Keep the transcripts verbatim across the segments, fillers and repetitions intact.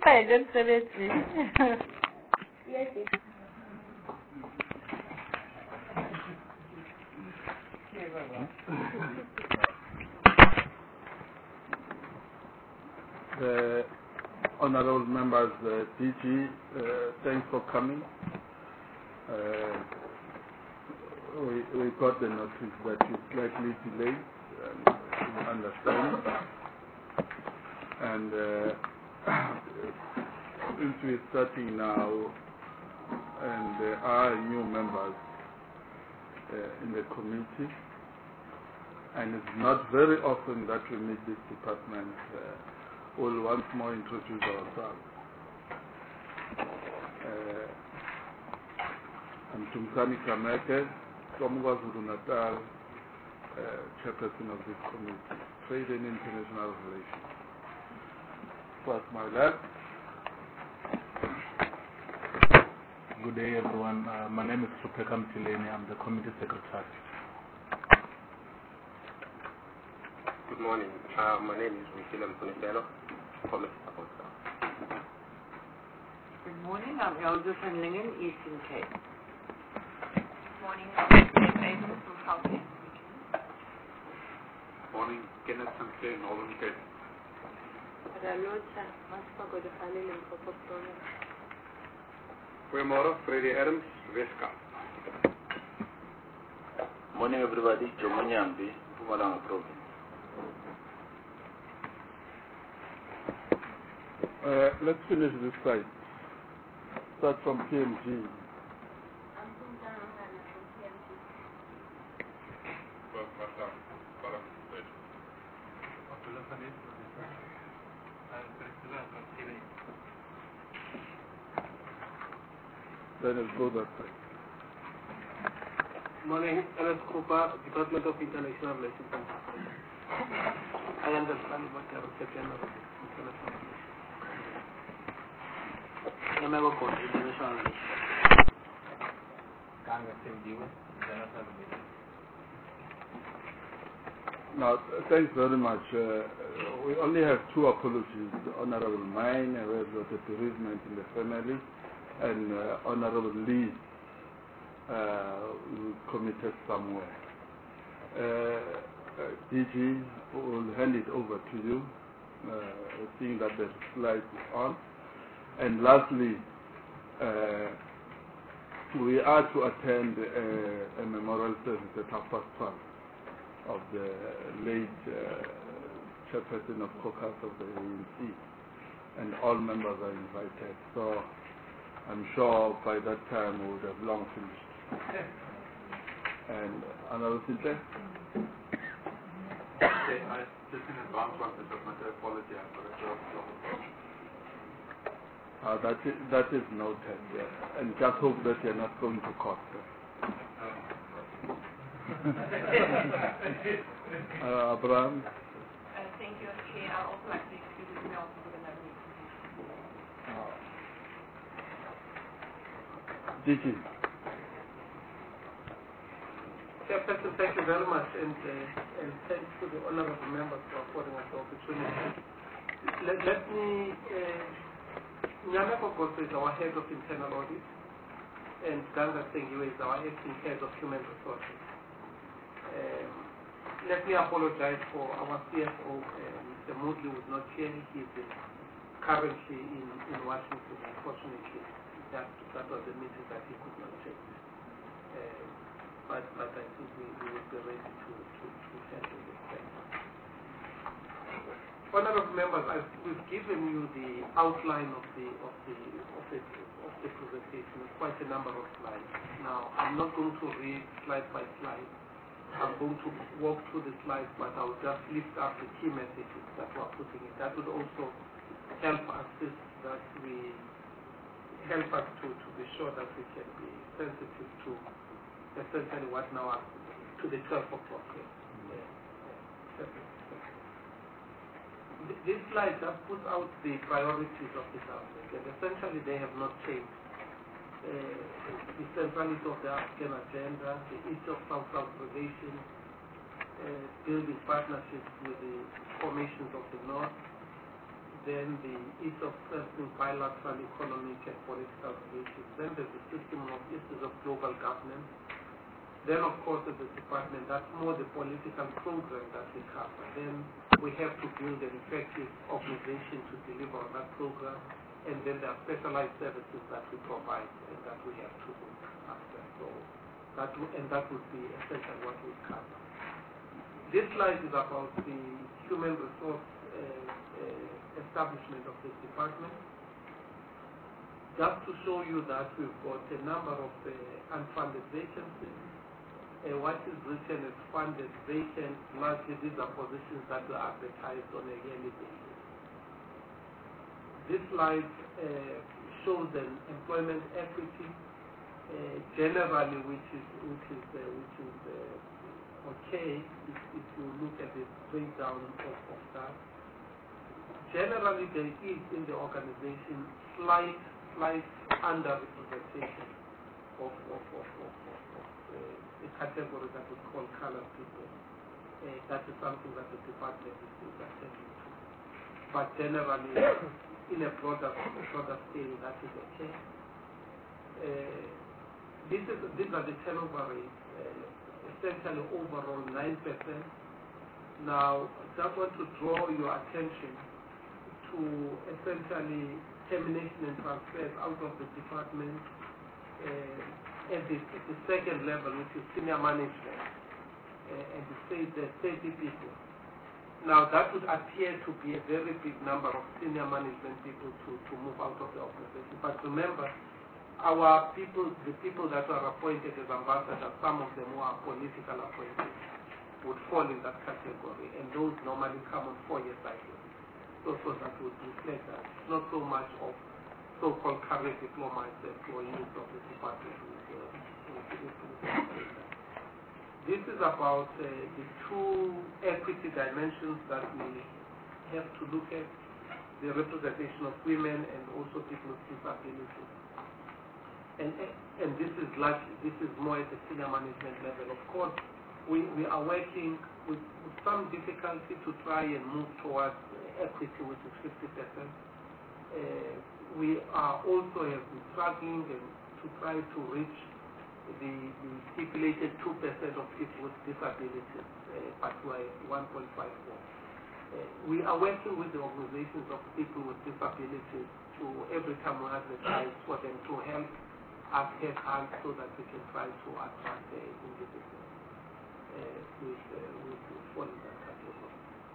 I don't say it. Yes. The honorable members, uh, D G, uh, thanks for coming. Uh, we, we got the notice that it's slightly delayed, and we understand. And uh, since we're starting now, and there are new members uh, in the committee, and it's not very often that we meet this department, uh, we'll once more introduce ourselves. Uh, I'm Tumsani Kameke, from KwaZulu-Natal, uh, chairperson of this committee, Trade and International Relations. First, my left. Good day, everyone. Uh, my name is Supeka Mtileni. I'm the committee secretary. Good morning. Uh, my name is Willem Kunibelo, committee supporter. Good morning. I'm Elder van Lingen, Eastern Cape. Good morning. I'm April from Gauteng. Morning. Kenneth Sinclair, Northern Cape. Ralocha, Maspa Godefali, Limpopo Province. Goeiemorgen, Freddie Adams, Weskaap. Morning, everybody. Jomo Nyambi, Mpumalanga Province. Uh, let's finish this slide. Start from P M G. Then let's go that side. Morning, Ernest Krupa, Department of International Relations. I understand what you are saying of international relations. I am a worker in international relations. Now, thanks very much. Uh, we only have two apologies. Honorable Mine, who has got a bereavement in the family, and uh, Honorable Lee, uh, who committed somewhere. Uh, uh, D G, will hand it over to you, uh, seeing that the slide is on. And lastly, uh, we are to attend uh, a memorial service at half past twelve of the late uh, chairperson of caucus of the A N C, and all members are invited. So I'm sure by that time we would have long finished. And another Sinclair? Okay, I just in advance want to submit an apology for the job. Uh, that, is, that is noted, yeah. And just hope that you're not going to court. uh, Abraham? Uh, thank you, Chair. I also like to excuse me also for the meeting. D G. Chairperson, thank you very much, and, uh, and thanks to the honorable members for affording us the opportunity. Let, let me, uh, Nyame Kokoto is our head of internal audit, and Ganga Sengiwe is our acting head of human resources. Um, let me apologize for our C F O, uh, Mister Moodley, who is not here. He is in, currently in, in Washington, unfortunately. That, that was a meeting that he could not take. Uh, but, but I think we, we will be ready to, to, to handle this thing. Honorable members, I've, we've given you the outline of the of the of the of the presentation. Quite a number of slides. Now, I'm not going to read slide by slide. I'm going to walk through the slides, but I'll just lift up the key messages that we're putting in. That would also help assist that we help us to, to be sure that we can be sensitive to essentially what now are to the twelve o'clock. Yeah. Yeah. This slide just puts out the priorities of the government, and essentially they have not changed. Uh, the centrality of the African agenda, the East of South-South relations, uh, building partnerships with the formations of the North, then the ease of strengthening bilateral economic and political relations. Then there's the system of issues of global governance. Then, of course, as a department, that's more the political program that we cover. Then we have to build an effective organization to deliver on that program. And then there are specialized services that we provide and that we have to look after. So that w and that would be essentially what we cover. This slide is about the human resource uh, uh, establishment of this department. Just to show you that we've got a number of uh, unfunded vacancies. Uh, what is written as funded vacant, largely these are positions that are advertised on a yearly basis. This slide uh, shows an employment equity, uh, generally, which is which is uh, which is uh, okay if, if you look at the breakdown of, of that. Generally, there is in the organization slight slight underrepresentation of of of of, of, of uh, a category that we call colored people. Uh, that is something that the department is is attending to. But generally, in a broader, broader scale, that is okay. Uh, this is, these are the turnover rates, uh, essentially overall nine percent. Now, I just want to draw your attention to essentially termination and transfers out of the department uh, at, the, at the second level, which is senior management, uh, and it says that thirty people. Now, that would appear to be a very big number of senior management people to, to move out of the organization. But remember, our people, the people that are appointed as ambassadors, some of them who are political appointed, would fall in that category, and those normally come on four-year cycles. So, so that would reflect that. It's not so much of so-called career diplomas, employees of the department. This is about uh, the two equity dimensions that we have to look at, the representation of women and also people with disabilities. And, and this is largely, this is more at the senior management level. Of course, we, we are working with, with some difficulty to try and move towards equity, which is fifty percent. Uh, we are also have been struggling and to try to reach the, the stipulated two percent of people with disabilities, uh, but we're one point five four. Uh, we are working with the organizations of people with disabilities to every time we advertise for them to help us get hands so that we can try to attract uh, individuals uh, with, uh, with, with falling that category.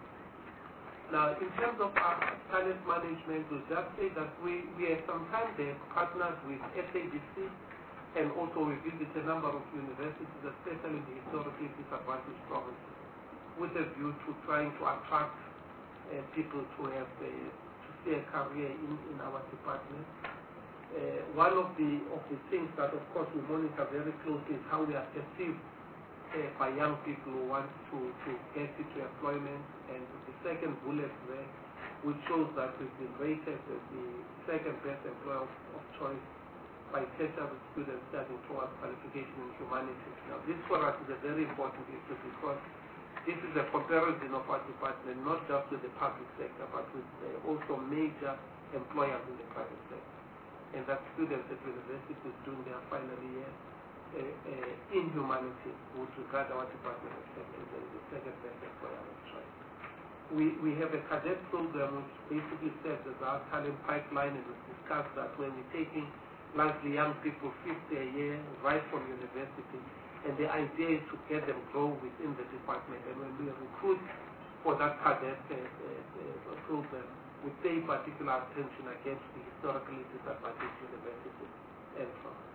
Now, in terms of our talent management, we'll just say that we, we are sometimes partners with S A D C, and also we visit a number of universities, especially the historically disadvantaged provinces, with a view to trying to attract uh, people to have uh, to see a career in, in our department. Uh, one of the of the things that, of course, we monitor very closely is how we are perceived uh, by young people who want to, to get into employment. And the second bullet there, which shows that we've been rated as the second best employer of, of choice by tertiary students studying towards qualification in humanities. Now, this for us is a very important issue because this is a comparison of our department, not just with the public sector, but with uh, also major employers in the private sector. And that students at universities doing their final year uh, uh, in humanities would regard our department as the second best employer of choice. We, we have a cadet program which basically serves as our talent pipeline, and we've discussed that when we're taking largely young people fifty a year right from university, and the idea is to get them grow within the department. And when we recruit for that cadet uh, uh, program, we pay particular attention against the historically disadvantaged universities and so on.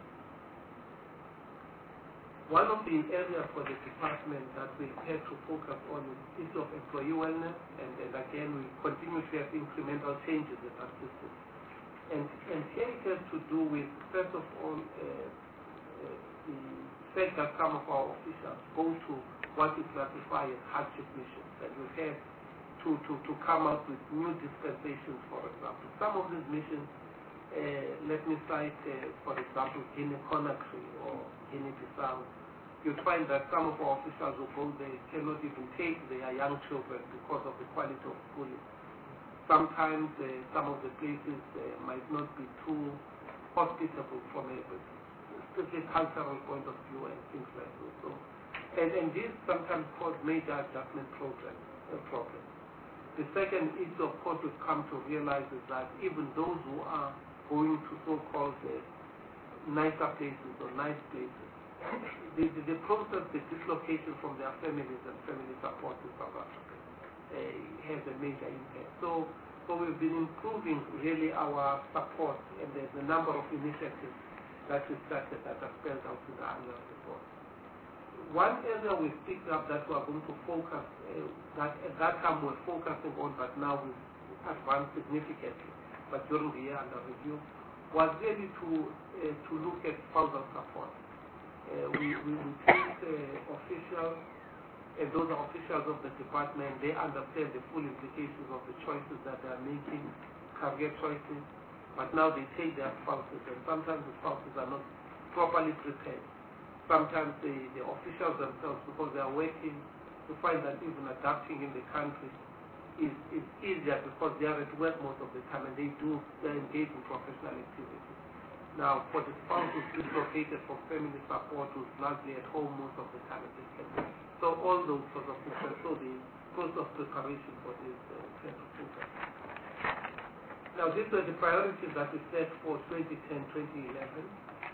One of the areas for the department that we have to focus on is issue of employee wellness, and, and again we continue to have incremental changes in that system. And, and here it has to do with, first of all, uh, uh, the fact that some of our officials go to what we classify as hardship missions, and we've had to, to, to come up with new dispensations, for example. Some of these missions, uh, let me cite, uh, for example, Guinea-Conakry or Guinea-Bissau. You'll find that some of our officials who go there cannot even take their young children because of the quality of schooling. sometimes uh, some of the places uh, might not be too hospitable from a strictly cultural point of view and things like that. So, and, and this sometimes cause major adjustment program, uh, problems. The second issue, of course, we've come to realize is that even those who are going to so-called uh, nicer places or nice places, the, the, the process, the dislocation from their families and family support in South Africa uh, has a major impact. So, so we've been improving really our support, and there's a number of initiatives that we started that are spelled out in the annual report. One area we've picked up that we are going to focus, uh, that at that time we're focusing on, but now we've advanced significantly, but during the year under review, was really to uh, to look at spousal support. Uh, we, we, we take uh, officials, and those are officials of the department, they understand the full implications of the choices that they are making, career choices, but now they take their spouses, and sometimes the spouses are not properly prepared. Sometimes the, the officials themselves, because they are working, to find that even adapting in the country is, is easier because they are at work most of the time and they do they engage in professional activities. Now, for the spouse who's dislocated from family support, who's largely at home most of the time, and so all those sorts of things. So the process of preparation for this uh, kind of program. Now, these were the priorities that we set for twenty ten to twenty eleven.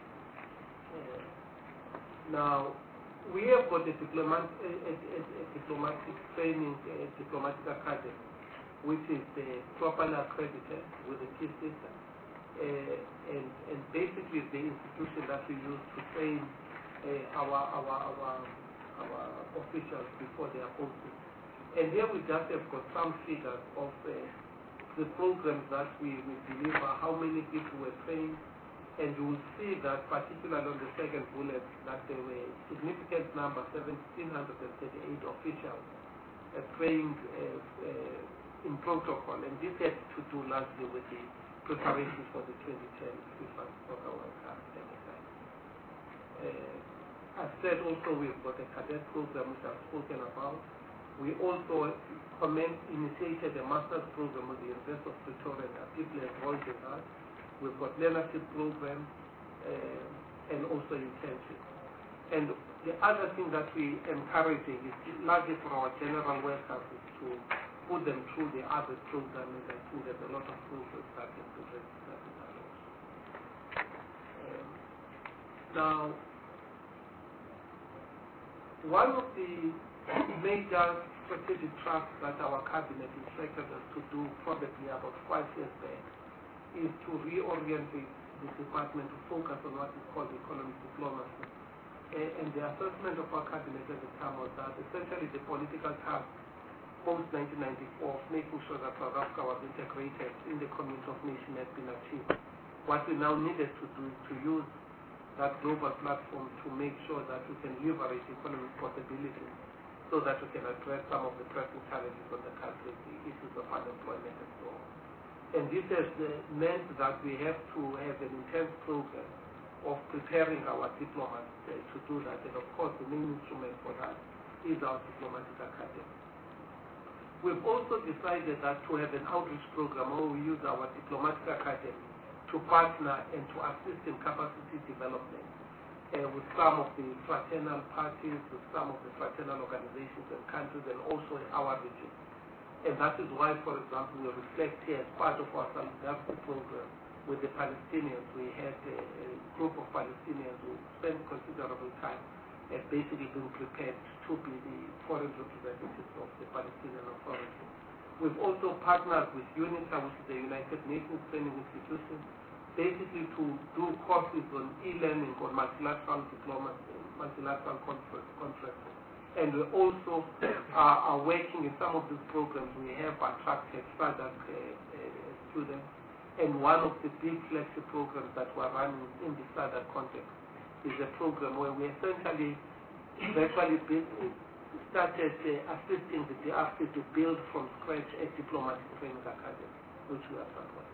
Uh, now, we have got a, diplomat, a, a, a, a diplomatic training, a diplomatic academy, which is uh, properly accredited with a key system. Uh, and, and basically the institution that we use to train uh, our, our, our, our officials before they are posted. And here we just have got some figures of uh, the programs that we, we deliver, how many people were trained, and you will see that particularly on the second bullet that there were a significant number, one thousand seven hundred thirty-eight officials uh, trained uh, uh, in protocol, and this had to do largely with the preparations for the twenty ten FIFA Soccer World Cup. Uh, I've said also we've got a cadet program which I've spoken about. We also commenced, initiated a master's program with the University of Pretoria that people enrolled in that. We've got leadership programs uh, and also internship. And the other thing that we are encouraging is largely for our general workers is to put them through the other program, and I think there's a lot of progress that can be registered in that also. Um, now, one of the major strategic tracks that our cabinet instructed us to do probably about five years back is to reorient the, the department to focus on what is called economic diplomacy. Uh, and the assessment of our cabinet at the time was that essentially the political task post nineteen ninety-four of making sure that South Africa was integrated in the community of nations had been achieved. What we now needed to do is to use that global platform to make sure that we can leverage economic possibilities so that we can address some of the pressing challenges on the country, the issues of unemployment and so on. And this has uh, meant that we have to have an intense program of preparing our diplomats uh, to do that. And of course, the main instrument for that is our diplomatic academy. We've also decided that to have an outreach program where we use our diplomatic academy to partner and to assist in capacity development uh, with some of the fraternal parties, with some of the fraternal organizations and countries, and also in our region. And that is why, for example, we reflect here as part of our solidarity program with the Palestinians. We had a, a group of Palestinians who spent considerable time at basically being prepared to be the foreign representatives of the Palestinian Authority. We've also partnered with UNITA, which is the United Nations Training Institution, basically to do courses on e-learning on multilateral diplomacy, multilateral contracts. And we also uh, are working in some of these programs. We have attracted SADC uh, uh, students, and one of the big flagship programs that we're running in the SADC context is a program where we essentially virtually build, started uh, assisting the D R C to build from scratch a diplomatic training academy, which we are supporting.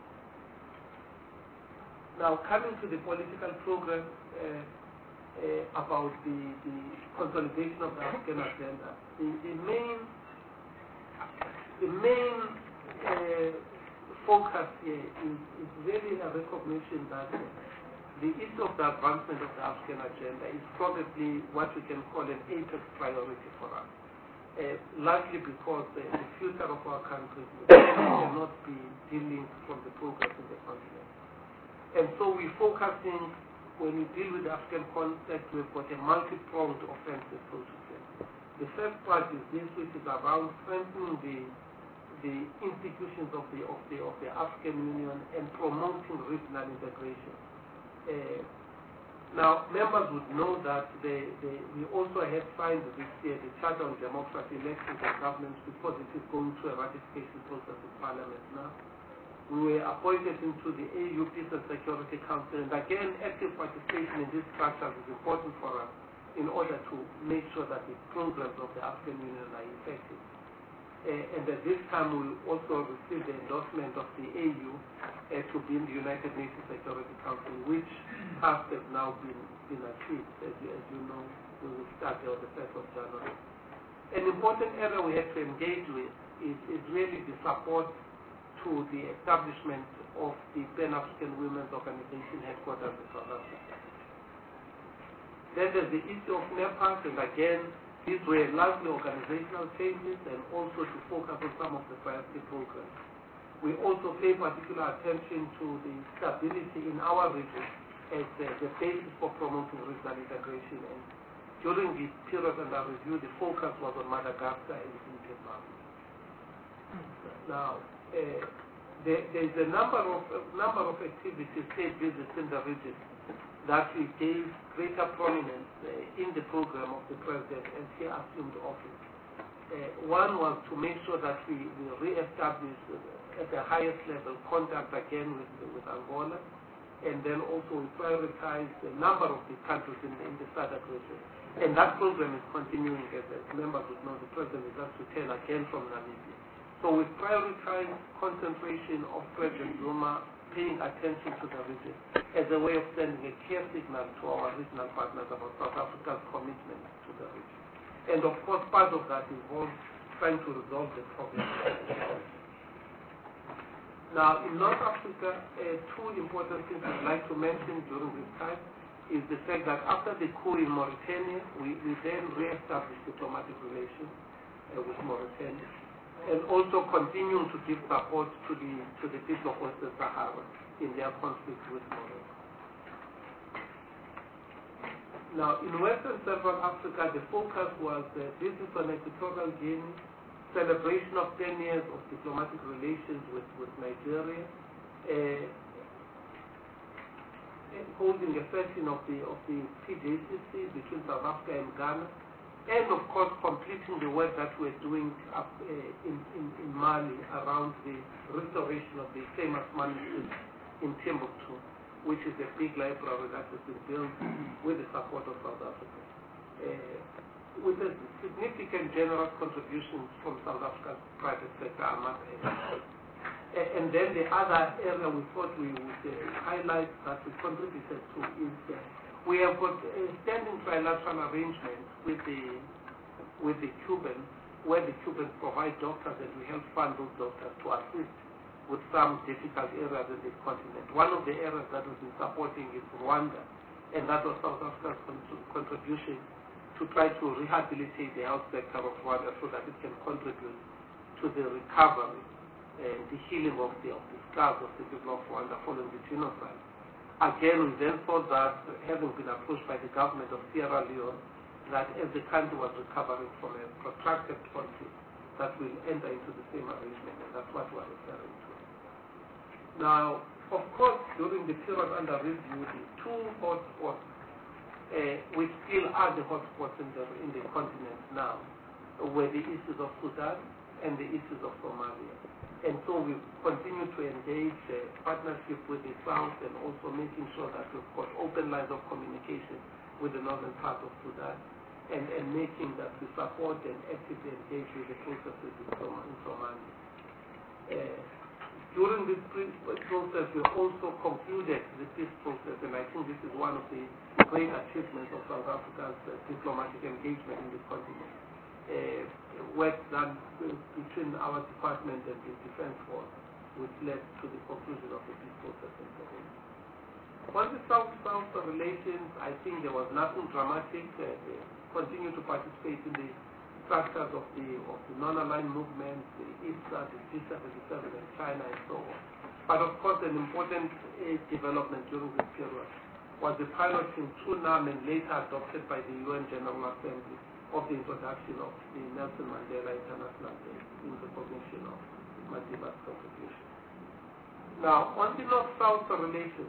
Now, coming to the political program, uh, Uh, about the, the consolidation of the African agenda. The, the main, the main uh, focus here is, is really a recognition that the issue of the advancement of the African agenda is probably what we can call an apex priority for us. Uh, largely because uh, the future of our country cannot be dealing from the progress in the continent. And so we're focusing, when we deal with the African context, we've got a multi-pronged offensive, so to say. The first part is this, which is around strengthening the the institutions of the of the of the African Union and promoting regional integration. Uh, now, members would know that they, they, we also have signed this year the Charter on Democracy, Elections and Governance, because it is going through a ratification process in Parliament now. We were appointed into the A U Peace and Security Council, and again, active participation in these structures is important for us in order to make sure that the programs of the African Union are effective. Uh, and at this time, we also received the endorsement of the A U uh, to be in the United Nations Security Council, which has now been, been achieved. As you, as you know, we will start there on the first of January. An important area we have to engage with is, is really the support to the establishment of the Pan-African Women's Organization headquarters in South Africa. Then there's the issue of NEPAC, and again, these were largely organizational changes and also to focus on some of the priority programs. We also pay particular attention to the stability in our region as uh, the basis for promoting regional integration. And during the period under review, the focus was on Madagascar and Zimbabwe. Now, uh, there, there's a number of uh, number of activities, state visits in the region that we gave greater prominence uh, in the program of the President as he assumed office. Uh, one was to make sure that we, we re-establish uh, at the highest level contact again with, with Angola, and then also we prioritize a number of the countries in, in the SADC region. And that program is continuing, as, as members would know, the President is asked to tell again from Namibia. So we prioritize concentration of President Zuma paying attention to the region as a way of sending a clear signal to our regional partners about South Africa's commitment to the region. And of course, part of that involves trying to resolve the problem. Now, in North Africa, uh, two important things I'd like to mention during this time is the fact that after the coup in Mauritania, we, we then re-established diplomatic relations uh, with Mauritania, and also continuing to give support to the to the people of Western Sahara in their conflict with Morocco. Now, in Western Central Africa, the focus was uh, business on Equatorial Guinea, celebration of ten years of diplomatic relations with, with Nigeria, uh, holding a session of the of the P J C C between South Africa and Ghana, and of course completing the work that we're doing up uh, in, in, in Mali around the restoration of the famous manuscript in Timbuktu, which is a big library that has been built with the support of South Africa. Uh, with a significant generous contributions from South Africa's private sector, I must add. Uh, and then the other area we thought we would uh, highlight that we contributed to is uh, we have got a standing trilateral arrangement with the with the Cubans, where the Cubans provide doctors and we help fund those doctors to assist with some difficult areas in this continent. One of the areas that we've been supporting is Rwanda, and that was South Africa's contribution to try to rehabilitate the health sector of Rwanda so that it can contribute to the recovery and the healing of the, of the scars of the people of Rwanda following the genocide. Again, we then thought that, having been approached by the government of Sierra Leone, that as the country was recovering from a protracted conflict, that we'll enter into the same arrangement, and that's what we're referring to. Now, of course, during the period under review, the two hotspots, uh, which still are the hotspots in the, in the continent now, were the issues of Sudan and the issues of Somalia. And so we continue to engage uh, partnership with the South and also making sure that we've got open lines of communication with the northern part of Sudan, and, and making that we support and actively engage with the processes in, Som- in Somalia. Uh, during this process, we also concluded the peace process, and I think this is one of the great achievements of South Africa's uh, diplomatic engagement in the continent. uh, work done between our department and the Defense Force, which led to the conclusion of the peace process in Peru. On the South-South relations, I think there was nothing dramatic. Uh, they continue to participate in the structures of the of the non-aligned movement, the I S A, the G seventy-seven in China, and so on. But of course, an important uh, development during this period was the piloting through NAM and later adopted by the U N General Assembly of the introduction of the Nelson Mandela International Day in recognition of Madiba's contribution. Now, on the North-South relations,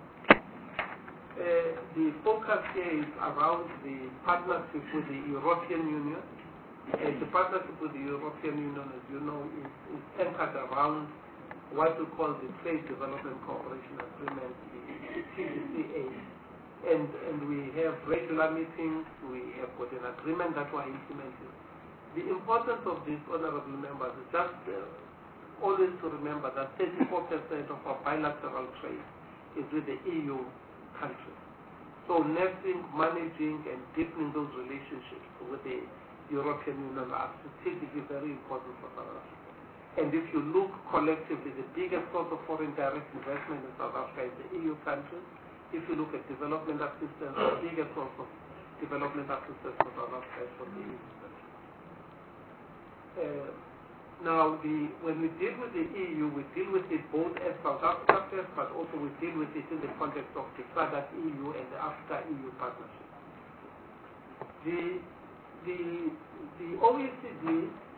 uh, the focus here is around the partnership with the European Union. Uh, the partnership with the European Union, as you know, is, is anchored around what we call the Trade Development Cooperation Agreement, the T D C A. And, and we have regular meetings, we have got an agreement that we're implementing. The importance of this, honorable members, is just uh, always to remember that thirty-four percent of our bilateral trade is with the E U countries. So nurturing, managing, and deepening those relationships with the European Union are strategically very important for South Africa. And if you look collectively, the biggest source of foreign direct investment in South Africa is the E U countries. If you look at development assistance, the biggest source of development assistance for South Africa is for the E U countries. Uh, now, the, when we deal with the E U, we deal with it both as South Africa first, but also we deal with it in the context of the SADC E U and the Africa E U partnership. The, the, the O E C D,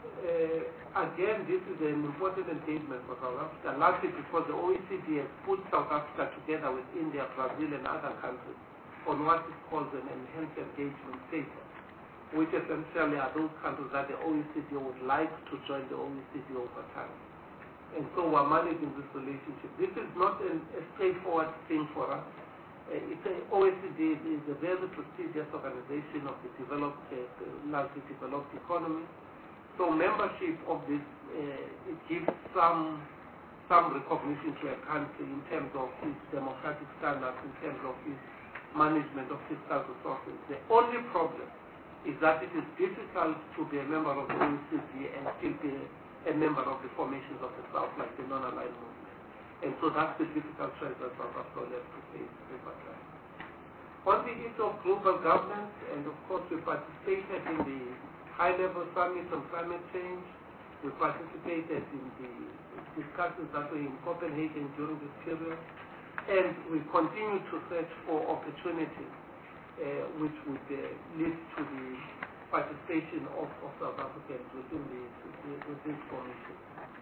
Uh, again, this is an important engagement for South Africa, largely because the O E C D has put South Africa together with India, Brazil, and other countries on what is called an enhanced engagement paper, which essentially are those countries that the O E C D would like to join the O E C D over time. And so we're managing this relationship. This is not an, a straightforward thing for us. Uh, it's a, O E C D is a very prestigious organization of the developed, uh, largely developed economy. So membership of this, uh, it gives some some recognition to a country in terms of its democratic standards, in terms of its management of fiscal resources. The only problem is that it is difficult to be a member of the O E C D and still be a member of the formations of the South, like the non-aligned movement. And so that's the difficult choice that South Africa will have to face over time. On the issue of global governance, and of course we participated in the high-level summit on climate change. We participated in the discussions that were in Copenhagen during this period, and we continue to search for opportunities uh, which would uh, lead to the participation of, of South Africans within the, the, this commission.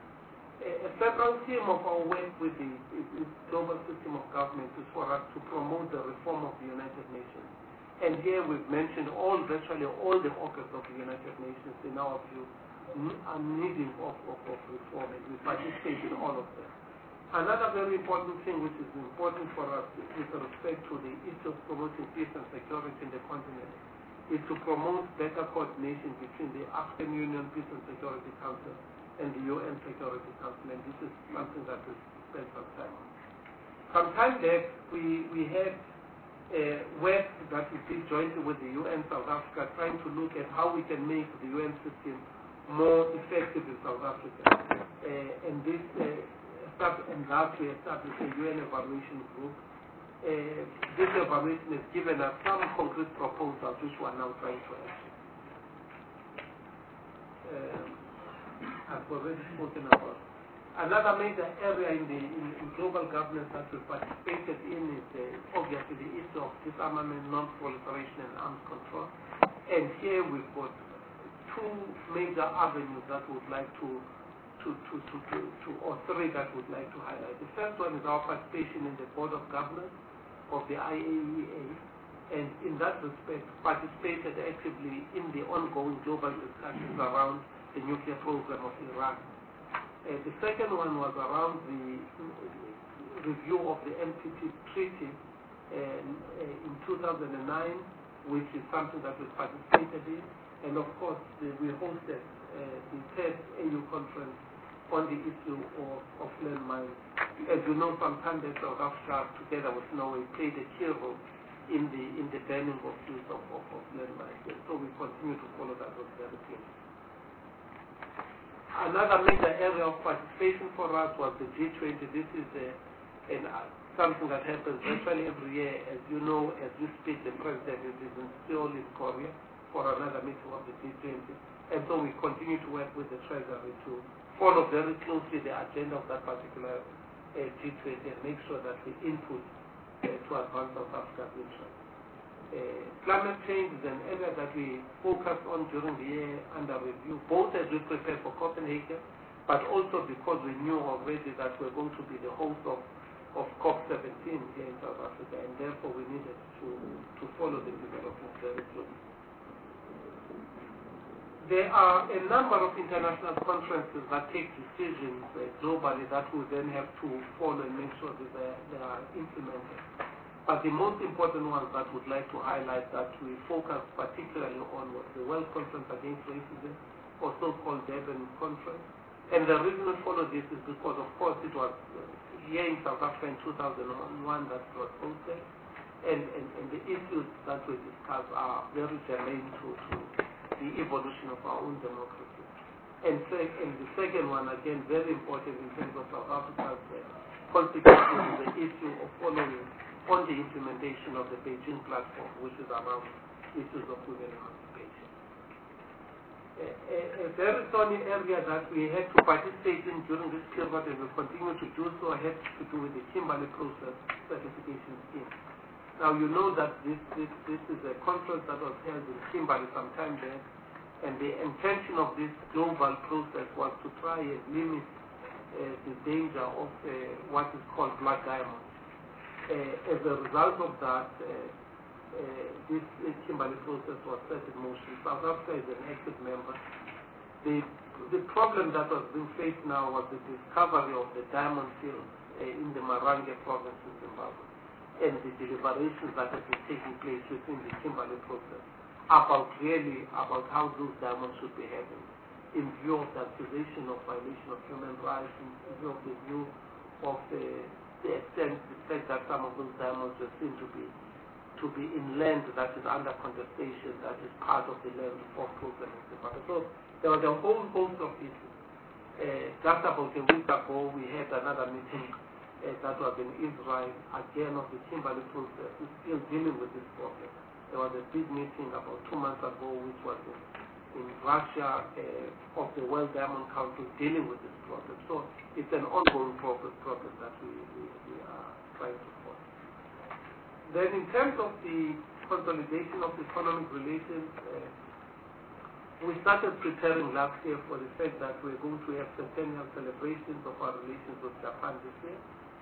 A, a central theme of our work with the, the global system of government is for us to promote the reform of the United Nations. And here we've mentioned all, virtually all the organs of the United Nations, in our view, are needing of, of, of reform, and we participate in all of them. Another very important thing which is important for us with respect to the issue of promoting peace and security in the continent is to promote better coordination between the African Union Peace and Security Council and the U N Security Council, and this is something that we spent some time on. Some time back, we, we had Uh, work that we did jointly with the U N South Africa, trying to look at how we can make the U N system more effective in South Africa. Uh, and this, uh, and that we established a U N evaluation group. Uh, this evaluation has given us some concrete proposals which we are now trying to action. Uh, I've already spoken about. Another major area in the in, in global governance that we participated in is uh, obviously the issue of disarmament, non-proliferation, and arms control. And here we've got two major avenues that we would like to, to, to, to, to, to or three that we would like to highlight. The first one is our participation in the Board of Governors of the I A E A, and in that respect participated actively in the ongoing global discussions around the nuclear program of Iran. Uh, the second one was around the review of the N P T treaty uh, uh, in two thousand nine, which is something that we participated in. And of course, the, we hosted uh, the third A U conference on the issue of, of landmines. As you know, sometimes South Africa, together with Norway, played a key role in the in the banning of use of, of, of landmines. And so we continue to follow that very closely. Another major area of participation for us was the G twenty. This is a, an, uh, something that happens virtually every year. As you know, as we speak, the president is in Seoul in Korea for another meeting of the G twenty. And so we continue to work with the Treasury to follow very closely the agenda of that particular uh, G twenty and make sure that we input uh, to advance South Africa's interests. Uh, climate change is an area that we focused on during the year under review, both as we prepare for Copenhagen, but also because we knew already that we're going to be the host of, of COP seventeen here in South Africa, and therefore we needed to, to follow the developments very closely. There are a number of international conferences that take decisions uh, globally that we then have to follow and make sure that they, they are implemented. But the most important ones that we'd like to highlight that we focus particularly on was the World Conference Against Racism, or so-called Durban Conference. And the reason we follow this is because, of course, it was here in South Africa in two thousand one that was hosted, and, and, and the issues that we discuss are very germane to, to the evolution of our own democracy. And, sec and the second one, again, very important in terms of South Africa's uh, constitution, is the issue of following on the implementation of the Beijing platform, which is around issues of women emancipation. A, a, a very thorny area that we had to participate in during this period and will continue to do so had to do with the Kimberley Process certification scheme. Now you know that this, this, this is a conference that was held in Kimberley some time back, and the intention of this global process was to try and limit uh, the danger of uh, what is called blood diamonds. Uh, as a result of that, uh, uh, this uh, Kimberley process was set in motion. South Africa is an active member. The, the problem that was being faced now was the discovery of the diamond fields uh, in the Marange province in Zimbabwe, and the deliberations that have been taking place within the Kimberley process about really about how those diamonds should be handled in view of the accusation of violation of human rights, in view of the view of the the extent, the fact that some of those diamonds were seen to be to be in land that is under contestation, that is part of the land reform program in Zimbabwe. So there was a whole host of issues. Uh, just about a week ago, we had another meeting uh, that was in Israel, again of the Kimberley process, still dealing with this problem. There was a big meeting about two months ago, which was in in Russia uh, of the World Diamond Council dealing with this problem. So it's an ongoing problem, problem that we, we, we are trying to follow. Then in terms of the consolidation of economic relations, uh, we started preparing last year for the fact that we're going to have centennial celebrations of our relations with Japan this year.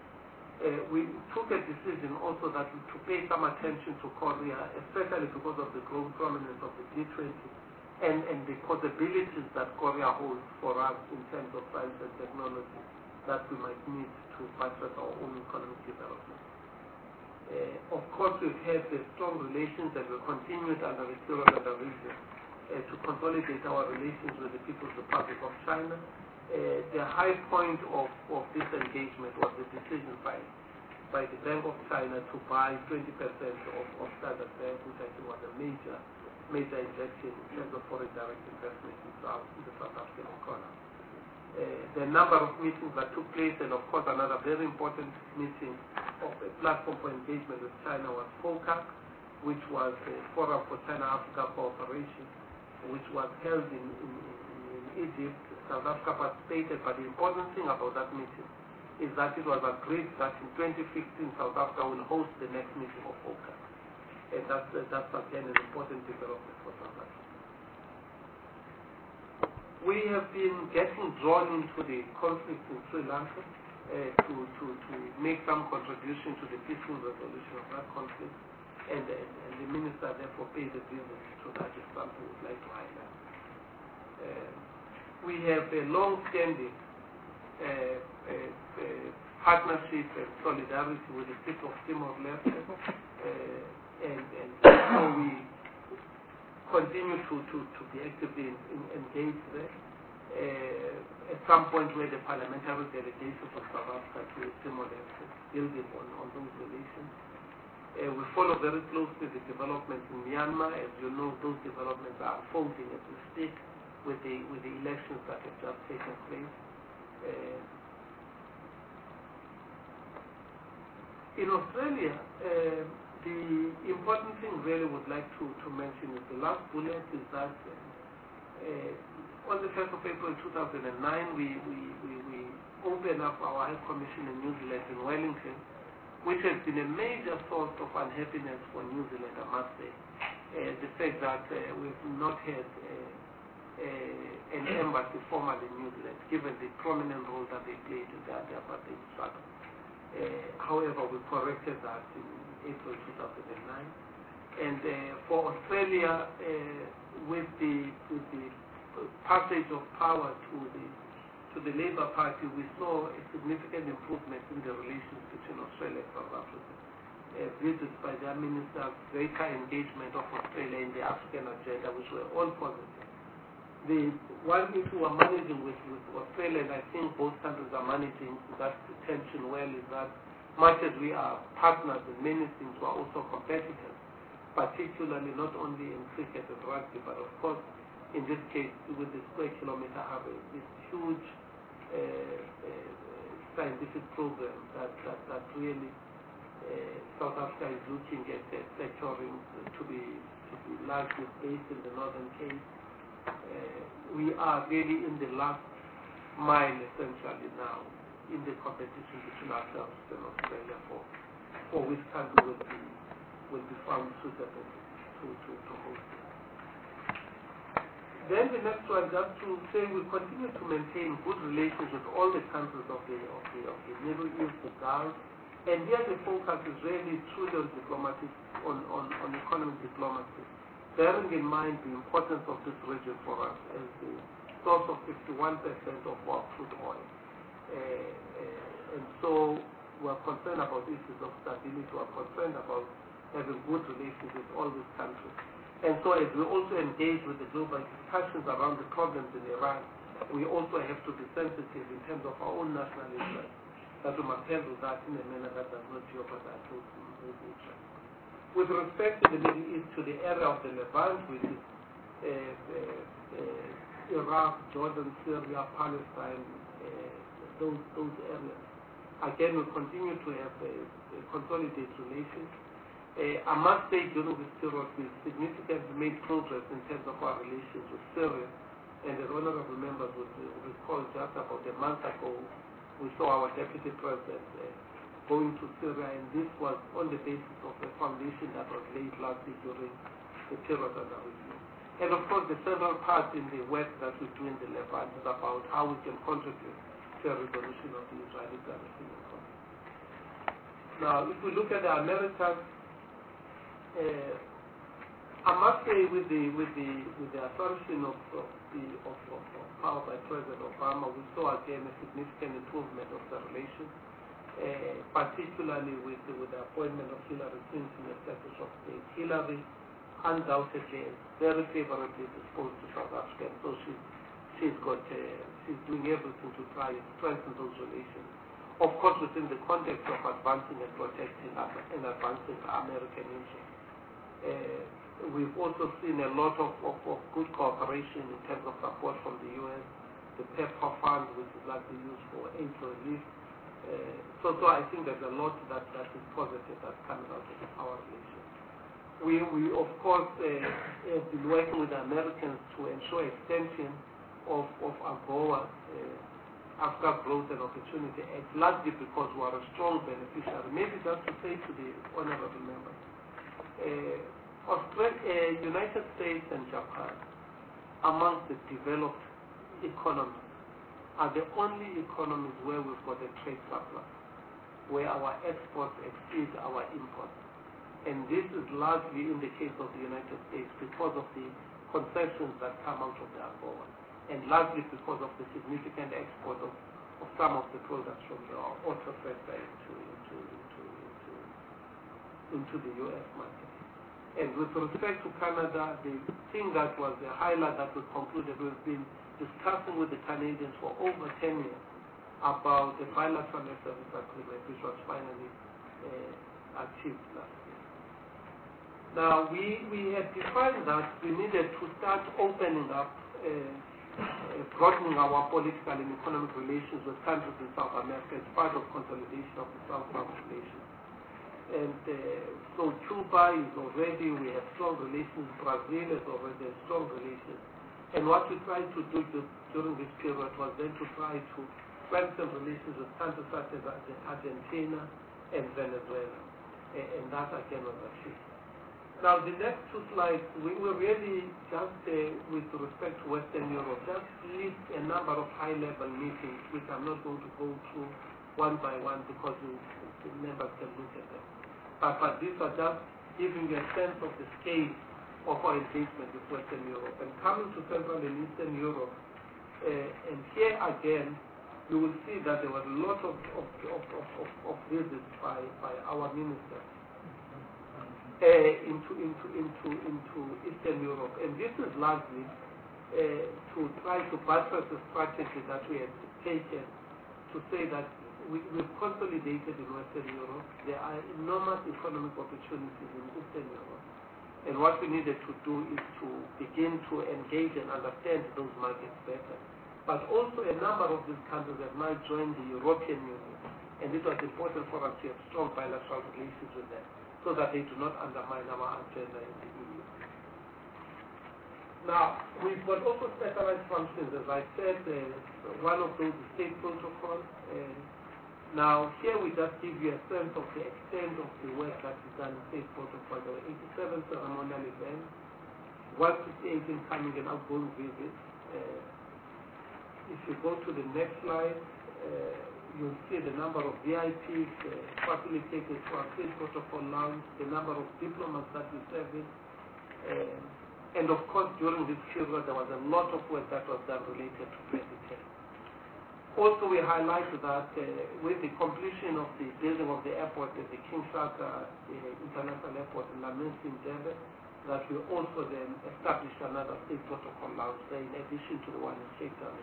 Uh, we took a decision also that we, to pay some attention to Korea, especially because of the growing prominence of the G twenty. And, and the possibilities that Korea holds for us in terms of science and technology that we might need to buttress our own economic development. Uh, of course, we've had the strong relations and we continue it under the Zero Border region uh, to consolidate our relations with the People's Republic of China. Uh, the high point of, of this engagement was the decision by, by the Bank of China to buy twenty percent of, of Standard Bank, which I think was a major major injection in terms of foreign direct investment in, South, in the South African economy. Uh, the number of meetings that took place, and of course another very important meeting of a platform for engagement with China was FOCAC, which was a Forum for China-Africa Cooperation, which was held in, in, in Egypt. South Africa participated, but the important thing about that meeting is that it was agreed that in twenty fifteen South Africa will host the next meeting of FOCAC. And that's, uh, that's again an important development for South Africa. We have been getting drawn into the conflict in Sri Lanka uh, to, to, to make some contribution to the peaceful resolution of that conflict, and, and, and the minister therefore paid a visit to that. Is something we'd like to highlight. Uh, we have a long-standing uh, uh, uh, partnership and solidarity with the people of Timor-Leste. Uh, And, and so we continue to, to, to be actively in, in, engaged there. Uh, at some point where the parliamentary delegation from South Africa to Timor-Leste building on, on those relations. Uh, we follow very closely the developments in Myanmar. As you know, those developments are unfolding as we speak with the, with the elections that have just taken place. Uh, in Australia, uh, the important thing really would like to, to mention is the last bullet is that uh, on the first of April two thousand nine, we, we, we, we opened up our High Commission in New Zealand in Wellington, which has been a major source of unhappiness for New Zealand, I must say. Uh, the fact that uh, we've not had uh, uh, an embassy formally in New Zealand, given the prominent role that they played in the apartheid struggle. Uh, however, we corrected that in April two thousand nine. And uh, for Australia, uh, with the, with the passage of power to the to the Labour Party, we saw a significant improvement in the relations between Australia and South Africa. Uh, visits by their ministers, greater engagement of Australia in the African agenda, which were all positive. The one issue we're managing with, with Australia, and I think both countries are managing that tension well, is that much as we are partners in many things, we are also competitors, particularly not only in cricket and rugby, but of course, in this case, with the square kilometer array, this huge uh, uh, scientific program that, that, that really uh, South Africa is looking at uh, lecturing to be, to be largely based in the Northern Cape. Uh, we are really in the last mile, essentially, now, in the competition between ourselves and Australia for, for which country will be, will be found suitable to, to, to host it. Then the next one, just to say we continue to maintain good relations with all the countries of the, of the, of the Middle East, the Gulf, and here the focus is really truly on diplomatic, on, on, on economic diplomacy, bearing in mind the importance of this region for us as the source of fifty-one percent of our crude oil. Uh, uh, and so we're concerned about issues of stability, we're concerned about having good relations with all these countries. And so as we also engage with the global discussions around the problems in Iran, we also have to be sensitive in terms of our own national interest, that we must handle that in a manner that does not jeopardize those interests. With respect to the Middle East, to the area of the Levant, which is uh, uh, uh, Iraq, Jordan, Syria, Palestine, uh, those, those areas, again, we continue to have uh, consolidated relations. Uh, I must say, during this period, we significantly made progress in terms of our relations with Syria. And as honorable members would recall, just about a month ago, we saw our deputy president uh, going to Syria, and this was on the basis of the foundation that was laid last week during the period under review. And of course, the central part in the work that we do in the Levant is about how we can contribute to a resolution of the Israeli-Palestinian conflict. Now, if we look at the Americas, Uh, I must say, with the with the with the assumption of, of the of, of, of power by President Obama, we saw again a significant improvement of the relations, uh, particularly with the, with the appointment of Hillary Clinton as Secretary of State. Hillary undoubtedly is very favorably disposed to South Africa, so she she's got uh, she's doing everything to try and strengthen those relations. Of course, within the context of advancing and protecting and advancing American interests. Uh, we've also seen a lot of, of, of good cooperation in terms of support from the U S, the PEPFAR fund, which is likely used for aid relief. Uh, so, so I think there's a lot that, that is positive that's coming out of our relations. We, we of course, uh, have been working with the Americans to ensure extension of, of AGOA, uh, Africa Growth and Opportunity Act, largely because we are a strong beneficiary. Maybe just to say to the honorable members, Uh, Australia, uh, United States and Japan, amongst the developed economies, are the only economies where we've got a trade surplus, where our exports exceed our imports. And this is largely in the case of the United States because of the concessions that come out of the AGOA, and largely because of the significant export of, of some of the products from the auto sector into, into, into, into, into the U S market. And with respect to Canada, the thing that was the highlight that we concluded, we've been discussing with the Canadians for over ten years about the bilateral service agreement, which was finally uh, achieved last year. Now, we, we had defined that we needed to start opening up, uh, uh, broadening our political and economic relations with countries in South America as part of consolidation of the South-South relations. And uh, so Cuba is already, we have strong relations, Brazil is already strong relations. And what we tried to do during this period was then to try to strengthen relations with countries such as Argentina and Venezuela. And that again was achieved. Now the next two slides, we were really just uh, with respect to Western Europe, just list a number of high-level meetings, which I'm not going to go through one by one because you, the members can look at them. But, but these are just giving you a sense of the scale of our engagement with Western Europe. And coming to Central and Eastern Europe, uh, and here again, you will see that there were a lot of, of, of, of, of visits by, by our ministers uh, into, into, into, into Eastern Europe. And this is largely uh, to try to buttress the strategy that we had taken to say that we, we've consolidated in Western Europe. There are enormous economic opportunities in Eastern Europe. And what we needed to do is to begin to engage and understand those markets better. But also a number of these countries have now joined the European Union. And it was important for us to have strong bilateral relations with them so that they do not undermine our agenda in the E U. Now, we've got also specialized functions, as I said, uh, one of those is state protocol. Uh, now, here we just give you a sense of the extent of the work that is done in state protocol. There were eighty-seven ceremonial events, one hundred fifty-eight incoming and outgoing visits. Uh, If you go to the next slide, uh, you'll see the number of V I Ps uh, facilitated to our state protocol lounge, the number of diplomats that we serviced, uh, and of course during this period there was a lot of work that was done related to twenty ten. Also we highlight that uh, with the completion of the building of the airport at the King Shaka uh, International Airport in Lamens in Durban, that we also then established another state protocol lounge there in addition to the one in Cape Town.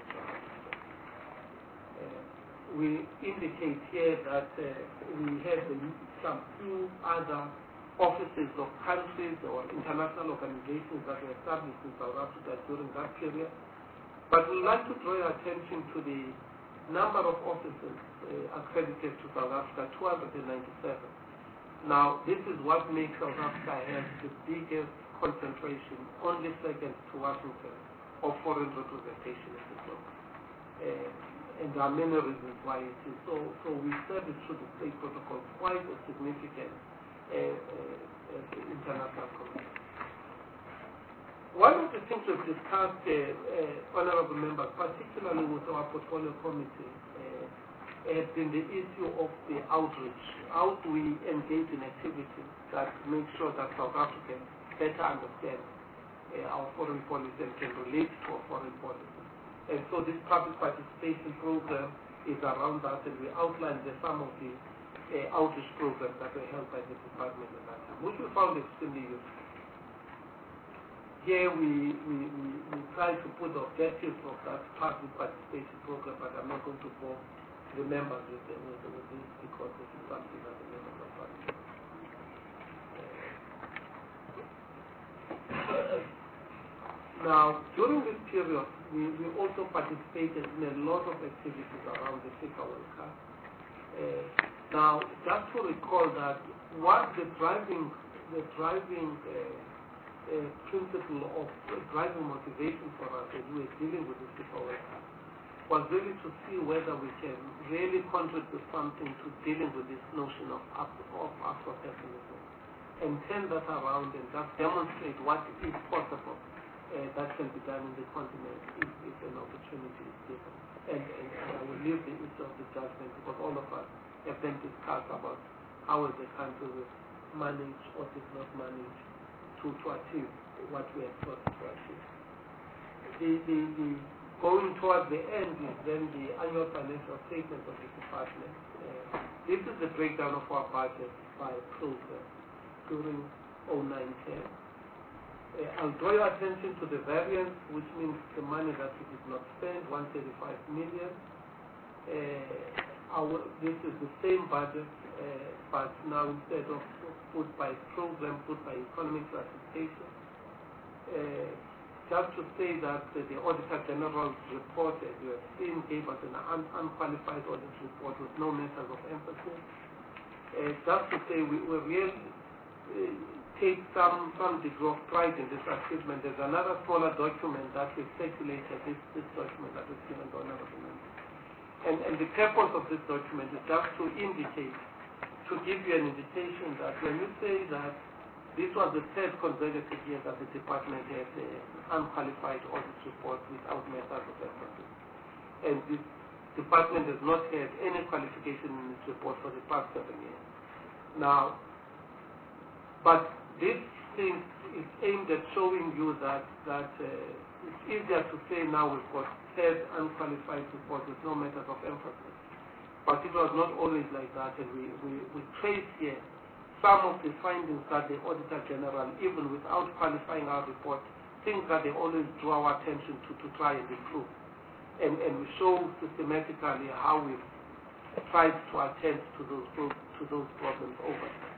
Uh, we indicate here that uh, we have some few other offices of countries or international organizations that were established in South Africa during that period. But we'd like to draw your attention to the number of offices uh, accredited to South Africa, two hundred ninety-seven. Now, this is what makes South Africa have the biggest concentration, only second to Washington, of foreign representation in the globe. Uh, and there are many reasons why it is so. So we service through the state protocol quite a significant uh, uh, uh, international community. One of the things we've discussed, uh, uh, honorable members, particularly with our portfolio committee, uh, has been the issue of the outreach. How do we engage in activities that make sure that South Africans better understand uh, our foreign policy and can relate to our foreign policy? And so this public participation program is around that, and we outlined the, some of the uh, outreach programs that were held by the department at that time, which we found extremely useful. Here we, we, we, we try to put the objectives of that public participation program, but I'm not going to go the members with, the, with, the, with this because this is something that the members are funding. Now, during this period, we, we also participated in a lot of activities around the FIFA World Cup. Uh, now, just to recall that what the driving, the driving uh, uh, principle of uh, driving motivation for us as we were dealing with the FIFA World Cup was really to see whether we can really contribute something to dealing with this notion of, of Afro-pessimism and turn that around and just demonstrate what is possible uh, that can be done in the continent if, if an opportunity is given. And, and, and I will leave the issue of the judgment because all of us have then discussed about how as a country will manage or did not manage to, to achieve what we have sought to achieve. The, the, the Going towards the end is then the annual financial statement of the department. Uh, this is the breakdown of our budget by program during oh nine ten. Uh, I'll draw your attention to the variance, which means the money that we did not spend, one hundred thirty-five million. Uh, our, this is the same budget, uh, but now instead of put by program, put by economic classification. Uh, just to say that uh, the Auditor General's report, as you have seen, gave us an un unqualified audit report with no matters of emphasis. Uh, just to say we, we really uh, take some, some degree of pride in this achievement. There's another smaller document that we circulated, this, this document that was given to honorable members. And, and the purpose of this document is just to indicate, to give you an indication that when you say that this was the third consecutive year that the department had an unqualified audit report without matters of emphasis. And this department has not had any qualification in its report for the past seven years. Now, but this thing is aimed at showing you that, that uh, it's easier to say now we've got third unqualified report with no matters of emphasis. But it was not always like that, and we, we, we trace here some of the findings that the Auditor General, even without qualifying our report, things that they always draw our attention to to try and improve. And, and we show systematically how we've tried to attend to those, to those problems over time.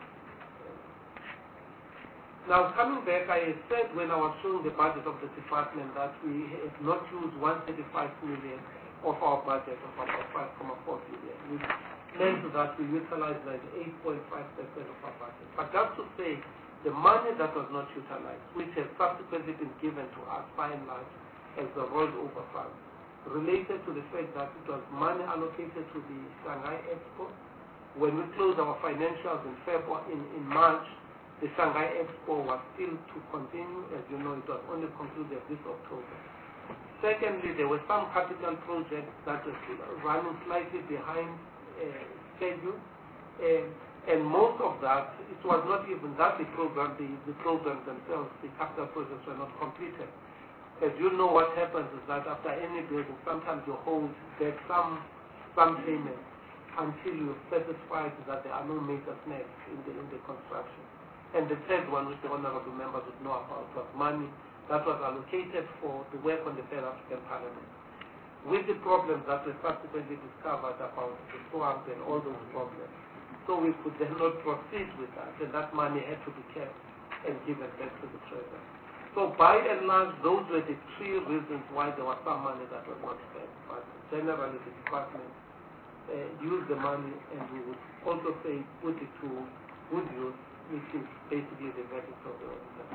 Now, coming back, I said when I was showing the budget of the department that we have not used one hundred thirty-five million of our budget of about five point four billion, which meant that we utilized ninety-eight point five percent of our budget. But just to say, the money that was not utilized, which has subsequently been given to us by and large as the rolled over fund, related to the fact that it was money allocated to the Shanghai Expo. When we closed our financials in February, in, in March, the Shanghai Expo was still to continue. As you know, it was only concluded this October. Secondly, there were some capital projects that were running slightly behind uh, schedule, uh, and most of that, it was not even that the program, the, the programs themselves, the capital projects were not completed. As you know, what happens is that after any building, sometimes you hold back some, some payments until you're satisfied that there are no major snags in the, in the construction. And the third one, which the honorable members would know about, was money that was allocated for the work on the Pan African Parliament. With the problems that were subsequently discovered about the swamp and all those problems. So we could then not proceed with that, and that money had to be kept and given back to the treasury. So by and large, those were the three reasons why there was some money that was not spent. But generally, the department uh, used the money, and we would also say put it to good use, which is basically the verdict of the auditor.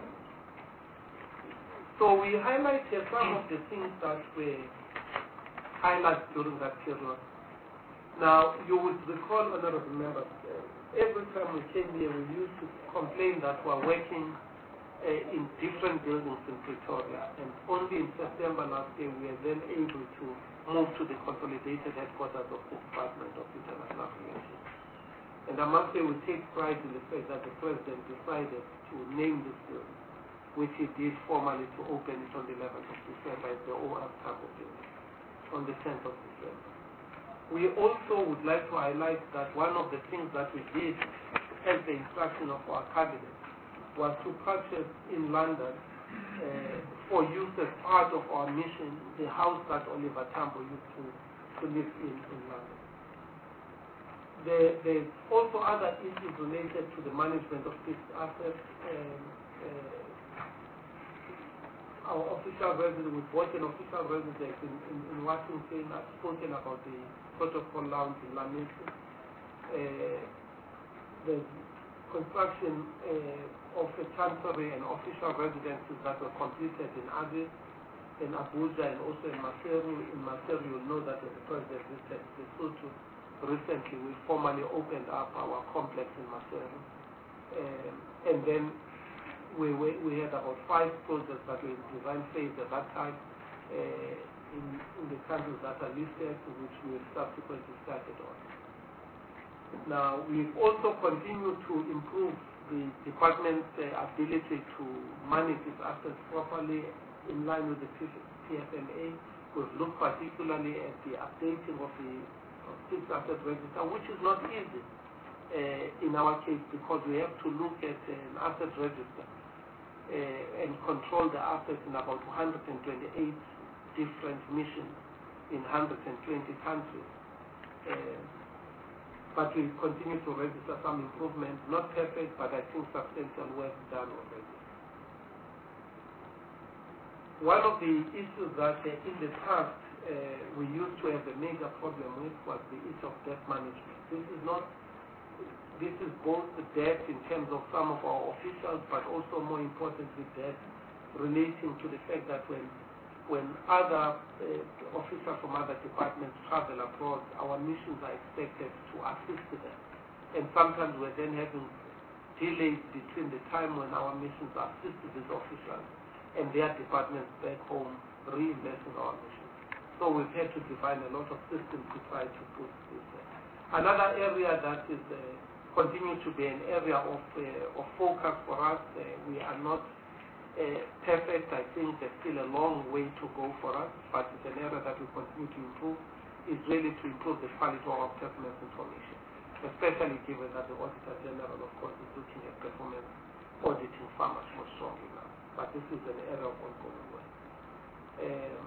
So we highlight here some of the things that were highlighted during that period. Now, you would recall, honorable members, uh, every time we came here, we used to complain that we are working uh, in different buildings in Pretoria, and only in September last year we were then able to move to the consolidated headquarters of the Department of International Relations. And I must say we take pride in the fact that the President decided to name this building, which he did formally to open it on the eleventh of December as the O R Tambo building, on the tenth of December. We also would like to highlight that one of the things that we did as the instruction of our cabinet was to purchase in London uh, for use as part of our mission the house that Oliver Tambo used to, to live in in London. There, there's also other issues related to the management of fixed assets. And, uh, our official residence, we bought an official residence in, in, in Washington. I've spoken about the protocol lounge in Lamisi. Uh, the construction uh, of a chancery and official residences that were completed in Addis, in Abuja, and also in Maseru. In Maseru, you'll know that as the President visited Lesotho recently, we formally opened up our complex in Maseru. Um, and then we, we, we had about five projects that were in design phase at that time uh, in, in the countries that are listed, which we have subsequently started on. Now, we've also continued to improve the department's uh, ability to manage its assets properly in line with the P F M A. We've looked particularly at the updating of the of fixed asset register, which is not easy uh, in our case because we have to look at an asset register uh, and control the assets in about one hundred twenty-eight different missions in one hundred twenty countries. Uh, but we continue to register some improvement, not perfect, but I think substantial work done already. One of the issues that uh, in the past uh, we used to have a major problem with was the issue of debt management. This is not, this is both the debt in terms of some of our officials, but also more importantly debt relating to the fact that when when other uh, officers from other departments travel abroad, our missions are expected to assist them. And sometimes we're then having delays between the time when our missions assist these officers and their departments back home reinvesting our missions. So we've had to define a lot of systems to try to put this there. Another area that is uh, continues to be an area of, uh, of focus for us, uh, we are not Uh, perfect. I think there's still a long way to go for us, but it's an area that we continue to improve, is really to improve the quality of our performance information, especially given that the Auditor General, of course, is looking at performance auditing far much more strongly now. But this is an area of ongoing work. Um,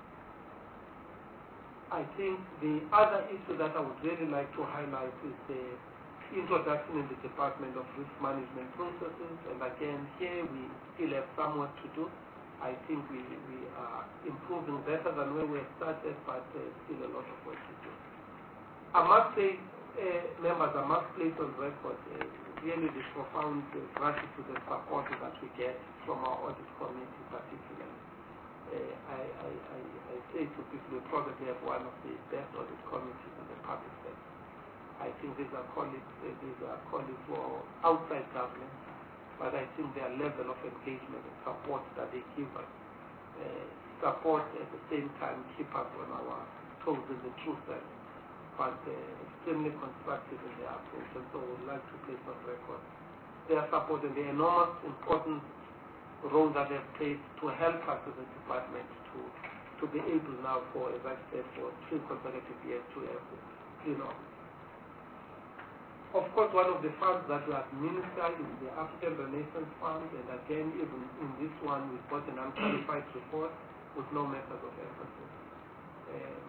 I think the other issue that I would really like to highlight is the introduction in the Department of Risk Management processes, and again here we still have some work to do. I think we, we are improving better than where we have started, but there's still a lot of work to do. I must say, uh, members, I must place on record uh, really the profound uh, gratitude and support that we get from our audit committee particularly. Uh, I, I, I, I say to people, we probably have one of the best audit committees in the public sector. I think these are colleagues, uh, these are colleagues who are outside government, but I think their level of engagement and support that they give us, uh, support at the same time keep us on our toes in the true sense, but uh, extremely constructive in their approach, and so we would like to place on record their support and the enormous important role that they've played to help us as a department to, to be able now for, as I said, for three consecutive years to have, you know, of course, one of the funds that we administer is the African Renaissance Fund, and again, even in this one, we've got an unqualified report with no method of emphasis. Um,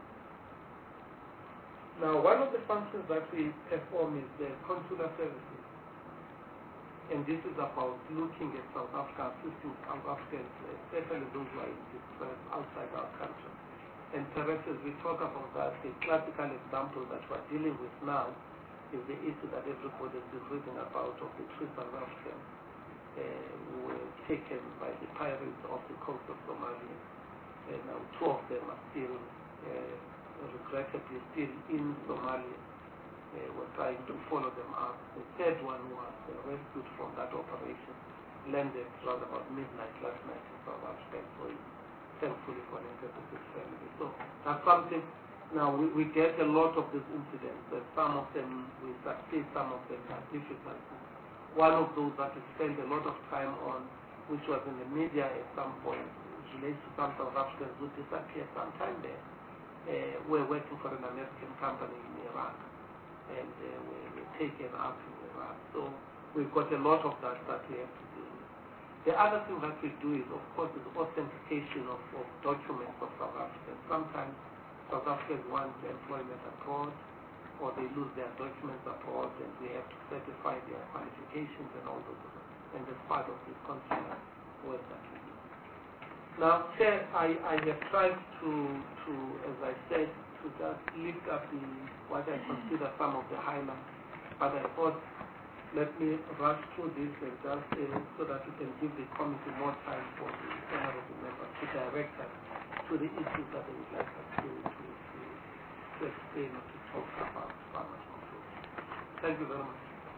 now, one of the functions that we perform is the consular services, and this is about looking at South Africa, assisting South Africans, especially those who are in distress outside our country. And perhaps as we talk about that, the classical example that we're dealing with now is the issue that everybody has been reading about of the three South Africans uh, who were taken by the pirates off the coast of Somalia. And now two of them are still, uh, regrettably, still in Somalia. Uh, we're trying to follow them up. The third one was uh, rescued from that operation, landed around about midnight last night in South Africa, so he's thankfully connected with his family. So that's something. Now, we, we get a lot of these incidents, and some of them we succeed, some of them are difficult. One of those that we spent a lot of time on, which was in the media at some point, relates to some South Africans who disappeared sometime there. Uh, we're working for an American company in Iraq, and uh, we were taken up in Iraq. So we've got a lot of that that we have to do. The other thing that we do is, of course, is authentication of, of documents of South Africans. Sometimes South Africans want employment abroad, or they lose their documents abroad, and we have to certify their qualifications and all those things. And that's part of this consular work that we do. Now, Chair, I, I have tried to, to, as I said, to just lift up the, what I consider some of the highlights, but I thought, let me rush through this and just uh, so that we can give the committee more time for the honorable members to direct us to the issues that they would like us to, to, to, to explain or to talk about farmers control. Thank you very much.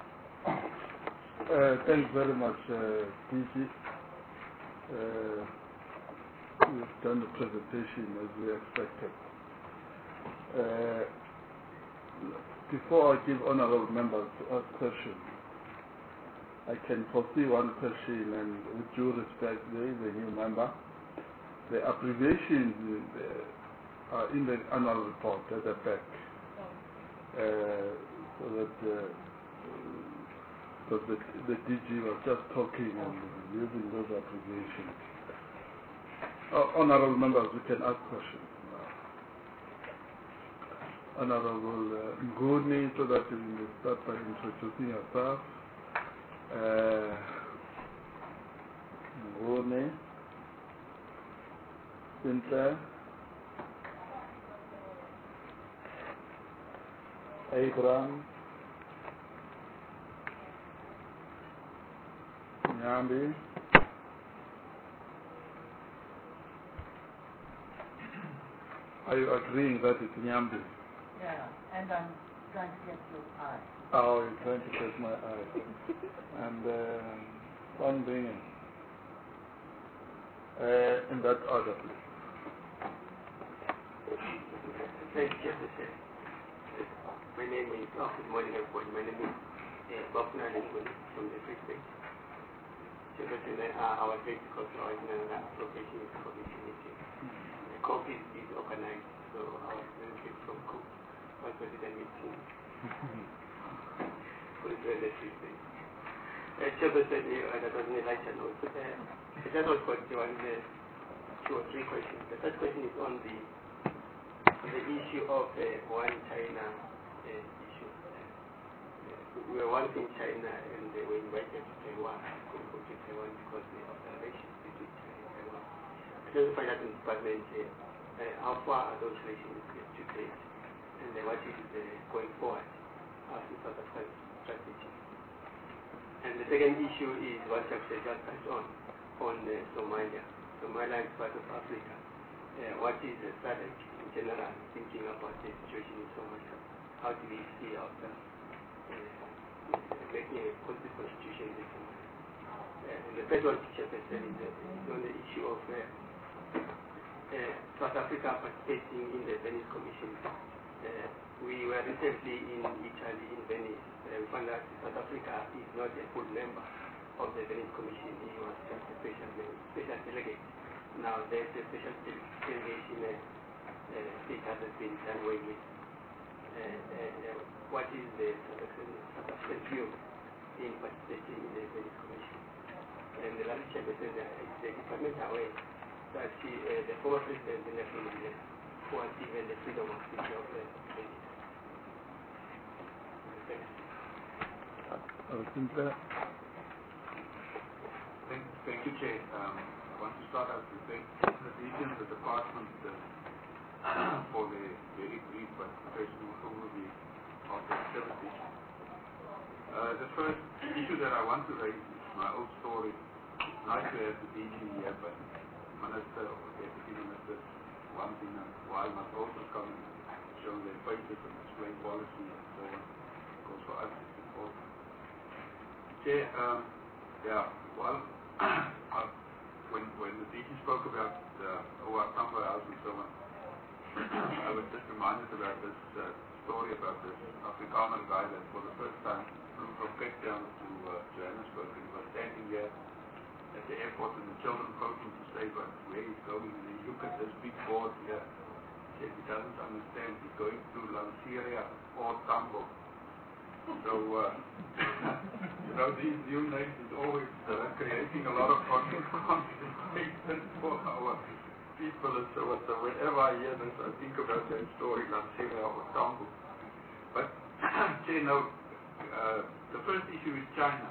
Uh, thanks very much, uh, D G. Uh, you've done the presentation as we expected. Uh, before I give honorable members to ask questions, I can foresee one question, and with due respect, there is a new member. The abbreviations uh, are in the annual report at the back, uh, so that uh, so the, the D G was just talking and using those abbreviations. Uh, honorable members, we can ask questions now. Honorable uh, Nguni, so that you will start by introducing yourself. Uh, Nguni, Cynthia, Abraham, Nyambi, are you agreeing that it's Nyambi? Yeah, and I'm trying to get your eye. Oh, you're trying to get my eye. And uh, one bringing. Uh, in that order, please. Thank you, Mister My name is, oh, good morning everyone. My name is uh, Bafna Linguni from the Free State. Chairperson, uh, our great cultural and appropriation committee meeting. The caucus is organized, so our benefit from Cook, one president meeting. For the Free State. Uh, Chairperson, uh, that was an election note. Uh, that was what you wanted, two or three questions. The first question is on the the issue of the uh, one China uh, issue. Uh, we were once in China and they were invited to Taiwan, to go to Taiwan because the observations between China and Taiwan. I just find out in the department uh, uh, how far are those relations to date and uh, what is uh, going forward as the South African strategy. And the second issue is what I've just touched on, on uh, Somalia. Somalia is part of Africa. Uh, what is the strategy in general, thinking about the situation in Somalia? How do we see ourselves uh, making a positive constitution in Somalia? Uh, and the third one, Chairperson, is, uh, is on the issue of uh, uh, South Africa participating in the Venice Commission. Uh, we were recently in Italy, in Venice. Uh, we found out South Africa is not a full member of the Venice Commission. He was just a special, special delegate. Now there's a special delegation uh, uh, state has been done away with. Uh, uh, uh, what is the South African view in participating in the Venice Commission? And the last Chairperson is the department aware that she, uh, the former president in the family was given the freedom of speech of the Venice. Uh, Cynthia? Thank, thank you, Chair. Um, I want to start out to thank the region, the department, uh, for the very brief but professional overview of the activity. Uh, the first issue that I want to raise is my old story. It's nice to have the D G here, but Minister or Deputy Minister, one thing in a while must also come and show their faces and explain policy and so on. Because for us it's important. Chair, um, yeah, well, when, when the D G spoke about uh, O R Tambo House and so on, I was just reminded about this uh, story about this Afrikaner guy that for the first time flew from Cape Town to uh, Johannesburg, and he was standing there at the airport and the children approached him to say but where he's going, and he looked at this big board here. He said he doesn't understand, he's going to Lanseria or Tambo. So, uh, you know, these new names is always uh, creating a lot of consternation for our people and so on. So whenever I hear this, I think about that story, Lanseria or Tambo. But, you know, uh, the first issue is China.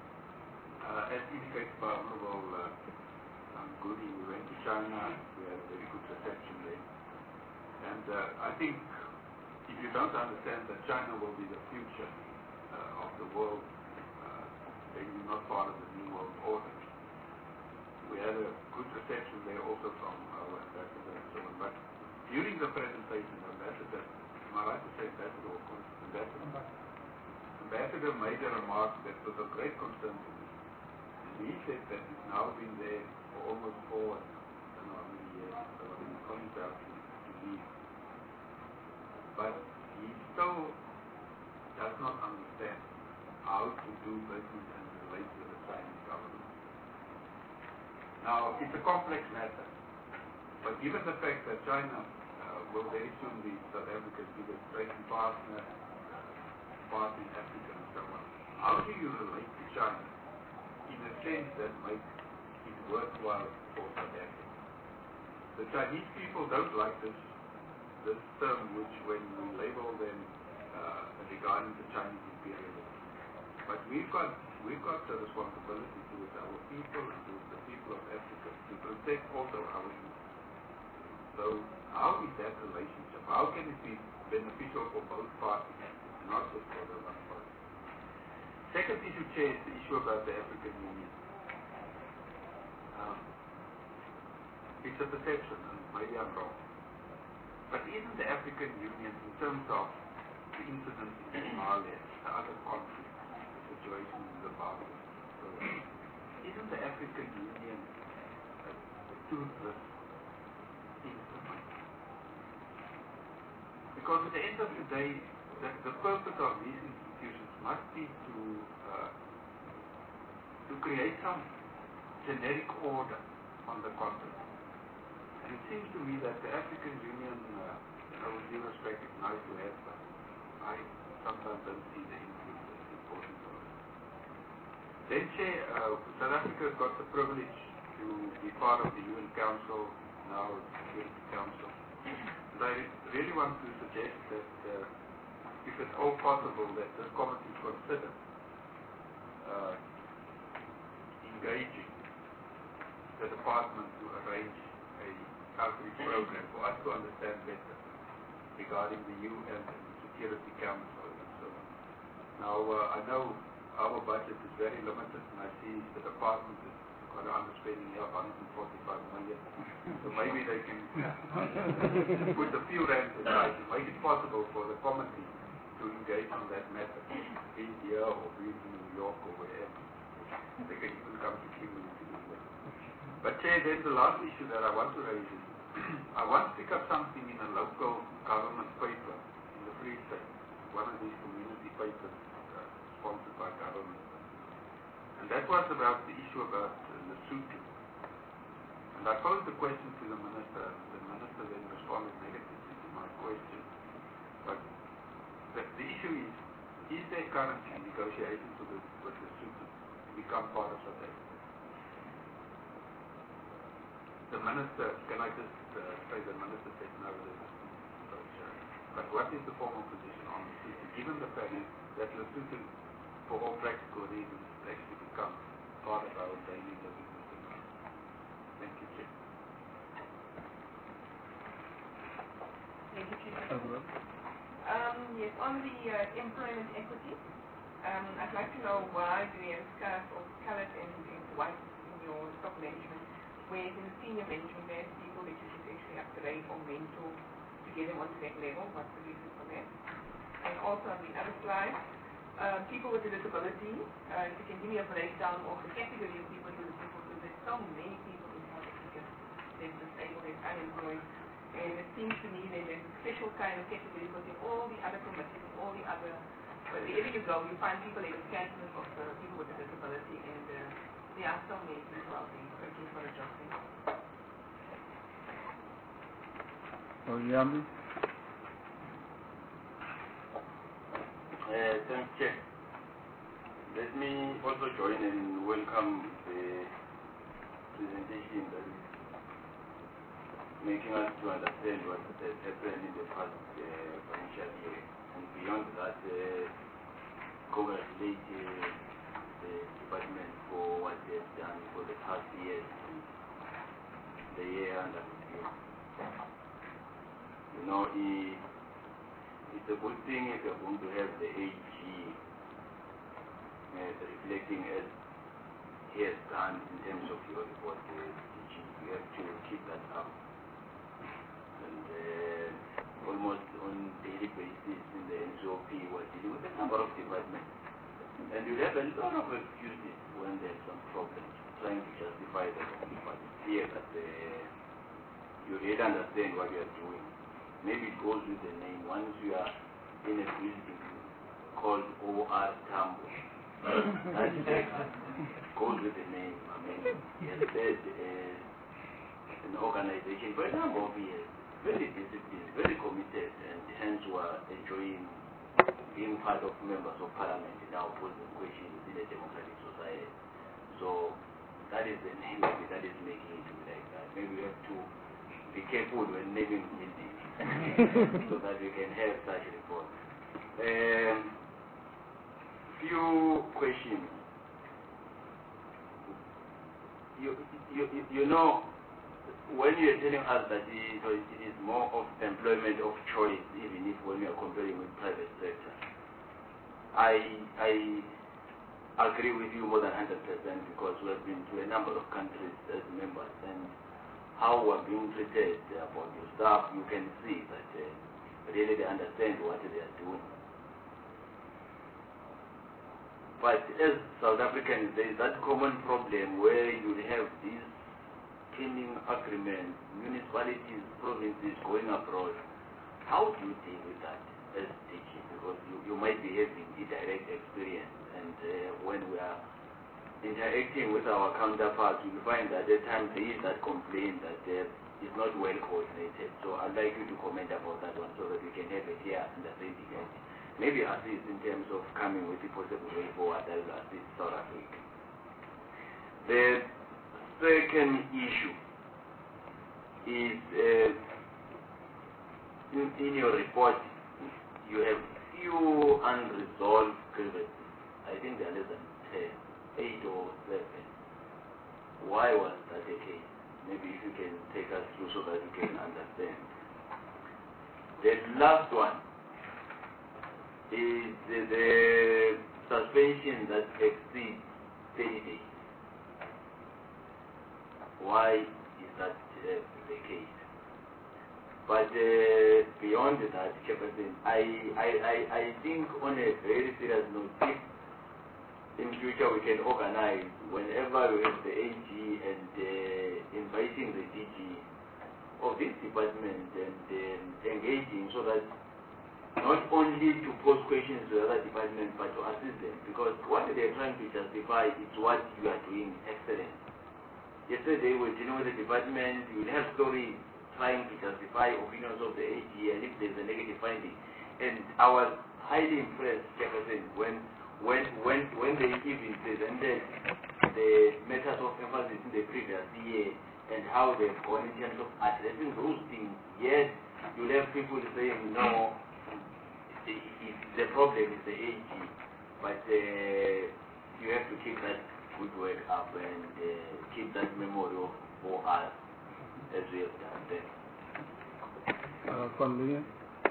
Uh, as indicated by Honorable uh, um, Goody, we went to China, we had a very good reception there. And uh, I think if you don't understand that China will be the future uh, of the world, uh, then you're not part of the New World Order. We had a good reception there also from our ambassador and so on. But during the presentation, the ambassador, am I right to say ambassador or ambassador? Ambassador made a remark that was of great concern to me. And he said that he's now been there for almost four, I don't know how many years, so I mean, coming out to, to leave. But he still does not understand how to do business and relate with the Chinese government. Now, it's a complex matter, but given the fact that China uh, will very soon be South Africa's biggest trading partner, uh, partner in Africa and so on, how do you relate to China in a sense that makes it worthwhile for South Africa? The Chinese people don't like this this term which when we label them uh, regarding the Chinese imperialism. But we've got we've got the responsibility towards our people and towards the people of Africa to protect also our youth. So how is that relationship? How can it be beneficial for both parties and not just for the one party? Second issue, Chair, is the issue about the African Union. Um, it's a perception, and maybe I'm wrong. But isn't the African Union, in terms of the incidents in Somalia, the other conflicts, the situation in Zimbabwe, so isn't the African Union a, a toothless instrument? Because at the end of the day, the, the purpose of these institutions must be to uh, to create some generic order on the continent. And it seems to me that the African Union, uh, you know, with due respect, is nice to have, but I sometimes don't see the influence as important for us. Then, Chair, uh, South Africa has got the privilege to be part of the U N Council, now the Security Council. And I really want to suggest that uh, if at all possible, that the committee consider uh, engaging the department to arrange a outreach program for us to understand better regarding the U N and the Security Council and so on. Now, uh, I know our budget is very limited, and I see the department is got an underspending here of one hundred forty-five million. So maybe they can put a few rands aside to make it possible for the committee to engage on that matter, be it here or be it in New York or wherever. They can even come to Kimberley to do that. But Chair, then the last issue that I want to raise is, I want to pick up something in a local government paper in the Free State, one of these community papers uh, sponsored by government. And that was about the issue about uh, Lesotho. And I posed the question to the minister, and the minister then responded negatively to my question. But the, the issue is, is there currently negotiations with, the, with Lesotho to become part of South Africa? The minister, can I just uh, say the minister said no, there's no negotiation. But what is the formal position on Lesotho, given the fact that Lesotho, for all practical reasons, has actually become part of our daily living within us? Thank you, Chair. Thank you, Chair. Um, yes, on the uh, employment equity, um, I'd like to know why do you have scars of colored and, and white in your top management, whereas in the senior management there's people that you should actually upgrade or mentor to get them onto that level. What's the reason for that? And also on the other slide, uh, people with a disability, uh, if you can give me a breakdown of the category of people you're looking for, because there's so many people in South Africa that's disabled, that's unemployed. And it seems to me that there's a special kind of category because in all the other committees, in all the other, but wherever you go, you find people that are canceled of uh, people with a disability, and uh, there are so many people out there looking for a job. Oh, Yami? Uh, thanks, Chair. Let me also join and welcome the presentation that is making us to understand what has happened in the past uh, financial year. And beyond that, uh, congratulate uh, the department for what they have done for the past years and the year under review. You know, it, it's a good thing if you're going to have the A G uh, reflecting as he has done in terms of your report to teaching. You have to keep that up. And uh, almost on daily basis in the N C O P, we're dealing with a number of departments. And you have a lot of excuses when there's some problems, trying to justify them. But it's clear that uh, you really understand what you are doing. Maybe it goes with the name. Once you are in a building called O R Tambo, that goes with the name. I mean, he has said uh, an organization for a number of years, very disciplined, very committed, and hence we are enjoying being part of members of parliament now posing questions in a democratic society. So that is the name of it that is making it like that. Maybe we have to be careful when naming buildings so that we can have such reports. Um, few questions. You, you, you know, when you're telling us that it, it is more of employment of choice, even if when we are comparing with private sector, I, I agree with you more than one hundred percent because we have been to a number of countries as members, and how we are being treated about your staff, you can see that uh, really they understand what they are doing. But as South Africans, there is that common problem where you have these teaming agreements, municipalities, provinces going abroad. How do you deal with that as teaching? Because you, you might be having a direct experience, and uh, when we are interacting with our counterparts, you'll find that at times there is that complaint that uh, is not well coordinated. So I'd like you to comment about that one so that we can have a clear understanding and maybe assist in terms of coming with the possible way forward that will assist South Africa. The second issue is uh, in, in your report you have few unresolved grievances. I think there are less than ten, eight or seven. Why was that the case? Maybe if you can take us through so that you can understand. The last one is the, the suspension that exceeds thirty days. Why is that uh, the case? But uh, beyond that, Chairperson, I, I, I, I think on a very serious note, if in future we can organize whenever we have the A G and uh, inviting the D G of this department and um, engaging so that not only to pose questions to the other department but to assist them, because what they're trying to justify is what you are doing excellent. Yesterday we were dealing with the department, you will have stories trying to justify opinions of the A G and if there's a negative finding. And I was highly impressed, Jefferson, when when when when they even presented the matters of emphasis in the previous year and how they've gone in terms of addressing those things. Yes, you'll have people saying no, the, the problem is the A G, but uh, you have to keep that good work up and uh, keep that memory of for us as we have done then. Uh, um,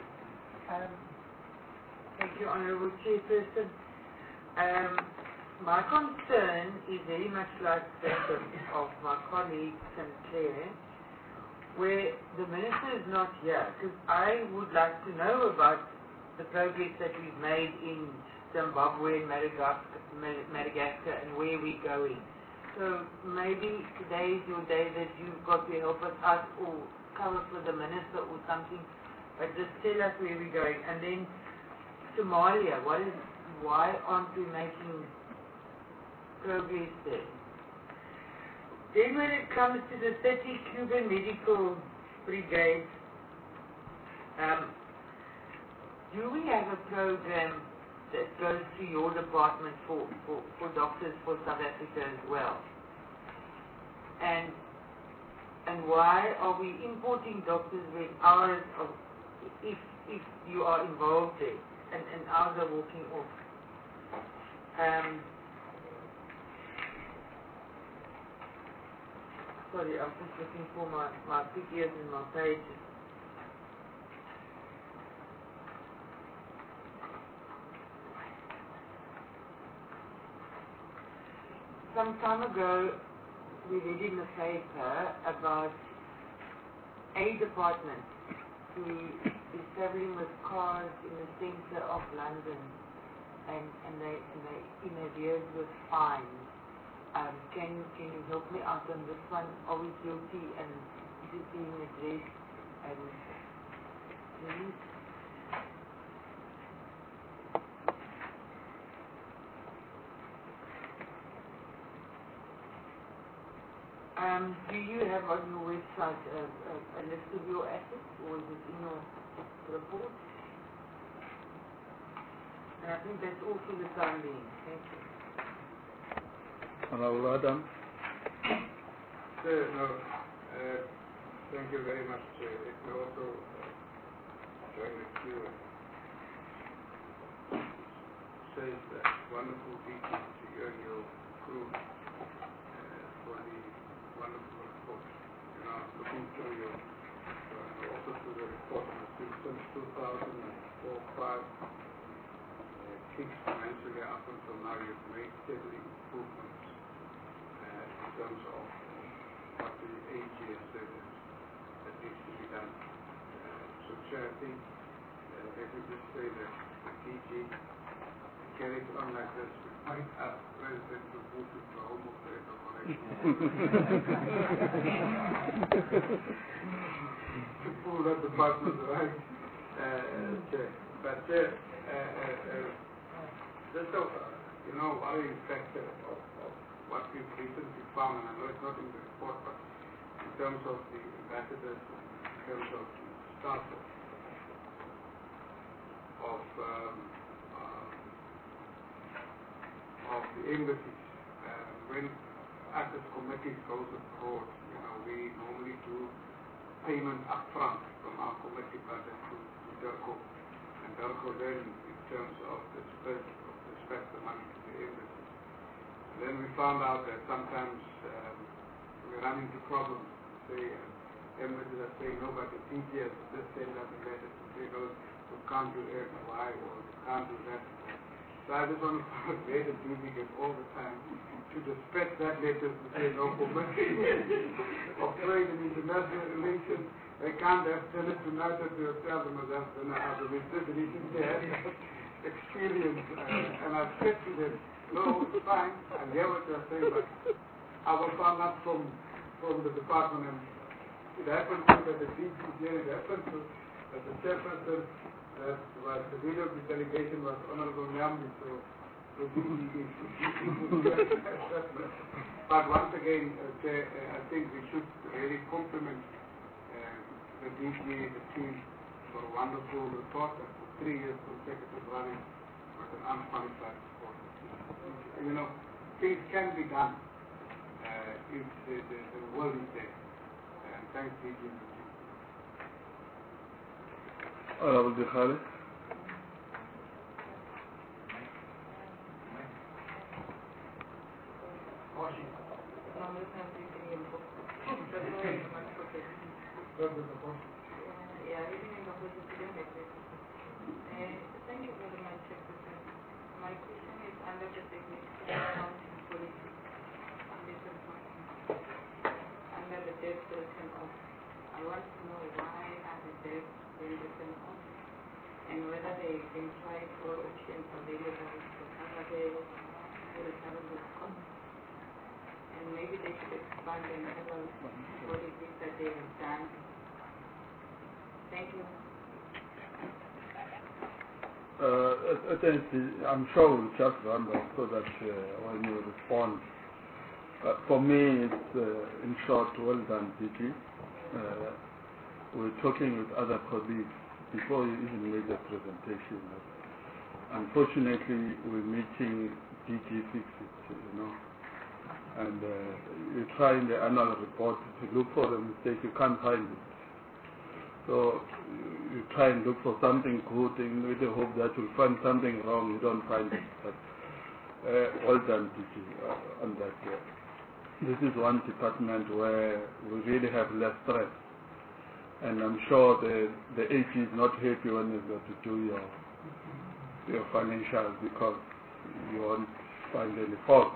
thank you, Honourable Chairperson. Um, my concern is very much like that of, of my colleague Sinclair, where the Minister is not here, because I would like to know about the progress that we've made in Zimbabwe and Madagascar, Madagascar and where we're going. So maybe today is your day that you've got to help us out or cover for the Minister or something, but just tell us where we're going. And then Somalia, what is, why aren't we making progress there? Then when it comes to the thirty Cuban medical brigades, um, do we have a program that goes to your department for, for, for doctors for South Africa as well? And and why are we importing doctors when ours, are, if, if you are involved there, and, and ours are walking off? Um, sorry, I'm just looking for my, my figures and my pages. Some time ago, we read in the paper about a department who is traveling with cars in the centre of London, and, and they and they in arrears with fines. Um, can can you help me out on this one? Are we guilty, and is it being addressed? And please. Um, do you have on your website a, a, a list of your assets, or is it in your report? And I think that's all for the time being. Thank you. Honourable Adam. Sir, no, uh, Thank you very much. Uh, let me also uh, join with you and say that wonderful people to you and your crew uh, for the wonderful report. You know, looking through your, uh, also through the report, since two thousand four five, uh, things financially up until now, you've made steady improvements uh, in terms of what the A G has said that needs to be done. Uh, so, Chair, I think uh, let me just say that the D G carry it on like this. We might ask President to move it to home affairs or to pull that department right. Uh, Chair. But, Chair, uh, uh, uh, just a uh, you know, worrying factor of, of what we've recently found, and I know it's not in the report, but in terms of the ambassadors, in terms of the staff of, of, um, uh, of the embassies, uh, when as this committee goes abroad, you know, we normally do payment upfront from our committee budget to, to DIRCO, and DIRCO then, in terms of the spread, disperse the money to the embassies. And then we found out that sometimes um, we run into problems. Say, uh, embassies are saying, no, but the D G has just sent us a letter to say, no, we can't do X, Y, or we can't do that. So I just want to find out where the D G gets all the time to disperse that letter to say, no, committee of trade and international relations, they can't have sent it tonight at the hotel, they must have sent it out of the city. They have experience, uh, and I've said to them, no, it's fine, I hear what you're saying, but I was found out from, from the department, and it happened to that the D G here, it happened to that the chairperson that was the leader of the delegation was Honorable Nyambi, so the D G is but once again, uh, Chair, uh, I think we should really compliment uh, the D G, the team, for a wonderful report. Three years consecutive running with an unqualified support. You know, things can be done uh, if the, the, the will is there. And thanks, D G. Honorable Dikhale. Thank you very much, Secretary. My question is under the significant accounting policy on this department, under the debt written off. I want to know why are the debts being written off, and whether they can try all options available to cover the recoverable costs. And maybe they should expand and tell us what it is that they have done. Thank you. Uh, I'm sure we'll just run off so that uh, when you respond. Uh, for me, it's uh, in short, well done, D G. Uh, we're talking with other colleagues before you even made the presentation. Unfortunately, we're meeting D G fixes, you know, and uh, you try in the annual report to look for the mistake, you can't find it. So you try and look for something good and with the hope that you'll find something wrong, you don't find it. But uh, well done, D G, uh, on that. Uh, this is one department where we really have less stress. And I'm sure the, the A G is not happy when you've got to do your, your financials because you won't find any fault.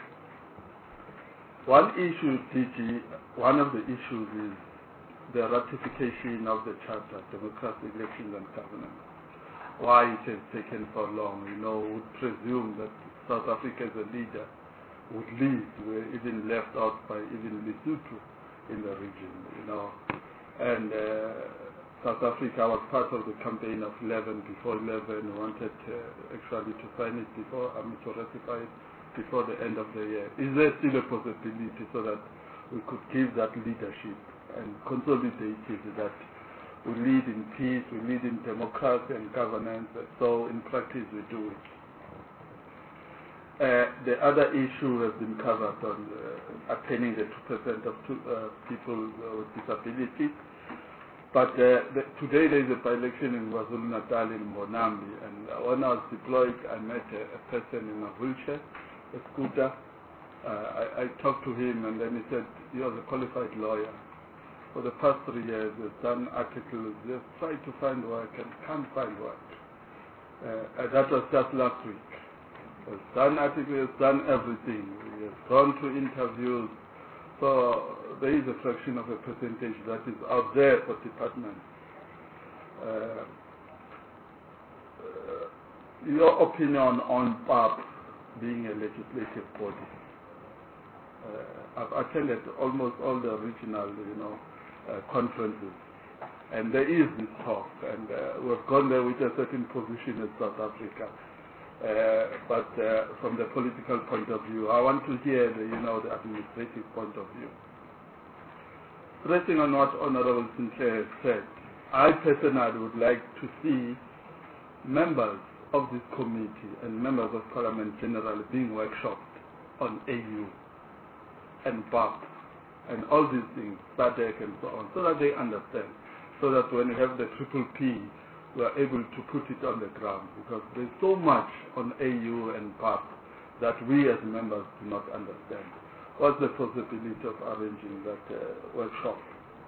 One issue, D G, one of the issues is the ratification of the Charter, Democracy, Elections and Governance. Why it has taken so long? You know, we would presume that South Africa as a leader would lead. We're even left out by even Lesotho in the region, you know. And uh, South Africa was part of the campaign of eleven, before eleven, wanted uh, actually to sign it before, I mean to ratify it before the end of the year. Is there still a possibility so that we could give that leadership and consolidate it, that we lead in peace, we lead in democracy and governance, so in practice we do it. Uh, the other issue has been covered on uh, attaining the two percent of two, uh, people uh, with disabilities. But uh, the, today there is a by-election in KwaZulu-Natal in Mbonambi, and uh, when I was deployed, I met a, a person in a wheelchair, a scooter. Uh, I, I talked to him, and then he said, he was a qualified lawyer. For the past three years, he has done articles, he has tried to find work and can't find work. Uh, and that was just last week. He has done articles, he has done everything. He has gone to interviews. So there is a fraction of a percentage that is out there for departments. Uh, uh, your opinion on P A P being a legislative body? Uh, I've attended almost all the regional, you know, uh, conferences, and there is this talk, and uh, we've gone there with a certain position in South Africa. Uh, but uh, from the political point of view, I want to hear the, you know, the administrative point of view. Stressing on what Honorable Sinclair said, I personally would like to see members of this committee and members of Parliament generally being workshopped on A U and B A P and all these things, S A D C and so on, so that they understand, so that when you have the triple P, we are able to put it on the ground, because there's so much on A U and P A P that we as members do not understand. What's the possibility of arranging that uh, workshop?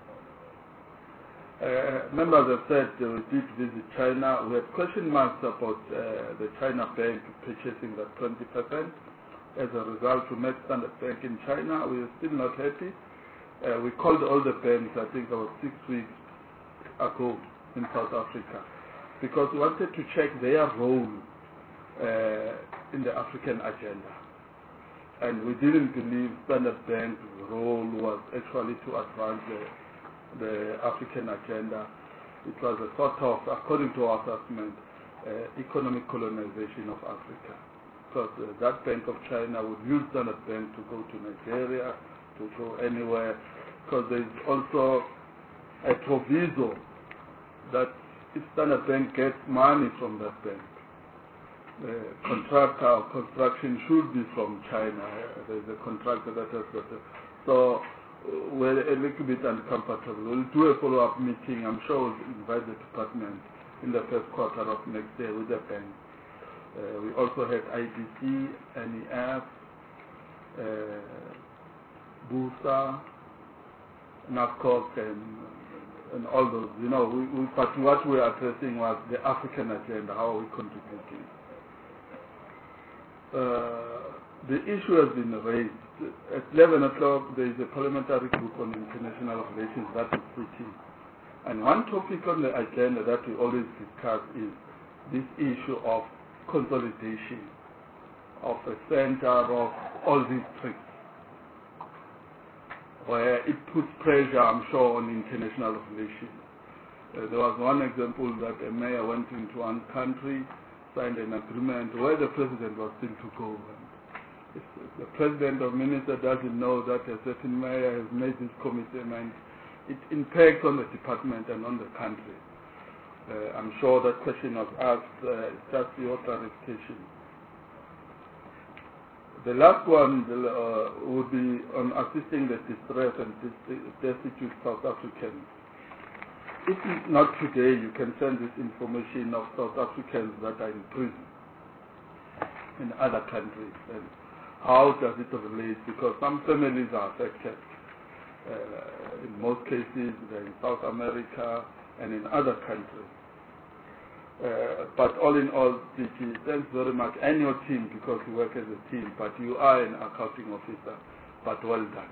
Uh, members have said uh, we did visit China. We had question marks about uh, the China Bank purchasing that twenty percent. As a result, we met Standard Bank in China. We are still not happy. Uh, we called all the banks, I think about six weeks ago in South Africa, because we wanted to check their role uh, in the African agenda. And we didn't believe Standard Bank's role was actually to advance the, the African agenda. It was a sort of, according to our assessment, uh, economic colonization of Africa. Because uh, that Bank of China would use Standard Bank to go to Nigeria, to go anywhere, because there is also a proviso that if Standard Bank gets money from that bank, the contractor of construction should be from China. There is a contractor that has got it. So we're a little bit uncomfortable. We'll do a follow-up meeting. I'm sure we'll invite the department in the first quarter of next year with the bank. Uh, we also had I D C, N E F, uh, BUSA, NAFCOC, and and all those, you know, we, we, but what we were addressing was the African agenda, how are we contributing. Uh, the issue has been raised. At eleven o'clock, there is a parliamentary group on international relations that is sitting. And one topic on the agenda that we always discuss is this issue of consolidation of a center of all these tricks, where it puts pressure, I'm sure, on international relations. Uh, there was one example that a mayor went into one country, signed an agreement where the president was still to go. And if the president or minister doesn't know that a certain mayor has made this commitment, it impacts on the department and on the country. Uh, I'm sure that question was asked, uh, just your clarification. The last one uh, would be on assisting the distressed and destitute South Africans. If not today, you can send this information of South Africans that are in prison in other countries. And how does it relate? Because some families are affected. Uh, in most cases, they're in South America and in other countries. Uh, but all in all, D G, thanks very much, and your team, because you work as a team, but you are an accounting officer, but well done.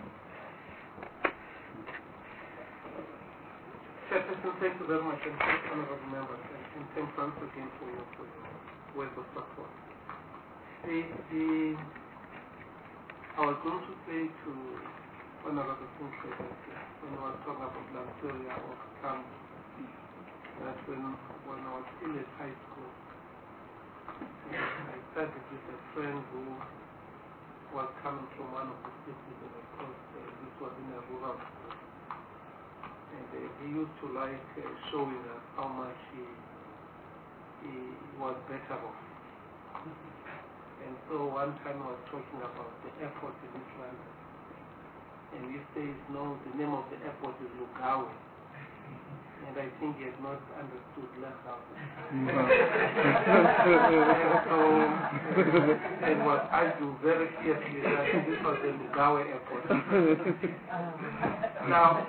Chairperson, thank you very much, and thank honorable members, and thanks once again for your, for your words of support. The, the, I was going to say to honorable Sinclair that when I was talking about Lanceria or camp, that when, when I was still at high school, I started with a friend who was coming from one of the cities, and of course uh, this was in a rural school. And uh, he used to like uh, showing us how much he, he was better off. And so one time I was talking about the airport in East London. And he says, no, the name of the airport is Lugawe. And I think he has not understood Lagao. And so uh, it was argued very fiercely that this was the Lugawe airport. Now,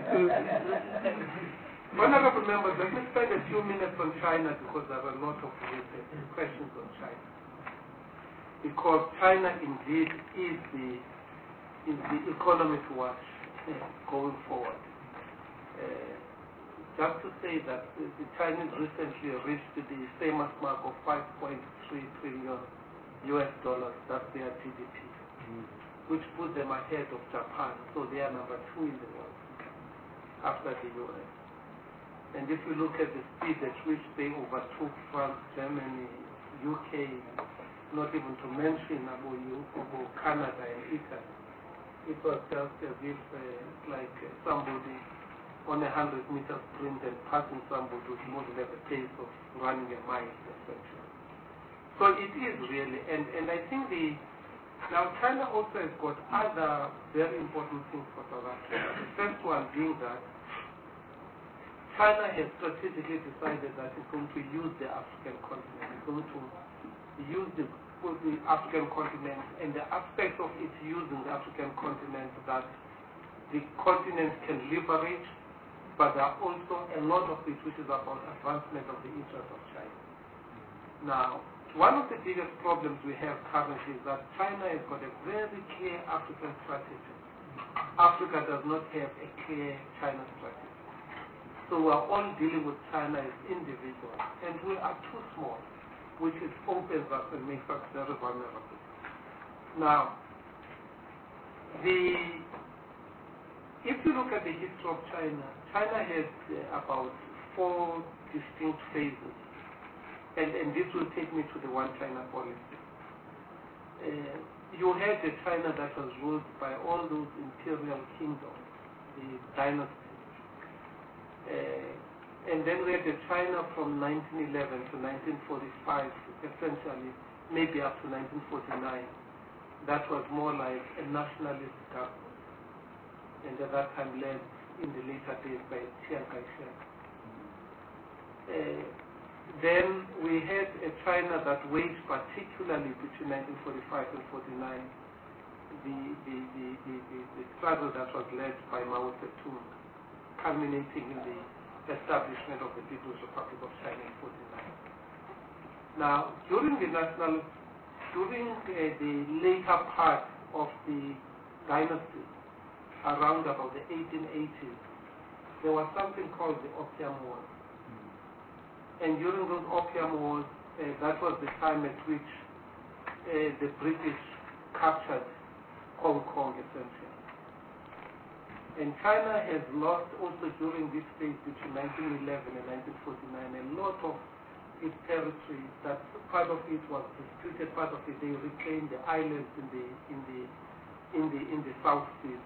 honorable members, let me spend a few minutes on China because there are a lot of questions on China. Because China indeed is the is the economy to watch uh, going forward. Uh, just to say that uh, the Chinese recently reached the famous mark of five point three trillion U S dollars, that's their G D P, mm. which puts them ahead of Japan, so they are number two in the world after the U S. And if you look at the speed at which they overtook France, Germany, U K, not even to mention about Canada and Italy, it was just as if uh, like uh, somebody on a hundred meter sprint and passing somebody with more than the pace of running a mile, essentially. So it is really, and, and I think the, now China also has got other very important things for South Africa. The first one being that China has strategically decided that it's going to use the African continent, it's going to use the the African continent and the aspects of its using the African continent that the continent can leverage, but there are also a lot of it which is about advancement of the interests of China. Now, one of the biggest problems we have currently is that China has got a very clear African strategy. Africa does not have a clear China strategy. So we are all dealing with China as individuals, and we are too small, which is opens us and makes us very vulnerable. Now, the if you look at the history of China, China has uh, about four distinct phases, and, and this will take me to the one China policy. Uh, you had a China that was ruled by all those imperial kingdoms, the dynasties. Uh, And then we had the China from nineteen eleven to nineteen forty-five, essentially, maybe up to nineteen forty-nine. That was more like a nationalist government. And at that time led in the later days by Chiang Kai-shek. Uh, then we had a China that waged particularly between nineteen forty-five and forty-nine, the, the, the, the, the, the struggle that was led by Mao Zedong, culminating in the establishment of the People's Republic of China in forty-nine. Now, during the national, during uh, the later part of the dynasty, around about the eighteen eighties, there was something called the Opium Wars. And during those Opium Wars, uh, that was the time at which uh, the British captured Hong Kong, essentially. And China has lost also during this phase between nineteen eleven and nineteen forty-nine a lot of its territory. That part of it was disputed, part of it they reclaimed the islands in the in the in the in the South Seas.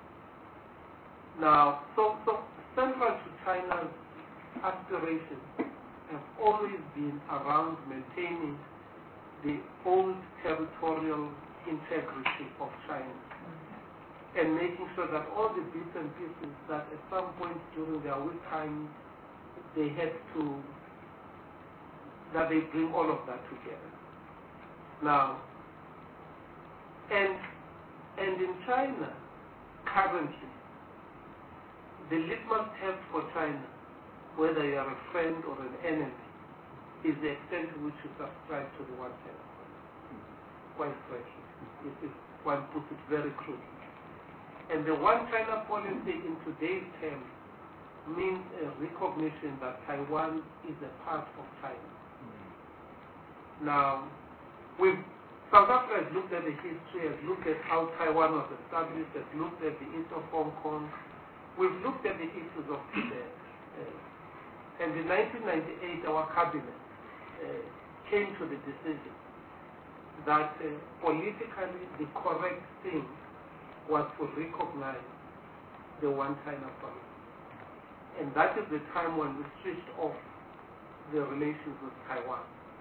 Now, so so central to China's aspirations have always been around maintaining the old territorial integrity of China, and making sure that all the bits and pieces that at some point during their weak times they had to, that they bring all of that together. Now, and and in China, currently, the litmus test for China, whether you are a friend or an enemy, is the extent to which you subscribe to the one China policy. Quite frankly, it is, one puts it very crudely. And the one China policy in today's terms means a recognition that Taiwan is a part of China. Mm. Now, we've, South Africa has looked at the history, has looked at how Taiwan was established, has looked at the issue of Hong Kong. We've looked at the issues of Tibet. Uh, and in nineteen ninety-eight, our cabinet uh, came to the decision that uh, politically the correct thing was to recognize the one China policy. And that is the time when we switched off the relations with Taiwan.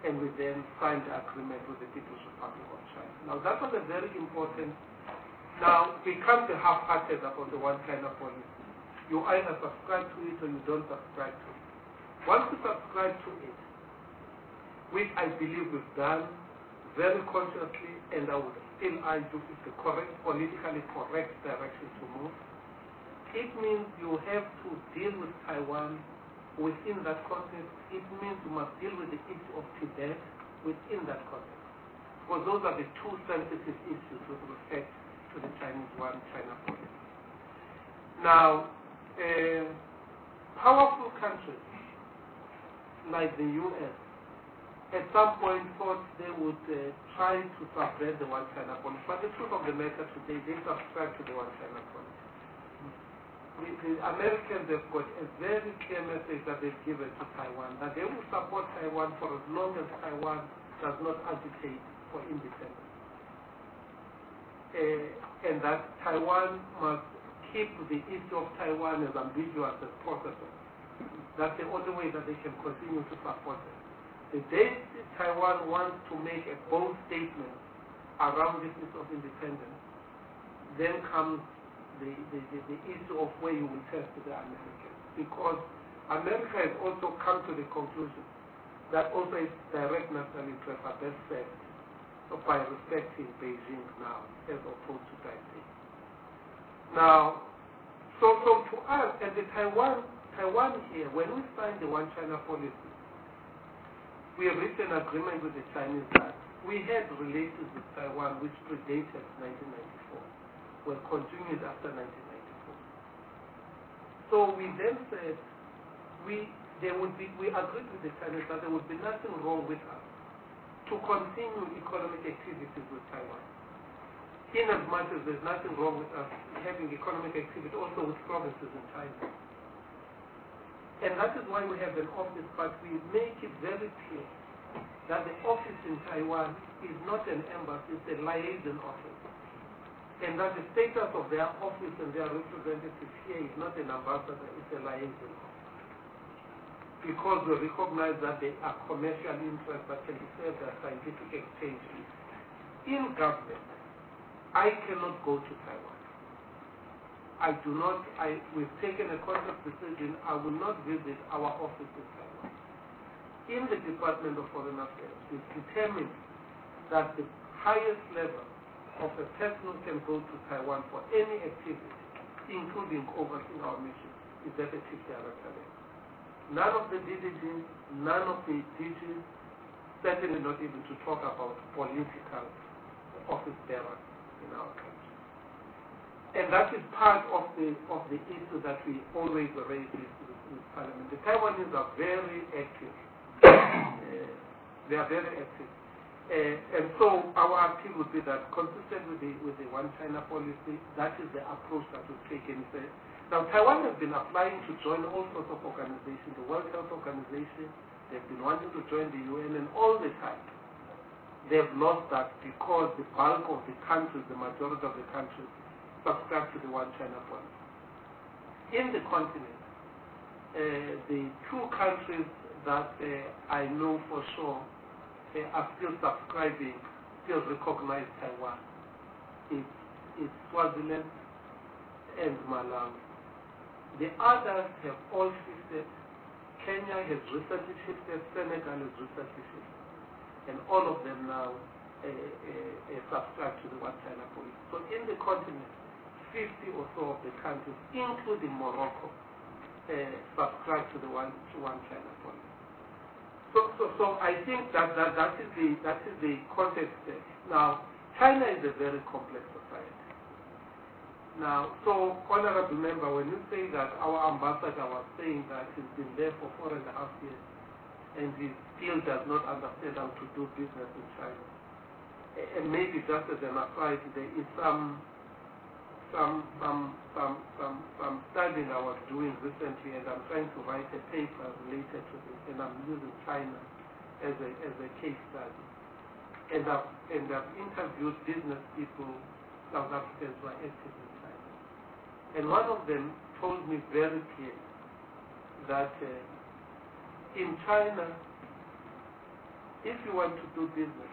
and we then signed the agreement with the People's Republic of China. Now that was a very important. Now we can't be half-hearted about the one China policy. You either subscribe to it or you don't subscribe to it. Once you subscribe to it, which I believe we've done very consciously, and I would still argue is the correct, politically correct direction to move, it means you have to deal with Taiwan within that context. It means you must deal with the issue of Tibet within that context. Because those are the two sensitive issues with respect to the Chinese one China policy. Now, uh, powerful countries like the U S at some point thought they would uh, try to subvert the one China policy. But the truth of the matter today, they subscribe to the one China policy. The, the Americans have got a very clear message that they've given to Taiwan, that they will support Taiwan for as long as Taiwan does not agitate for independence. Uh, and that Taiwan must keep the issue of Taiwan as ambiguous as possible. That's the only way that they can continue to support it. The day Taiwan wants to make a bold statement around this issue of independence, then comes the, the, the, the issue of where you will test the Americans. Because America has also come to the conclusion that also its direct national interests are best served by respecting Beijing now as opposed to Taipei. Now, so, so to us, and the Taiwan, Taiwan here, when we signed the One China policy, we have reached an agreement with the Chinese that we had relations with Taiwan which predated nineteen ninety-four, were continued after nineteen ninety-four. So we then said, we, there would be, we agreed with the Chinese that there would be nothing wrong with us to continue economic activities with Taiwan. In as much as there's nothing wrong with us having economic activity also with provinces in China. And that is why we have an office, but we make it very clear that the office in Taiwan is not an embassy, it's a liaison office. And that the status of their office and their representatives here is not an ambassador, it's a liaison office. Because we recognize that there are commercial interests that can be served as scientific exchanges. In government, I cannot go to Taiwan. I do not, I, we've taken a conscious decision, I will not visit our office in Taiwan. In the Department of Foreign Affairs, we've determined that the highest level of a person who can go to Taiwan for any activity, including overseeing our mission, is at the chief director level. None of the D D Gs, none of the D Gs, certainly not even to talk about political office bearers in our country. And that is part of the of the issue that we always raise with, with, with Parliament. The Taiwanese are very active. uh, they are very active. Uh, and so our appeal would be that, consistent with the with the One China policy, that is the approach that we've taken. Now, Taiwan has been applying to join all sorts of organizations, the World Health Organization. They've been wanting to join the U N, and all the time they've lost that because the bulk of the countries, the majority of the countries, subscribe to the One China policy. In the continent, uh, the two countries that uh, I know for sure uh, are still subscribing, still recognize Taiwan. It's, it's Swaziland and Malawi. The others have all shifted. Kenya has recently shifted, Senegal has recently shifted. And all of them now uh, uh, uh, subscribe to the One China policy. So in the continent, fifty or so of the countries, including Morocco, uh, subscribe to the One, to one China policy. So, so, so I think that, that, that, is the, that is the context there. Now, China is a very complex society. Now, so, honorable member, when you say that our ambassador was saying that he's been there for four and a half years and he still does not understand how to do business in China, and maybe just as an aside, there is some some some some some some studying I was doing recently, and I'm trying to write a paper related to this, and I'm using China as a as a case study. And I've and I've interviewed business people, South Africans who are active in China. And one of them told me very clearly that uh, in China, if you want to do business,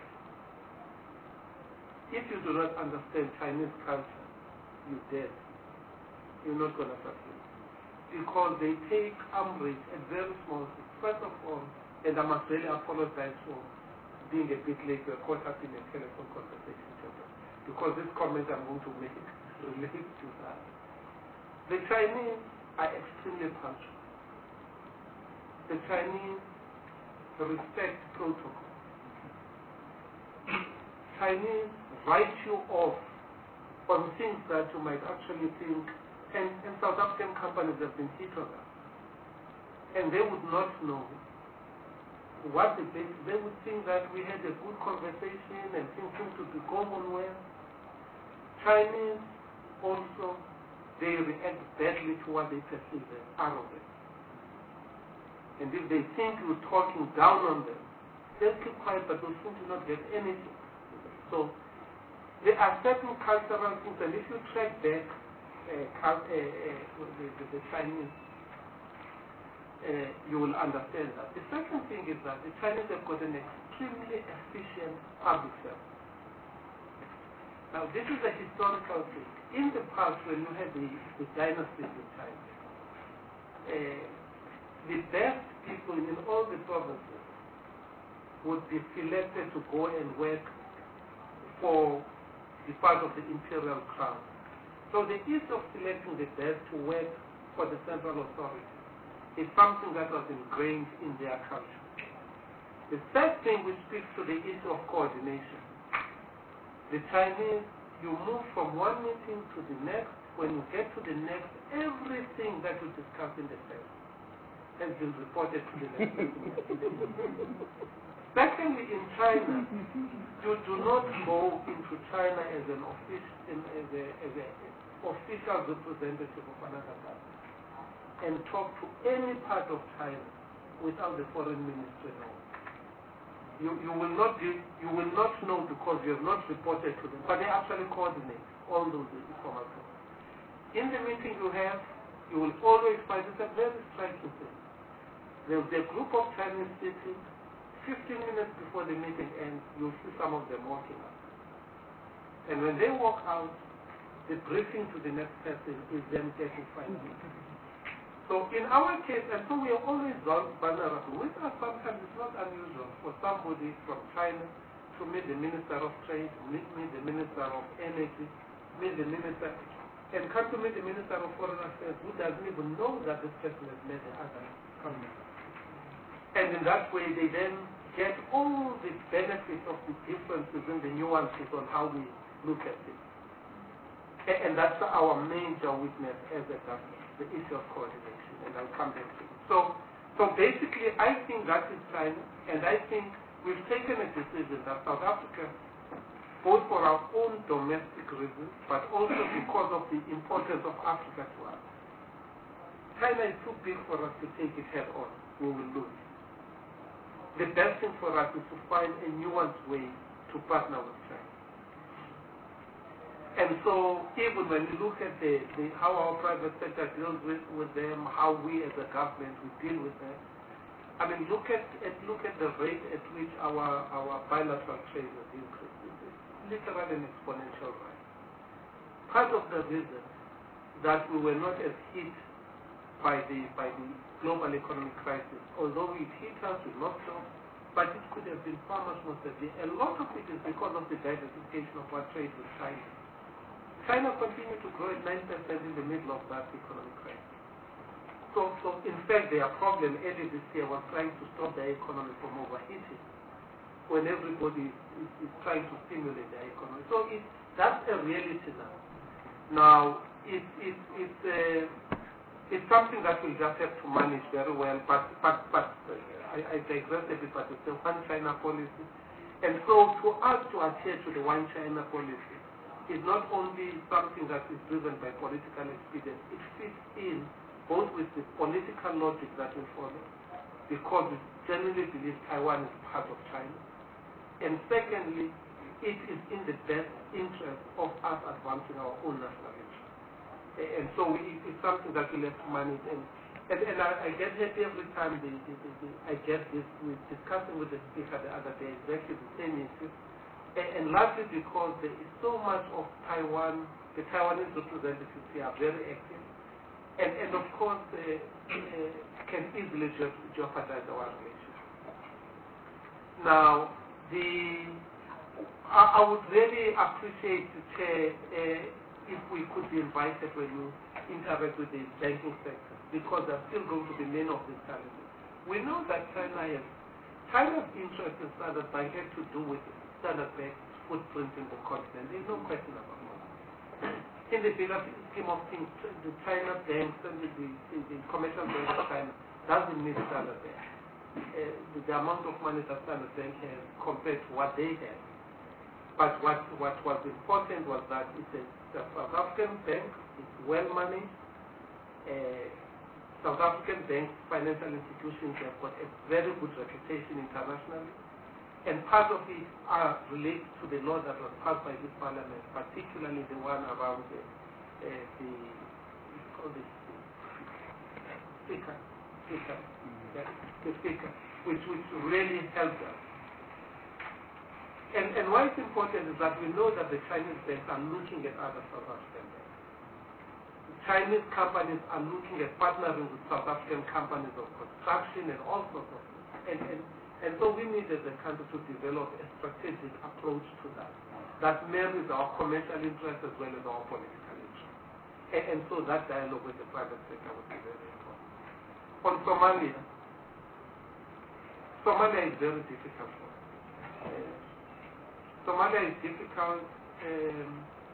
if you do not understand Chinese culture, you're dead. You're not going to succeed. Because they take umbrage at very small things. First of all, and I must really apologize for being a bit late, we're caught up in a telephone conversation, because this comment I'm going to make relates to that. The Chinese are extremely punctual. The Chinese respect protocol. Chinese write you off on things that you might actually think, and, and South African companies have been hit on that. And they would not know what the base, they would think that we had a good conversation and things seem to be going on well. Chinese also, they react badly to what they perceive as arrogant. And if they think you're talking down on them, they'll keep quiet, but they'll seem to not get anything. So there are certain cultural things, and if you track back uh, uh, uh, the, the, the Chinese, uh, you will understand that. The second thing is that the Chinese have got an extremely efficient public service. Now, this is a historical thing. In the past, when you had the, the dynasties in China, uh, the best people in all the provinces would be selected to go and work for the part of the imperial crown. So the ease of selecting the best to work for the central authority is something that was ingrained in their culture. The third thing which speaks to the issue of coordination. The Chinese, you move from one meeting to the next. When you get to the next, everything that you discuss in the first has been reported to the next meeting. Secondly, in China, you do not go into China as an official, as a, as a official representative of another country and talk to any part of China without the foreign ministry knowing. You, you will not give, you will not know because you have not reported to them, but they actually coordinate all those information. In the meeting you have, you will always find it's a very striking thing. There's a group of Chinese sitting, fifteen minutes before the meeting ends, you'll see some of them walking out. And when they walk out, the briefing to the next person is them getting final. So in our case, and so we are always vulnerable, with us sometimes it's not unusual for somebody from China to meet the Minister of Trade, meet, meet the Minister of Energy, meet the Minister, and come to meet the Minister of Foreign Affairs who doesn't even know that this person has met the other country. And in that way, they then get all the benefits of the differences and the nuances on how we look at it. And that's our major weakness as a government, the issue of coordination, and I'll come back to it. So, so basically, I think that is China, and I think we've taken a decision that South Africa, both for our own domestic reasons, but also because of the importance of Africa to us, China is too big for us to take it head on. We will lose. The best thing for us is to find a nuanced way to partner with China. And so even when you look at the, the, how our private sector deals with, with them, how we as a government we deal with them, I mean, look at, at look at the rate at which our, our bilateral trade has increased. It's literally an exponential rise. Part of the reason that we were not as hit by the by the global economic crisis, although it hit us, we lost jobs, but it could have been far much more severe. A lot of it is because of the diversification of our trade with China. China continued to grow at nine percent in the middle of that economic crisis. So, so in fact, their problem early this year was trying to stop their economy from overheating when everybody is, is, is trying to stimulate their economy. So it, that's a reality now. Now, it, it, it's, uh, it's something that we'll just have to manage very well, but, but, but uh, I, I digress a bit, but it's a one China policy. And so to us to adhere to the one China policy is not only something that is driven by political expedience, it fits in both with the political logic that we follow, because we generally believe Taiwan is part of China, and secondly, it is in the best interest of us advancing our own national interest. And so we, it's something that we'll have to manage, and And, and I, I get happy every time the, the, the, the, I get this. We're discussing with the speaker the other day exactly the same issue. And, and largely because there is so much of Taiwan, the Taiwanese representatives here are very active. And, and of course, uh, uh, can easily jeopardize our relationship. Now, the, I, I would really appreciate, Chair, uh, if we could be invited when you interact with the banking sector, because there are still going to be many of these challenges. We know that China has, China's interest in Standard Bank had to do with Standard Bank's footprint in the continent. There's no question about that. In the bigger scheme of things, the China banks and the, the, the commercial bank of China doesn't need Standard Bank. Uh, the, the amount of money that Standard Bank has compared to what they have. But what, what was important was that it's a, a South African bank, it's well managed. Uh, South African banks, financial institutions have got a very good reputation internationally. And part of it are related to the law that was passed by this parliament, particularly the one around the, uh, the it's called the speaker, speaker, yeah, the speaker, which, which really helped us. And, and why it's important is that we know that the Chinese banks are looking at other South African banks. The Chinese companies are looking at partnering with South African companies of construction and all sorts of things. And, and, and so we need as a country to develop a strategic approach to that, that marries our commercial interests as well as our political interests. And, and so that dialogue with the private sector would be very important. On Somalia, Somalia is very difficult for us. Uh, Somalia is difficult. Um,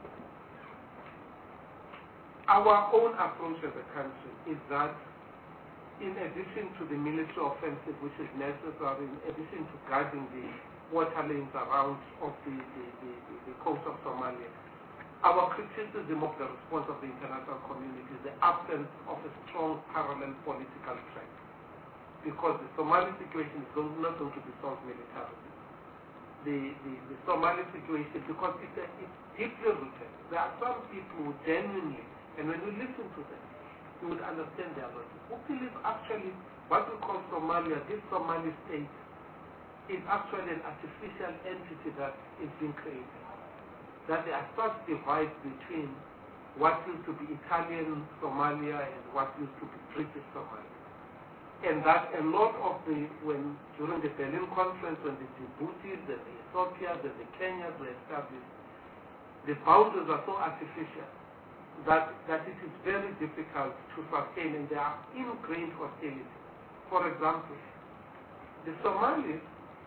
our own approach as a country is that in addition to the military offensive which is necessary, in addition to guarding the water lanes around of the, the, the, the, the coast of Somalia, our criticism of the response of the international community is the absence of a strong parallel political track. Because the Somali situation is not going to be solved militarily. The, the, the Somali situation, because it's, a, it's deeply rooted. There are some people who genuinely, and when you listen to them, you would understand their logic, who believe actually what we call Somalia, this Somali state, is actually an artificial entity that is being created. That there are such divides between what used to be Italian Somalia and what used to be British Somalia. And that a lot of the, when during the Berlin conference, when the Djibutis, the Ethiopians, and the Kenyans were established, the boundaries are so artificial that, that it is very difficult to sustain, and there are ingrained hostility. For example, the Somalis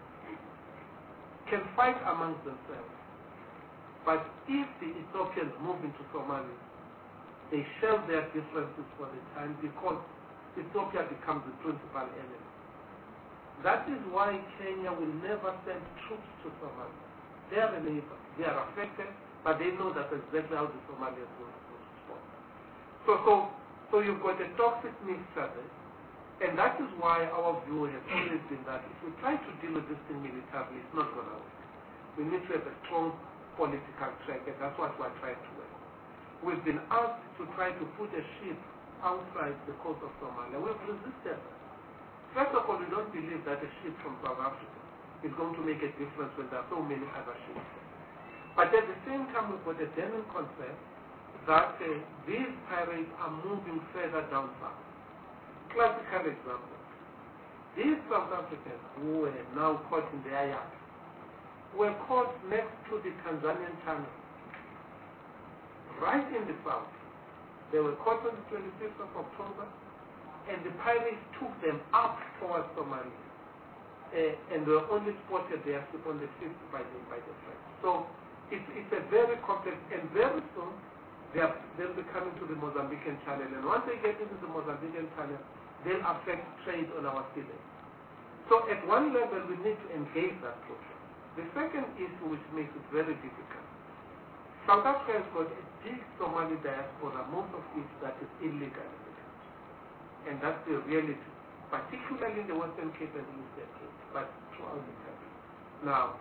can fight amongst themselves, but if the Ethiopians move into Somalia, they shelve their differences for the time because Ethiopia becomes the principal enemy. That is why Kenya will never send troops to Somalia. They are a neighbor. They are affected, but they know that exactly how the Somalians will respond. So, so, so you've got a toxic mixture there, and that is why our view has always been that if we try to deal with this thing militarily, it's not going to work. We need to have a strong political track, and that's what we're trying to work. We've been asked to try to put a ship outside the coast of Somalia. We've resisted that. First of all, we don't believe that a ship from South Africa is going to make a difference when there are so many other ships. But at the same time, we've got a genuine concept that uh, these pirates are moving further down south. Classical example. These South Africans who were now caught in the Ayat were caught next to the Tanzanian channel, right in the south. They were caught on the twenty-fifth of October, and the pirates took them up towards Somalia. Uh, and they were only spotted there on the fifth by the, by the French. So it's, it's a very complex, and very soon they are, they'll be coming to the Mozambican channel. And once they get into the Mozambican channel, they'll affect trade on our seabed. So at one level, we need to engage that process. The second issue which makes it very difficult, South Africa has got a big Somali diaspora, most of which that is illegal in the country. And that's the reality, particularly in the Western Cape and the Eastern Cape, but throughout the country. Now,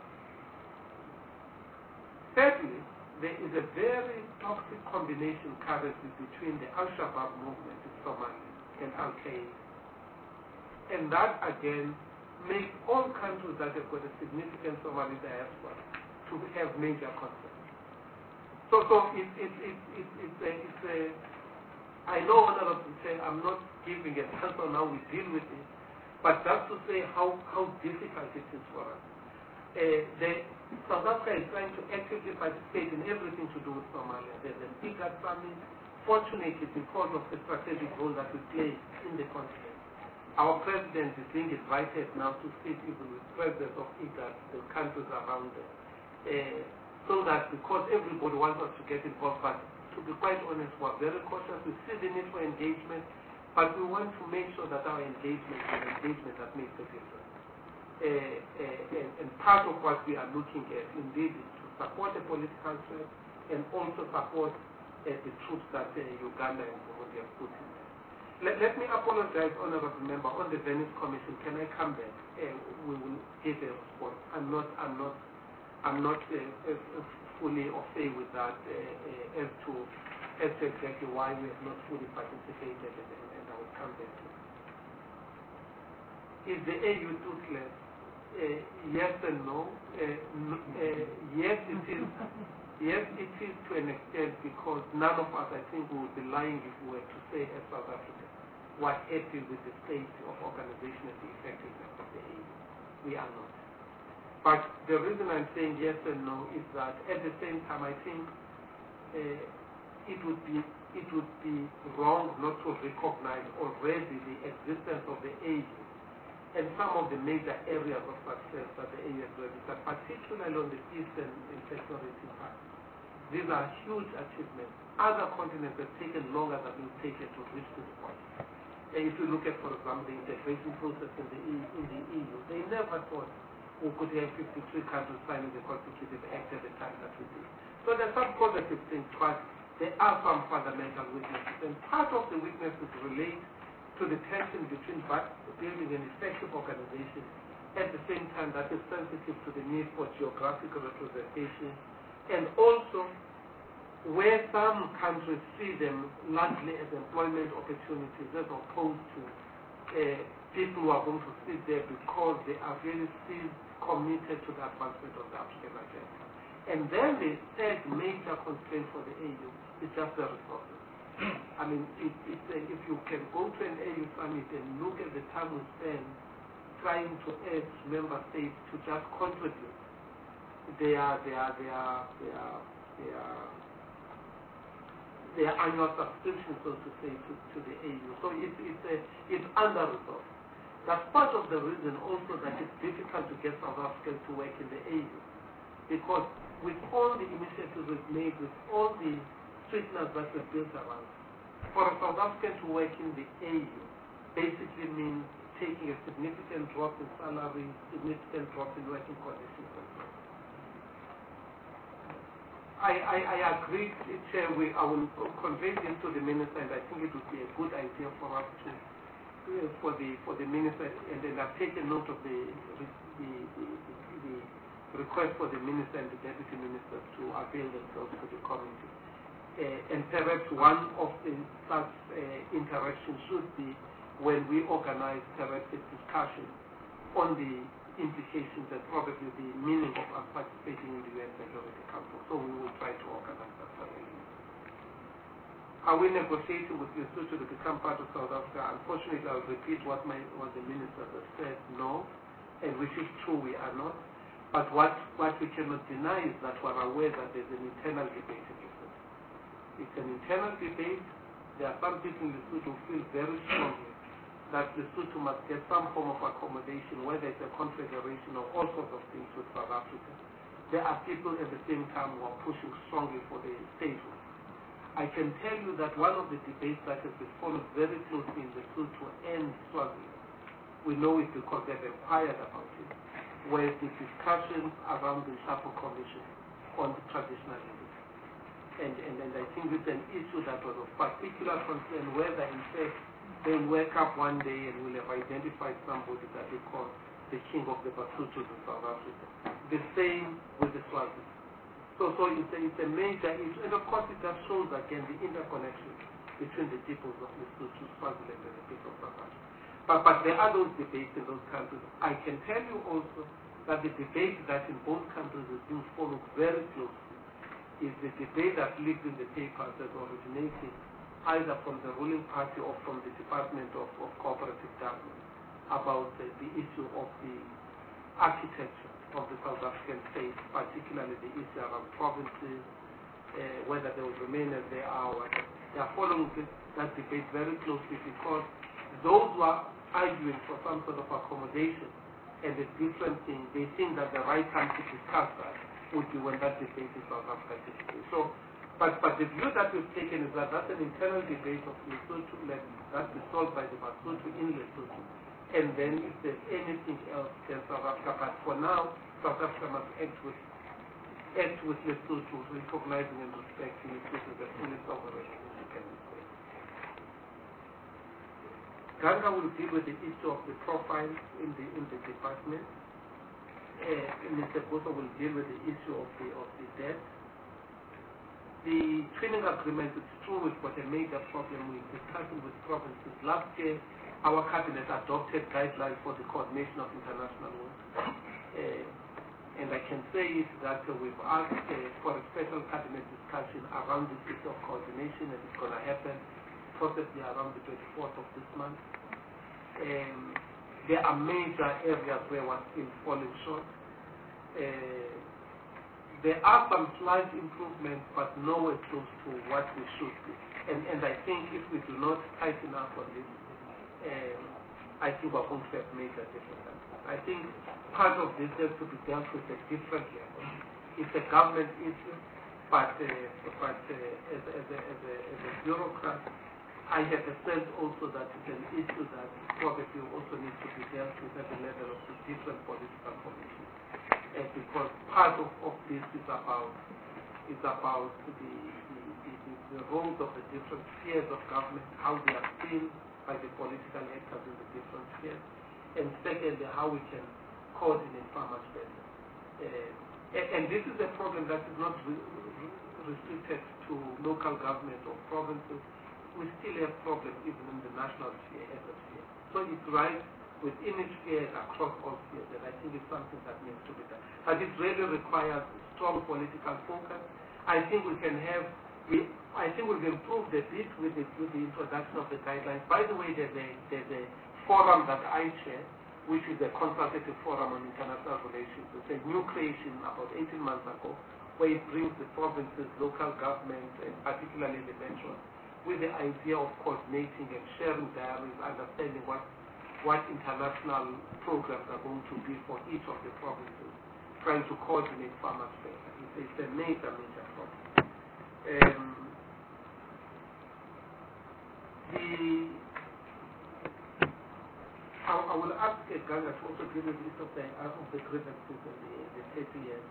thirdly, there is a very toxic combination currently between the Al-Shabaab movement in Somalia and Al-Qaeda. And that, again, makes all countries that have got a significant Somali diaspora to have major concerns. So, so it, it, it, it, it's a, it's a, I know Honorable say I'm not giving an answer now, we deal with it, but just to say how, how difficult it is for us. Uh, the, South Africa is trying to actively participate in everything to do with Somalia. There's an IGAD summit, fortunately because of the strategic role that we play in the continent. Our president is being invited now to sit even with presidents of IGAD, the countries around there. Uh, so that because everybody wants us to get involved, but to be quite honest, we're very cautious. We see the need for engagement, but we want to make sure that our engagement is an engagement that makes a difference. Uh, uh, and, and part of what we are looking at, indeed, is to support the political threat and also support uh, the troops that uh, Uganda and Burundi have put in there. Let, let me apologize, Honorable Member, on the Venice Commission. Can I come back? Uh, we will give a response. I'm not, I'm not, I'm not uh, uh, fully au fait with that uh, uh, as to as to exactly why we have not fully participated, and, and, and I will come back to it. Is the A U toothless? Uh, yes and no. Uh, no uh, yes, it is. Yes, it is to an extent, because none of us, I think, we would be lying if we were to say, as South Africa, we're happy with the state of organization and the effectiveness of the A U. We are not. But the reason I'm saying yes and no is that at the same time, I think uh, it would be it would be wrong not to recognize already the existence of the A U and some of the major areas of success that the A U has registered, particularly on the eastern security part. These are huge achievements. Other continents have taken longer than we've taken to reach this point. And if you look at, for example, the integration process in the, e in the E U, they never thought we could have fifty-three countries signing the Constitutive Act at the time that we did. So there are some positive things, but there are some fundamental weaknesses. And part of the weaknesses relate to the tension between building an effective organization at the same time that is sensitive to the need for geographical representation, and also where some countries see them largely as employment opportunities as opposed to uh, people who are going to sit there because they are very still committed to the advancement of the African agenda. And then the third major constraint for the A U is just the resources. I mean, it, it, uh, if you can go to an A U summit and look at the time we spend trying to urge member states to just contribute their their their their their, their annual subscription, so to say, to, to the A U. So it, it's a, it's under resourced. That's part of the reason also that it's difficult to get South Africans to work in the A U, because with all the initiatives we've made, with all the sweeteners that we've built around, for a South African to work in the A U basically means taking a significant drop in salary, significant drop in working conditions. I, I, I agree, Chair, we, I will convey this to the Minister, and I think it would be a good idea for us to, uh, for the for the Minister, and then I've taken note of the, the, the, the, the request for the Minister and the Deputy Minister to avail themselves to the committee. Uh, and perhaps one of the such uh, interactions should be when we organize perhaps a discussion on the implications and probably the meaning of us participating in the U N Security Council. So we will try to organize that for you. Are we negotiating with Lesotho to become part of South Africa? Unfortunately, I'll repeat what, my, what the Minister has said, no, and which is true, we are not. But what, what we cannot deny is that we're aware that there's an internal debate in Lesotho. It's an internal debate. There are some people in Lesotho who feel very strongly that Lesotho must get some form of accommodation, whether it's a confederation or all sorts of things with South Africa. There are people at the same time who are pushing strongly for the statehood. I can tell you that one of the debates that has been followed very closely in Lesotho and Swaziland, we know it because they've inquired about it, were the discussions around the Sharper Commission on the traditional leaders. And, and, and I think it's an issue that was of particular concern, whether in fact they'll wake up one day and will have identified somebody that they call the king of the Basutos in South Africa. The same with the Swazis. So, so it's, a, it's a major issue. And of course it just shows again the interconnection between the peoples of Lesotho, Swaziland, and the people of South Africa. But, but there are those debates in those countries. I can tell you also that the debate that in both countries is being followed very closely is the debate that lived in the papers that originated either from the ruling party or from the Department of, of Cooperative Government about uh, the issue of the architecture of the South African state, particularly the issue around provinces, uh, whether they will remain as they are. Or they are following this, that debate very closely because those who are arguing for some sort of accommodation and a different thing, they think that the right time to discuss that would be when that debate in South Africa takes place. So, but, but the view that we've taken is that that's an internal debate of Lesotho, that is solved by the Basotho in Lesotho. And then if there's anything else, then South Africa. But for now, South Africa must act with, act with Lesotho, recognizing and respecting Lesotho as a fully sovereign independent state. Ganga will deal with the issue of the profile in the in the department. Uh, Mister Bosa will deal with the issue of the of the debt. The training agreement, it's true, we've got a major problem with discussing with provinces. Last year, our cabinet adopted guidelines for the coordination of international work. Uh, and I can say is that uh, we've asked uh, for a special cabinet discussion around this issue of coordination, and it's going to happen possibly around the twenty-fourth of this month. Um, there are major areas where we're still falling short. Uh, there are some slight improvements, but nowhere close to what we should be. And, and I think if we do not tighten up on this, um, I think we're going to have major difficulties. I think part of this has to be dealt with at different levels. It's a government issue, but, uh, but uh, as, as, a, as, a, as a bureaucrat, I have a sense also that it's an issue that probably also needs to be dealt with at the level of the different political committees. Uh, because part of, of this is about is about the, the, the, the roles of the different spheres of government, how they are seen by the political actors in the different spheres, and secondly, how we can coordinate far much better. Uh, and, and this is a problem that is not re re restricted to local government or provinces. We still have problems even in the national sphere as a sphere. So it's right within each sphere across all spheres, and I think it's something that needs to be done. But it really requires strong political focus. I think we can have, we, I think we've improved a bit with the, with the introduction of the guidelines. By the way, there's a, there's a forum that I chair, which is a consultative forum on international relations. It's a new creation about eighteen months ago, where it brings the provinces, local governments, and particularly the metros, with the idea of coordinating and sharing diaries, understanding what what international programs are going to be for each of the provinces, trying to coordinate far much better. It's, it's a major, major problem. Um, the, I, I will ask uh, Ganga to also give a list of the, uh, of the grievances in the, the thirty years.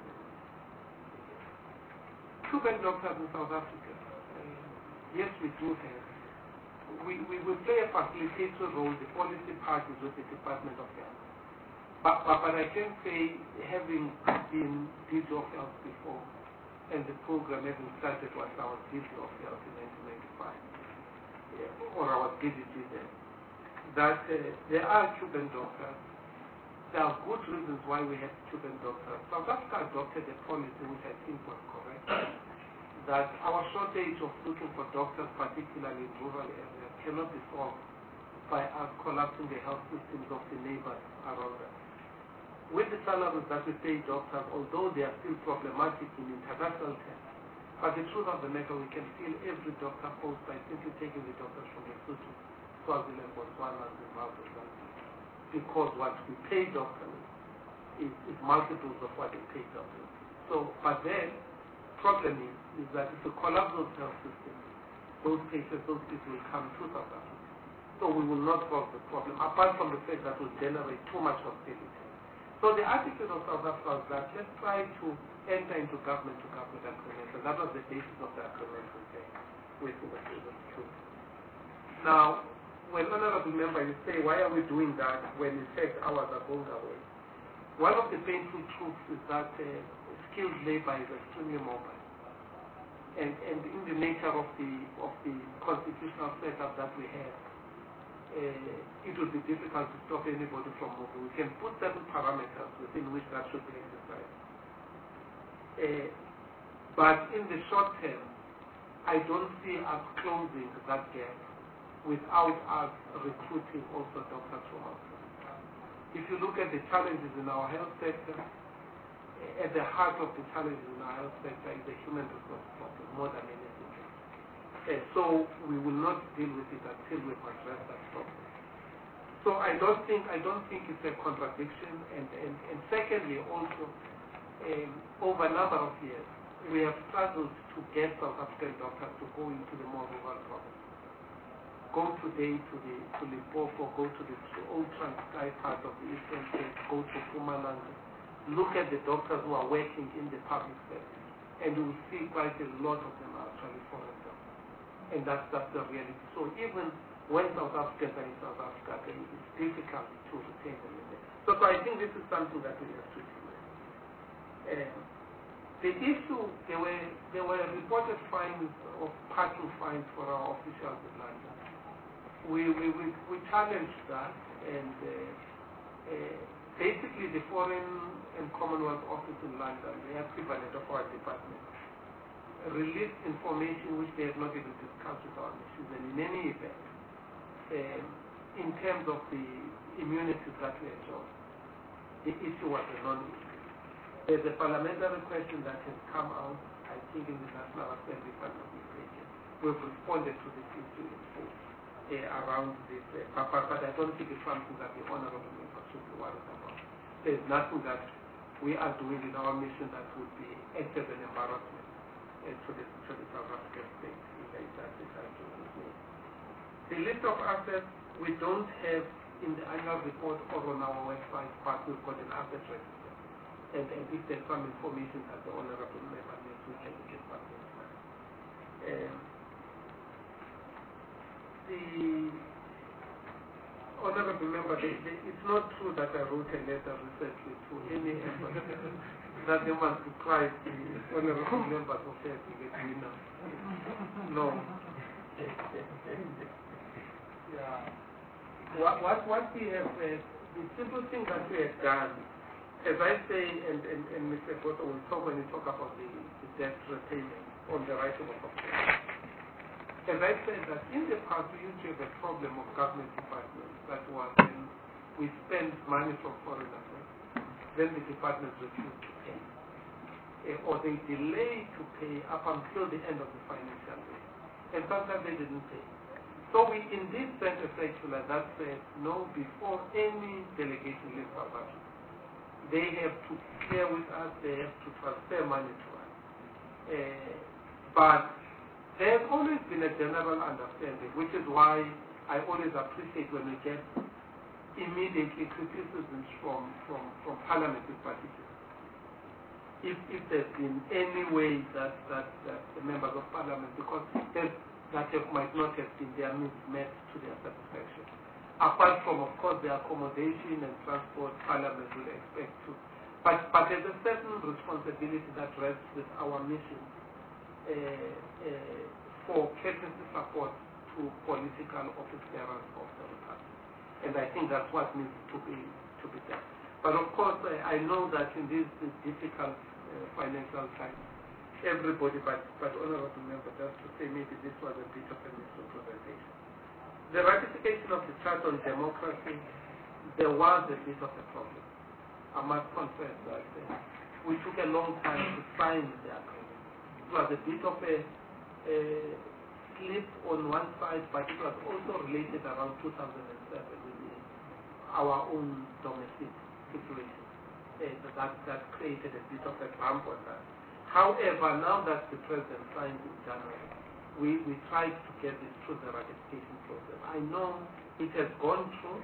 Cuban doctors in South Africa. Uh, yes, we do have. We, we will play a facilitator role, the policy parties with the Department of Health. But, but, but I can say, having been D G of Health before, and the program having started was our D G of Health in nineteen ninety-five, yeah, or our D D G then, that uh, there are Cuban doctors. There are good reasons why we have Cuban doctors. South Africa adopted a policy which I think was correct, that our shortage of looking for doctors, particularly in rural areas, cannot be solved by us collapsing the health systems of the neighbors around us. With the salaries that we pay doctors, although they are still problematic in international terms, but the truth of the matter, we can steal every doctor post by simply taking the doctors from Lesotho, Swaziland, Botswana, Zimbabwe, because what we pay doctors is, is multiples of what they pay doctors. So, but then, problem is, is that if we collapse those health systems, those patients, those people will come to South Africa. So we will not solve the problem, apart from the fact that will generate too much hostility. So the attitude of South Africa was that let's try to enter into government-to-government agreements, and that was the basis of the agreement with the Cuba. Now, when honorable member, you say, why are we doing that when in fact ours are going away? One of the painful truths is that uh, skilled labor is extremely mobile. and, and in the nature of the, of the constitutional setup that we have, uh, it would be difficult to stop anybody from moving. We can put certain parameters within which that should be exercised. Uh, but in the short term, I don't see us closing that gap without us recruiting also doctors from outside. If you look at the challenges in our health sector, at the heart of the challenges in our health sector is the human resource problem more than anything else. Uh, so we will not deal with it until we've addressed that problem. So I don't think I don't think it's a contradiction. And, and, and secondly, also um, over a number of years, we have struggled to get South African doctors to go into the more rural provinces. Go today to the to Limpopo, go to the old Transkei part of the Eastern Cape, go to Mpumalanga, look at the doctors who are working in the public sector, and you will see quite a lot of them are actually foreign doctors. And that's, that's the reality. So even when South Africans are in South Africa, then it's difficult to retain them in there. So, so I think this is something that we have to deal with. Um, the issue, there were, there were reported fines of parking fines for our officials in London. We, we, we, we challenged that, and uh, uh, basically the Foreign and Commonwealth Office in London, the equivalent of our department, released information which they have not even discussed with our missions. And in any event, um, in terms of the immunities that we enjoy, the issue was a non-issue. There's a parliamentary question that has come out, I think, in the National Assembly, if I'm not mistaken. We've responded to this issue in full. Uh, around this, uh, but, but I don't think it's something that the honorable member should be worried about. There's nothing that we are doing in our mission that would be act as an embarrassment uh, to, the, to the South African state. If that is the list of assets we don't have in the annual report or on our website, but we've got an asset register. And, and if there's some information that the honorable member needs, we can get back to it. Um, The honorable member, they, they, it's not true that I wrote a letter recently to any embassy that they must deprive the honorable members of their dinner. No. Yeah. What, what, what we have, uh, the simple thing that we have done, as I say, and, and, and Mister Botto will talk when we talk about the, the debt repayment on the writing of offense. As I said, that in the past we used to have a problem of government departments that was when we spend money from foreign affairs, then the departments refuse to pay. Uh, or they delay to pay up until the end of the financial year. And sometimes they didn't pay. So we indeed sent a circular that said, no, before any delegation leaves South Africa, they have to share with us, they have to transfer money to us. Uh, but there has always been a general understanding, which is why I always appreciate when we get immediately criticisms from, from, from Parliament in particular. If, if there's been any way that, that, that the members of Parliament, because that might not have been their needs met to their satisfaction. Apart from, of course, the accommodation and transport Parliament will expect to. But, but there's a certain responsibility that rests with our mission. Uh, uh, for courtesy support to political office bearers of the Republic. And I think that's what needs to be to be done. But of course, I, I know that in these, these difficult uh, financial times, everybody, but, but honorable member, just to say maybe this was a bit of a misrepresentation. The ratification of the Charter on Democracy, there was a bit of a problem. I must confess that uh, we took a long time to sign the agreement. It was a bit of a, a slip on one side, but it was also related around two thousand seven with the, our own domestic situation. Uh, that, that created a bit of a bump on that. However, now that the President signed in January, we, we tried to get it through the ratification process. I know it has gone through,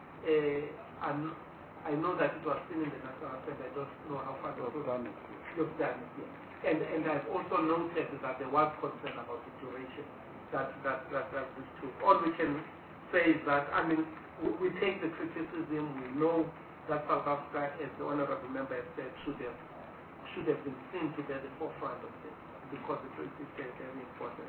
uh, and I know that it was still in the National Assembly. I don't know how far You've done it. You've done it, yes. And, and I've also noted that there was concern about the duration that, that, that, that this took. All we can say is that, I mean, we, we take the criticism, we know that South Africa, as the honorable member has said, should have, should have been seen to be at the forefront of this. because it is very important.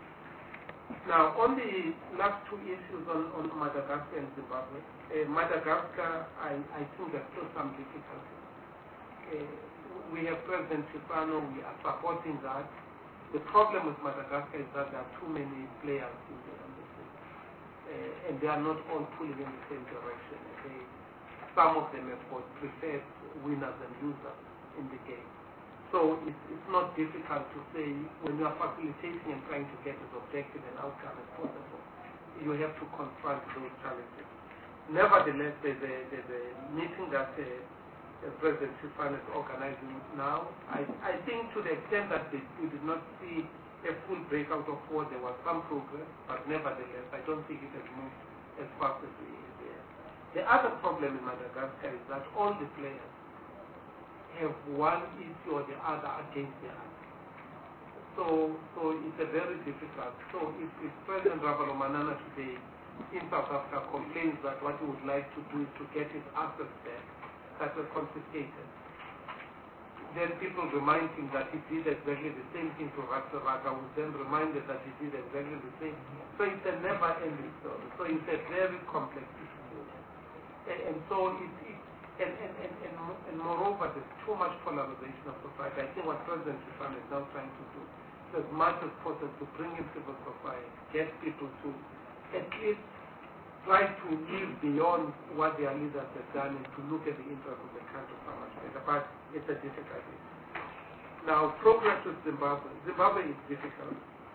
Now, on the last two issues on, on Madagascar and Zimbabwe, uh, Madagascar, I, I think there's still some difficulty. Uh, we have President Chissano, we are supporting that. The problem with Madagascar is that there are too many players in the embassy, uh, and they are not all pulling in the same direction. They, some of them have got preferred winners and losers in the game. So it's, it's not difficult to say when you are facilitating and trying to get as objective an outcome as possible, you have to confront those challenges. Nevertheless, there's a, there's a meeting that uh, uh, President Chissano is organizing now. I, I think to the extent that they, we did not see a full breakout of war, there was some progress, but nevertheless, I don't think it has moved as fast as we did. The other problem in Madagascar is that all the players have one issue or the other against the other. So, so it's a very difficult. So if, if President Ravalomanana today in South Africa complains that what he would like to do is to get his assets back that were confiscated, then people remind him that he did exactly the same thing to Rasta Raka, who then reminded that he did exactly the same. So it's a never-ending story. So it's a very complex issue. And, and so it, it And, and, and, and, and moreover, there's too much polarization of society. I think what President Chissano is now trying to do is as much as possible to bring in civil society, get people to at least try to live beyond what their leaders have done and to look at the interests of the country so much better. But it's a difficult issue. Now, progress with Zimbabwe. Zimbabwe is difficult.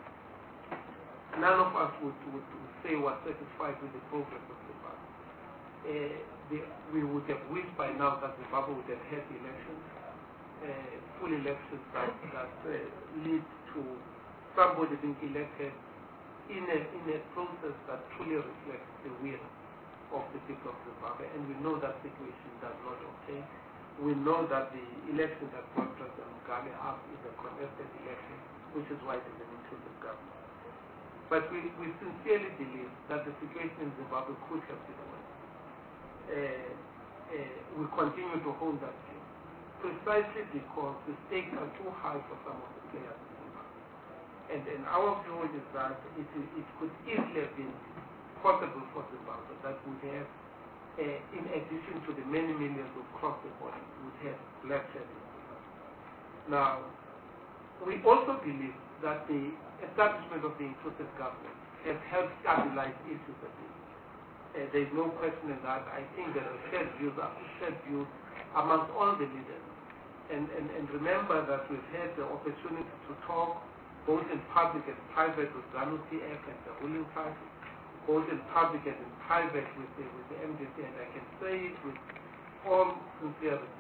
None of us would, would, would say we're satisfied with the progress of Zimbabwe. Uh, the, we would have wished by now that Zimbabwe would have had elections, uh, full elections that, that uh, lead to somebody being elected in a, in a process that truly reflects the will of the people of Zimbabwe. And we know that situation does not obtain. We know that the election that brought President Mugabe up is a contested election, which is why there's an inclusive government. But we, we sincerely believe that the situation in Zimbabwe could have been worse. Uh, uh, we continue to hold that view, precisely because the stakes are too high for some of the players in Zimbabwe. And, and our view is that it, it could easily have been possible for Zimbabwe that would have, uh, in addition to the many millions who crossed the border, would have bloodshed in Zimbabwe. Now, we also believe that the establishment of the inclusive government has helped stabilize issues a bit. Uh, there is no question in that. I think there are shared views, shared views amongst all the leaders. And, and, and remember that we've had the opportunity to talk both in public and private with ZANU P F and the ruling party, both in public and in private with the, with the M D C, and I can say it with all sincerity.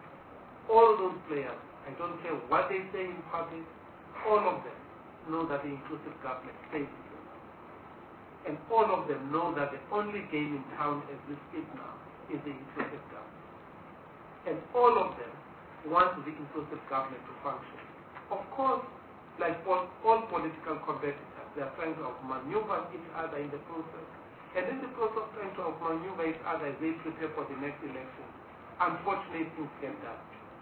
All those players, I don't care what they say in public, all of them know that the inclusive government saves them. And all of them know that the only game in town as we speak now is the inclusive government. And all of them want the inclusive government to function. Of course, like all, all political competitors, they are trying to outmaneuver each other in the process. And in the process of trying to outmaneuver each other as they prepare for the next election, unfortunately things get done,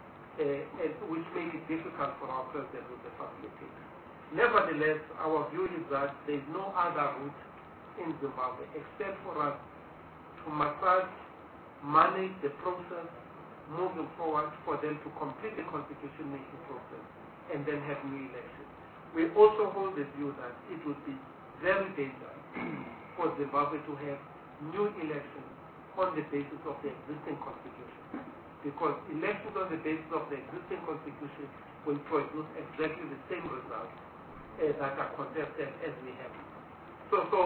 uh, which make it difficult for our president with the facilitator. Nevertheless, our view is that there is no other route in Zimbabwe except for us to massage, manage the process, moving forward for them to complete the constitution making process and then have new elections. We also hold the view that it would be very dangerous for Zimbabwe to have new elections on the basis of the existing constitution, because elections on the basis of the existing constitution will produce exactly the same results uh, that are contested as we have. So, so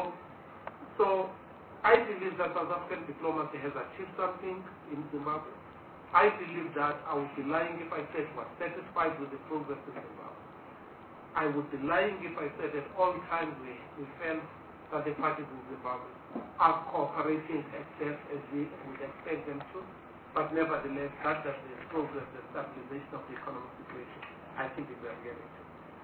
So I believe that South African diplomacy has achieved something in Zimbabwe. I believe that I would be lying if I said we're satisfied with the progress in Zimbabwe. I would be lying if I said at all times we, we felt that the parties in Zimbabwe are cooperating as best as we would expect them to. But nevertheless, that does the progress, the stabilization of the economic situation, I think we are getting to.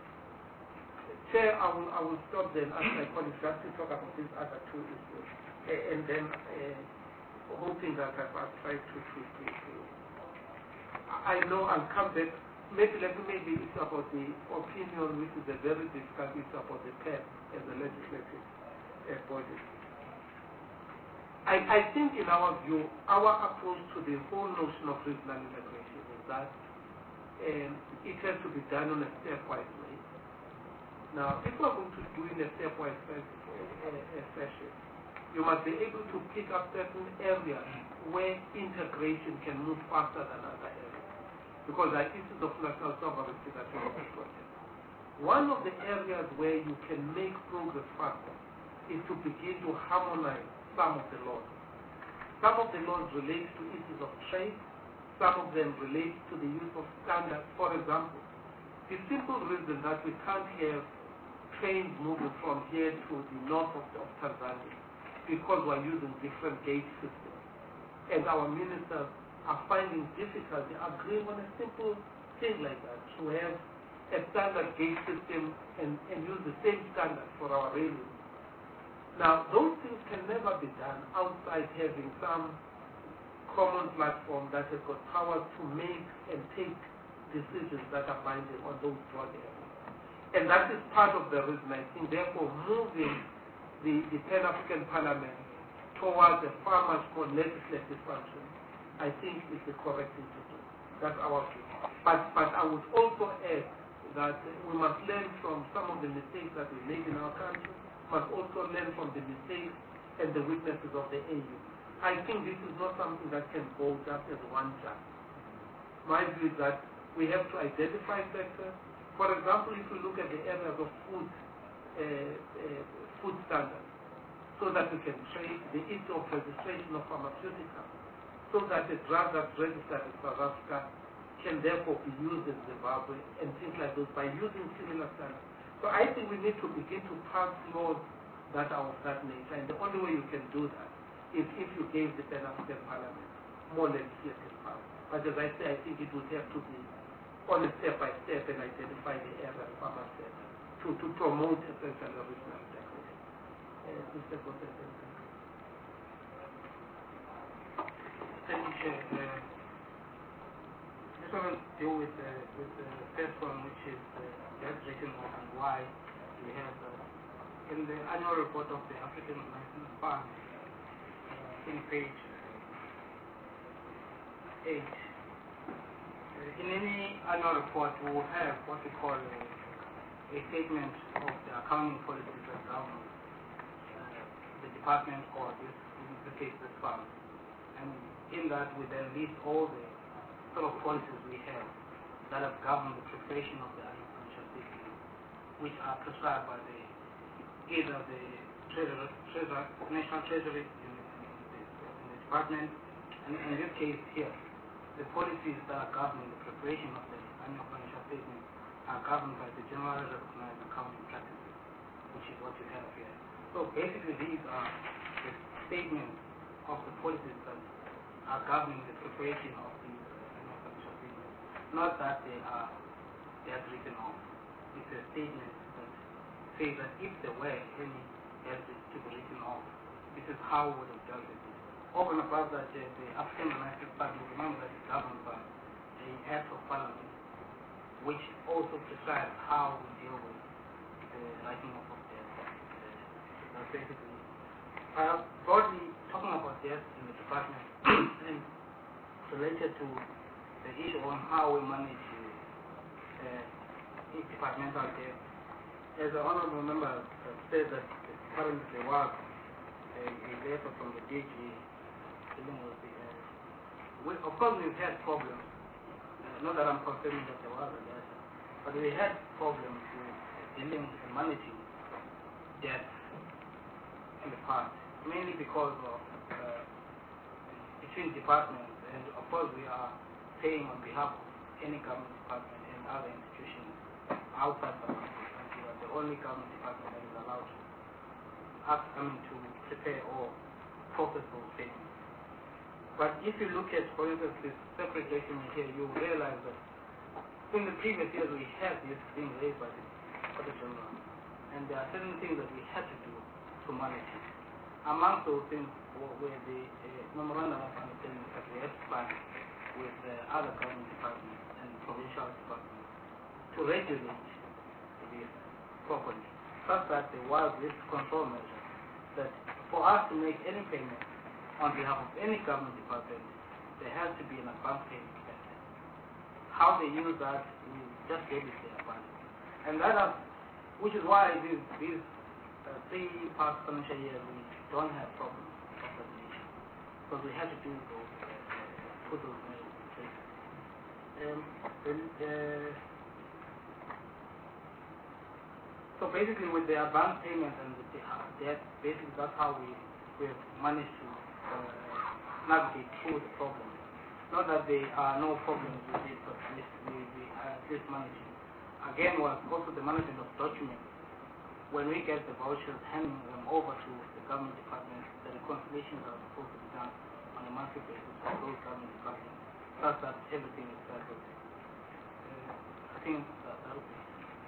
Chair, I will, I will stop then as my colleagues just to talk about these other two issues. Uh, and then uh, hoping that I've, I've tried to, to, to, to, I know I'll come back maybe let me maybe it's about the opinion, which is a very difficult issue about the P E P as a legislative uh, body. I, I think in our view, our approach to the whole notion of regional integration is that um, it has to be done on a stepwise way. Now, if we're going to do in a stepwise fashion, you must be able to pick up certain areas where integration can move faster than other areas, because there are issues of national sovereignty that we need to protect. One of the areas where you can make progress faster is to begin to harmonize some of the laws. Some of the laws relate to issues of trade, some of them relate to the use of standards. For example, the simple reason that we can't have trains moving from here to the north of, of Tanzania because we're using different gauge systems. And our ministers are finding difficulty agreeing on a simple thing like that, to have a standard gauge system and, and use the same standard for our railways. Now, those things can never be done outside having some common platform that has got power to make and take decisions that are binding on those broad areas. And that is part of the reason, I think, therefore, moving the, the Pan-African Parliament towards a far much more legislative function, I think is the correct thing to do. That's our view. But, but I would also add that we must learn from some of the mistakes that we made in our country, but also learn from the mistakes and the weaknesses of the A U. I think this is not something that can go just as one job. My view is that we have to identify sectors. For example, if we look at the areas of food, uh, uh, food standards, so that we can trade the issue of registration of pharmaceuticals, so that a drug that's registered in South Africa can therefore be used in Zimbabwe and things like those by using similar standards. So I think we need to begin to pass laws that are of that nature, and the only way you can do that is if you gave the Pan-African Parliament more legislative power. But as I say, I think it would have to be on a step-by-step and identify the areas farmers to, to promote essentially original integration. Uh, Mister Gosset. Thank you, Chair. Uh, I just want to deal with, uh, with the first one, which is uh, registration of and why we have uh, in the annual report of the African National Fund, uh, in page uh, eight. Uh, in any annual report, we will have what we call a, a statement of the accounting policies that govern uh, the department, or this, in this case, this fund. And in that, we then list all the sort of policies we have that have governed the preparation of the annual financial statement, which are prescribed by the either the treasurer, treasurer, National Treasury in, in, the, in the department, and in this case here, the policies that are governing the preparation of the annual financial statement are governed by the generally recognized accounting practices, which is what you have here. So basically, these are the statements of the policies that are governing the preparation of the annual financial statement. Not that they are they are written off. It's a statement that says that if there were any assets to be written off, this is how we would have dealt with it. Over and above that, uh, the African National Parliament, remember that it's governed by the Act of Parliament, which also prescribes how we deal with the writing off of debt. Uh, that's basically, uh, broadly talking about debt in the department and related to the issue on how we manage uh, departmental debt. As the honorable member uh, said that currently there was a, a letter from the D G dealing with the, uh, we, of course we've had problems, uh, not that I'm confirming that there was a letter, but we had problems with dealing and managing debt in the past, mainly because of uh, between departments, and of course we are paying on behalf of any government department and other institutions outside the country. We are the only government department that is allowed to ask, I mean, to prepare or process those payments. But if you look at, for instance, this segregation here, you realize that in the previous years we had this being raised by the Auditor General, and there are certain things that we had to do to manage it. Among those things were the uh, memorandum of understanding that we had to sign with uh, other government departments, and provincial departments to regulate this properly, such that there was this control measure that for us to make any payment on behalf of any government department, there has to be an advance payment method. How they use that, we just gave it the advance. And that is, which is why these, these uh, three past financial years we don't have problems of regulation, because we had to do those, uh, put those measures in place. Um, then, uh, so basically with the advance payment and the debt, basically that's how we, we have managed to uh, navigate through the problem. Not that there are no problems with it, but at least we, we are at least managing. Again, was also the management of documents. When we get the vouchers, handing them over to the government departments, the reconciliations are supposed to be done on a monthly basis for those government departments, such that everything is settled. Uh, I think that that would be.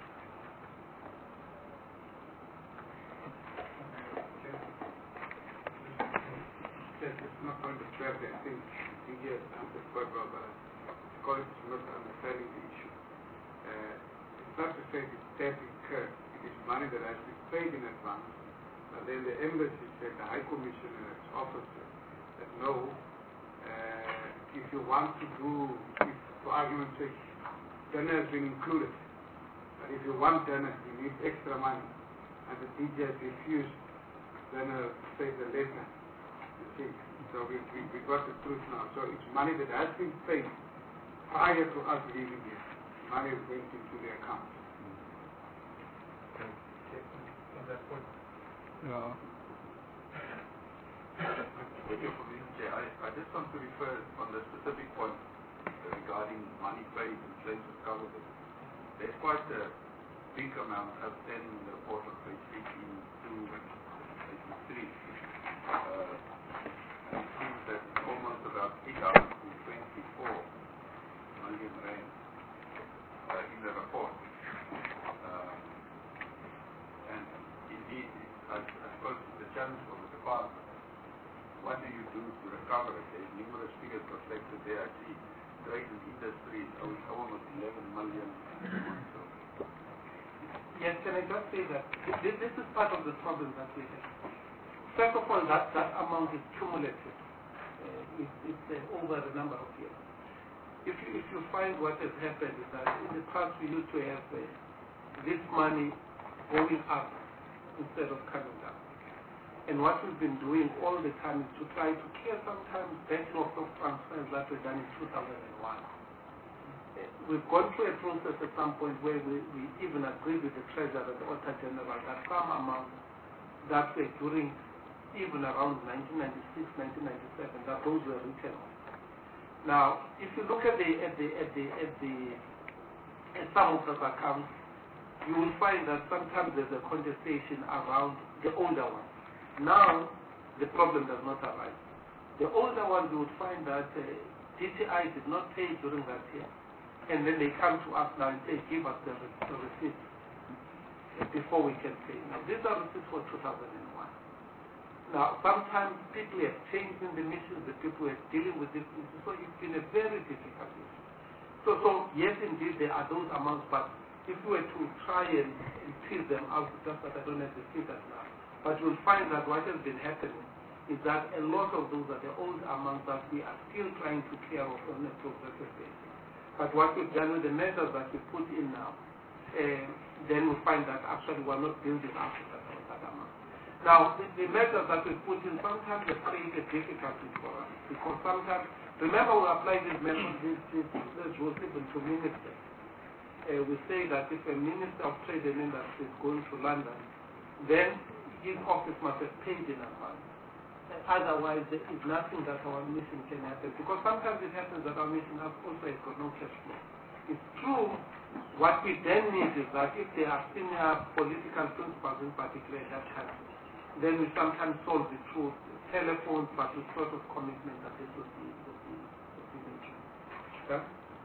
Yes, it's not going to clarify. I think D J has answered quite well, but I call it not understanding the issue. Uh, it's not to say it's debt incurred. It is money that has been paid in advance. But then the embassy said, the High Commissioner and its officer, that no, uh, if you want to do, if, for argument's sake, dinner has been included. But if you want dinner, you need extra money. And the D J has refused, then uh, say the later. So we, we, we got the truth now. So it's money that has been paid prior to us leaving here. Money went into the account. On that point. Yeah. Thank you for being Chair. I, I just want to refer on the specific point regarding money paid and claims of government. There's quite a big amount outstanding in the report on page eighteen to eighty-three. Uh, and it seems that it's almost about eight hundred twenty-four million rand uh, in the report. Uh, and indeed, I, I suppose the challenge for the department, what do you do to recover it? There's numerous figures reflected there. I see trade and industry is almost eleven million. So. Yes, can I just say that this, this is part of the problem that we have. First of all, that, that amount is cumulative. Uh, it, it's uh, over a number of years. If you, if you find what has happened is that in the past we used to have uh, this money going up instead of coming down. And what we've been doing all the time is to try to clear sometimes backlogs of transfers that were done in two thousand one. Uh, we've gone through a process at some point where we, we even agreed with the Treasurer and the Auditor General that some amounts that were during even around nineteen ninety-six, nineteen ninety-seven, that those were written off. Now, if you look at the at the at the at the at some of those accounts, you will find that sometimes there's a contestation around the older ones. Now, the problem does not arise. The older ones, you would find that uh, D T I did not pay during that year, and then they come to us now and say, give us the, the receipt before we can pay. Now, these are receipts for two thousand one. Now, sometimes people have changed in the missions, the people who are dealing with this issue, so it's been a very difficult issue. So, so yes, indeed, there are those amounts, but if we were to try and, and tease them out, just that I don't have the figures now, but you'll find that what has been happening is that a lot of those are the old amounts that we are still trying to clear off on a progressive basis. But what we've done with the measures that we put in now, uh, then we find that actually we're not building up to that, that amount. Now, the, the measures that we put in sometimes they create a difficulty for us, because sometimes, remember we apply these measures, these, these, these rules even to ministers. Uh, we say that if a minister of trade and industry is going to London, then his office must have paid in advance. Uh, otherwise, there is nothing that our mission can happen, because sometimes it happens that our mission has also has got no cash flow. It's true. What we then need is that if there are senior political principals in particular that have, then we sometimes solve it through telephones, but with sort of commitment that this would be the true. Yeah?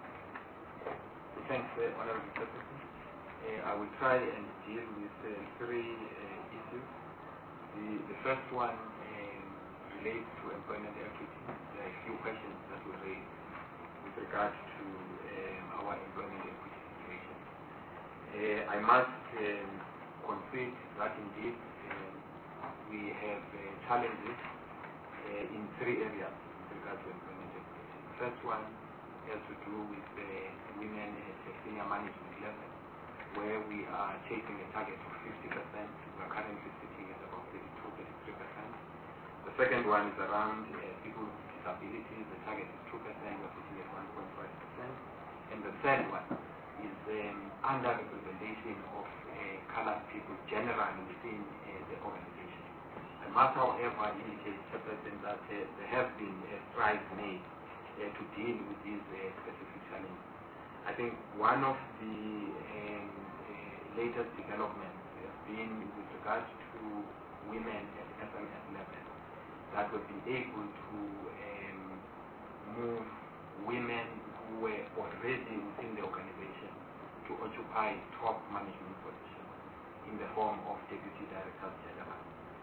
Thanks, uh, Honorable Secretary. Uh, I will try and deal with uh, three uh, issues. The, the first one uh, relates to employment equity. There are a few questions that were raised. with regard to um, our employment equity situation. Uh, I must um, concede that indeed um, we have uh, challenges uh, in three areas with regard to employment equity. The first one has to do with uh, women at the senior management level, where we are chasing a target of fifty percent. We are currently sitting at about thirty-two, thirty-three percent. The second one is around uh, people with disabilities. The target is two percent. We are sitting at one point five percent. And the third one is um, under-representation of uh, colored people generally within uh, the organization. I must, however, indicate, Chairperson, that uh, there have been uh, strides made uh, to deal with these uh, specific challenges. I think one of the um, uh, latest developments has been with regards to women at S M S level, that we've been able to um, move women who were already within the organization to occupy top management positions in the form of deputy directors general.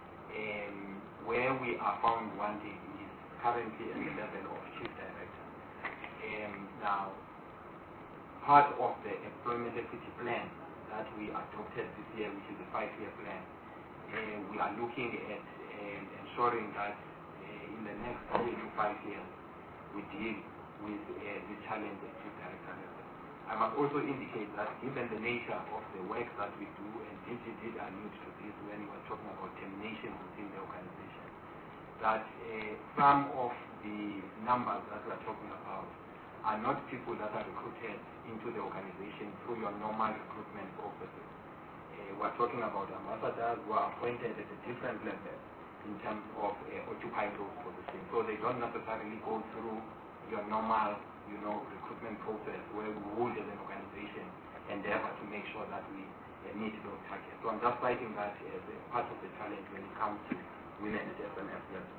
Um, where we are found wanting is currently at the level of chief director. Um, now, part of the employment equity plan that we adopted this year, which is a five-year plan, uh, we are looking at um, ensuring that uh, in the next three to five years we deal with uh, the challenge at chief director level. I must also indicate that given the nature of the work that we do, and D G did allude to this when we were talking about termination within the organization, that uh, some of the numbers that we are talking about are not people that are recruited into the organization through your normal recruitment processes. Uh, we're talking about ambassadors who are appointed at a different level in terms of uh, occupying those positions. So they don't necessarily go through your normal, you know, recruitment process where we would, as an organization, endeavor to make sure that we uh, meet those targets. So I'm just citing that as a part of the challenge when it comes to women at S M F level.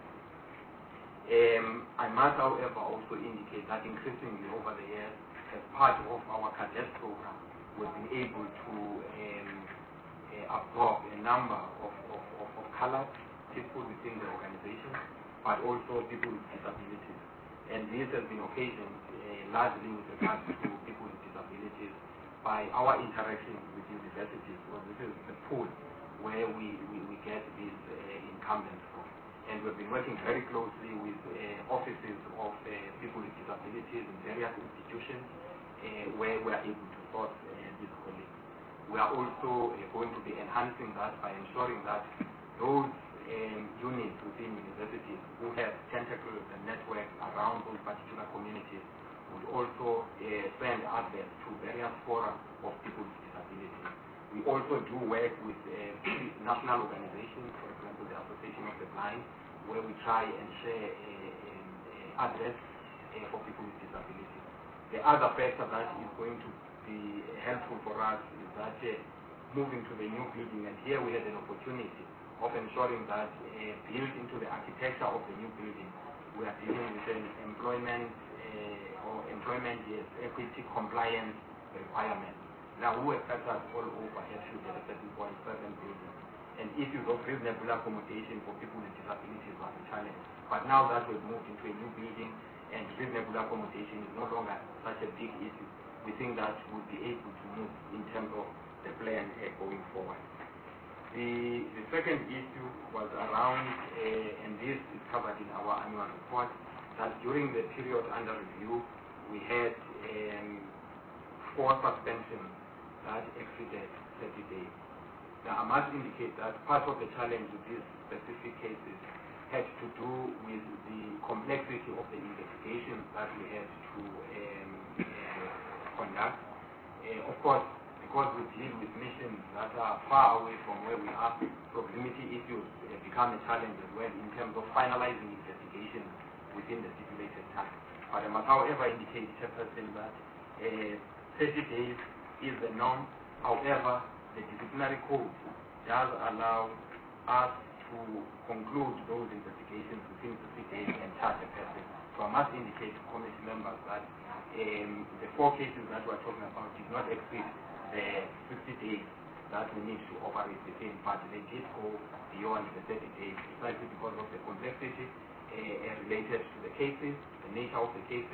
Um, I must, however, also indicate that increasingly over the years, as part of our cadet program, we've been able to um, uh, absorb a number of, of, of, of colored people within the organization, but also people with disabilities. And this has been occasioned uh, largely with regards to people with disabilities by our interactions with universities. So this is the pool where we, we, we get these uh, incumbents from. And we've been working very closely with uh, offices of uh, people with disabilities in various institutions uh, where we are able to source uh, these colleagues. We are also uh, going to be enhancing that by ensuring that those um, units within universities who have tentacles and networks around those particular communities would also uh, send adverts to various forums of people with disabilities. We also do work with uh, national organizations, for example, the Association of the Blind, where we try and share uh, address uh, for people with disabilities. The other factor that is going to be helpful for us is that uh, moving to the new building, and here we had an opportunity of ensuring that uh, built into the architecture of the new building, we are dealing with an employment uh, or employment yes, equity compliance requirement. Now, who expect us all over have should at a certain point, certain buildings. And issues of reasonable accommodation for people with disabilities was a challenge. But now that we've moved into a new building and reasonable accommodation is no longer such a big issue, we think that we'll be able to move in terms of the plan uh, going forward. The, the second issue was around, uh, and this is covered in our annual report, that during the period under review, we had um, four suspensions that exceeded thirty days. Now, I must indicate that part of the challenge with these specific cases had to do with the complexity of the investigations that we had to um, uh, conduct. Uh, of course, because we deal with missions that are far away from where we are, proximity issues uh, become a challenge as well in terms of finalizing investigations within the stipulated time. But I must, however, indicate, Chairperson, that uh, thirty days is the norm. However, the disciplinary code does allow us to conclude those investigations within sixty days and charge a person. So I must indicate to committee members that um, the four cases that we're talking about did not exceed the sixty days that we need to operate within, but they did go beyond the thirty days, precisely because of the complexity uh, related to the cases, the nature of the cases,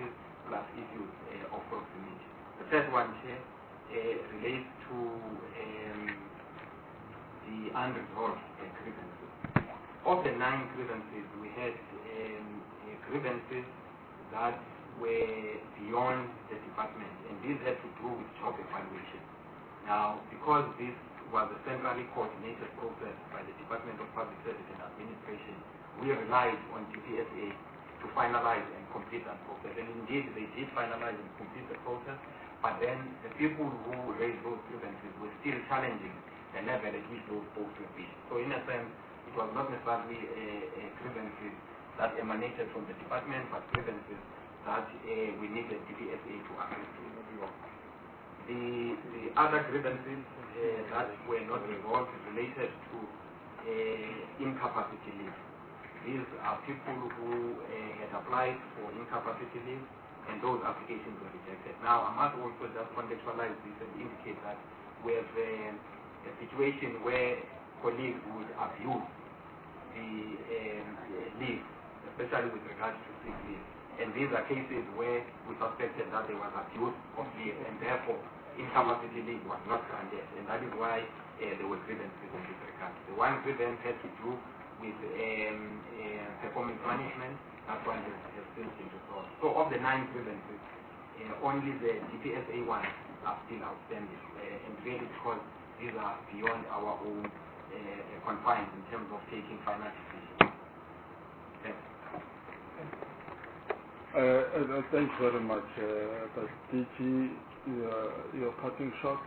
plus issues uh, of proximity. The third one, Chair, uh, relates to um, the unresolved uh, grievances. Of the nine grievances, we had um, uh, grievances that were beyond the department, and these had to do with job evaluation. Now, because this was a centrally coordinated process by the Department of Public Service and Administration, we relied on D P S A to finalize and complete that process. And indeed, they did finalize and complete the process, but then the people who raised those grievances were still challenging the level at which those posts were paid. So in a sense, it was not necessarily a, a grievances that emanated from the department, but grievances that uh, we needed D P S A to address. The, the other grievances uh, that were not resolved related to uh, incapacity leave. These are people who uh, had applied for incapacity leave, and those applications were rejected. Now, I must also just contextualize this and indicate that we have uh, a situation where colleagues would abuse the um, leave, especially with regards to sick leave. And these are cases where we suspected that there was abuse of leave, and therefore incapacity leave was not granted. And that is why uh, there were grievances in this regard. The one grievance had to do with um, uh, performance management. That one has, has still been resolved. So of the nine grievances, uh, only the D P S A ones are still outstanding. Uh, and really because these are beyond our own uh, confines in terms of taking final decisions. Thanks. Uh, uh, thanks very much, uh, D G. Your, your parting shot.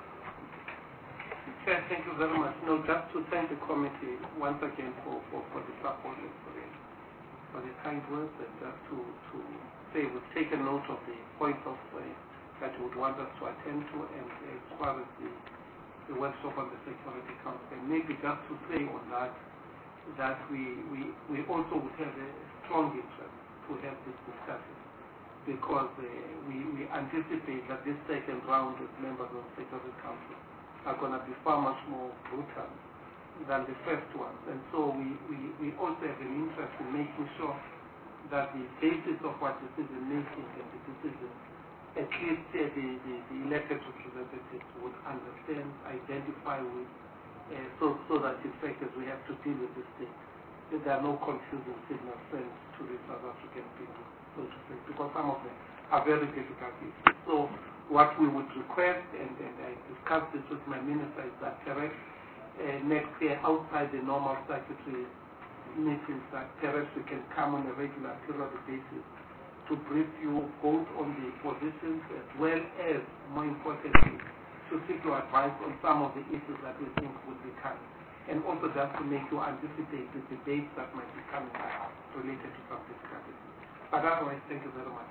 Chair, thank you very much. No, just to thank the committee once again for, for, for the support and for the, for the kind words, and just to, to say we've taken note of the points of uh, that you would want us to attend to, and uh, as far as the, the workshop on the Security Council, and maybe just to say on that, that we, we, we also would have a strong interest to have this discussion, because uh, we, we anticipate that this second round of members of the Security Council are going to be far much more brutal than the first one. And so we, we, we also have an interest in making sure that the basis of what decision making and the decision, at least uh, the, the, the elected representatives would understand, identify with, uh, so, so that in fact as we have to deal with this thing, that there are no confusing signals sent to the South African people, so to say, because some of them are very difficult issues. So what we would request, and, and I discussed this with my minister, is that perhaps uh, next year, outside the normal statutory meetings, that perhaps we can come on a regular periodic basis to brief you both on the positions as well as, more importantly, to seek your advice on some of the issues that we think would be coming, and also just to make you anticipate the debates that might be coming up related to some discussions. But otherwise, thank you very much.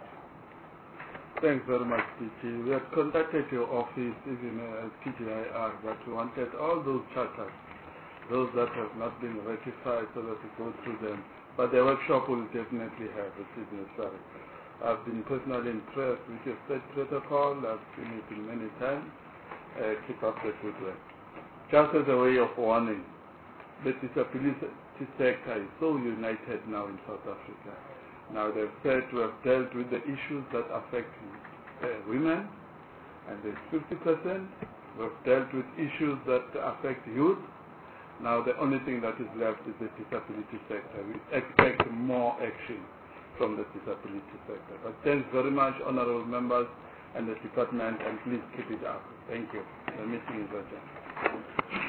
Thanks very much, P G. We have contacted your office, even uh, as P G I R, that we wanted all those charters, those that have not been ratified, so that we go through them. But the workshop will definitely have it is necessary. I've been personally impressed with your state protocol. I've seen it many times. Uh, keep up the good work. Just as a way of warning, the disability sector is so united now in South Africa. Now they've said we have dealt with the issues that affect uh, women, and there's fifty percent. We've dealt with issues that affect youth. Now the only thing that is left is the disability sector. We expect more action from the disability sector. But thanks very much, honorable members and the department, and please keep it up. Thank you. The meeting is adjourned.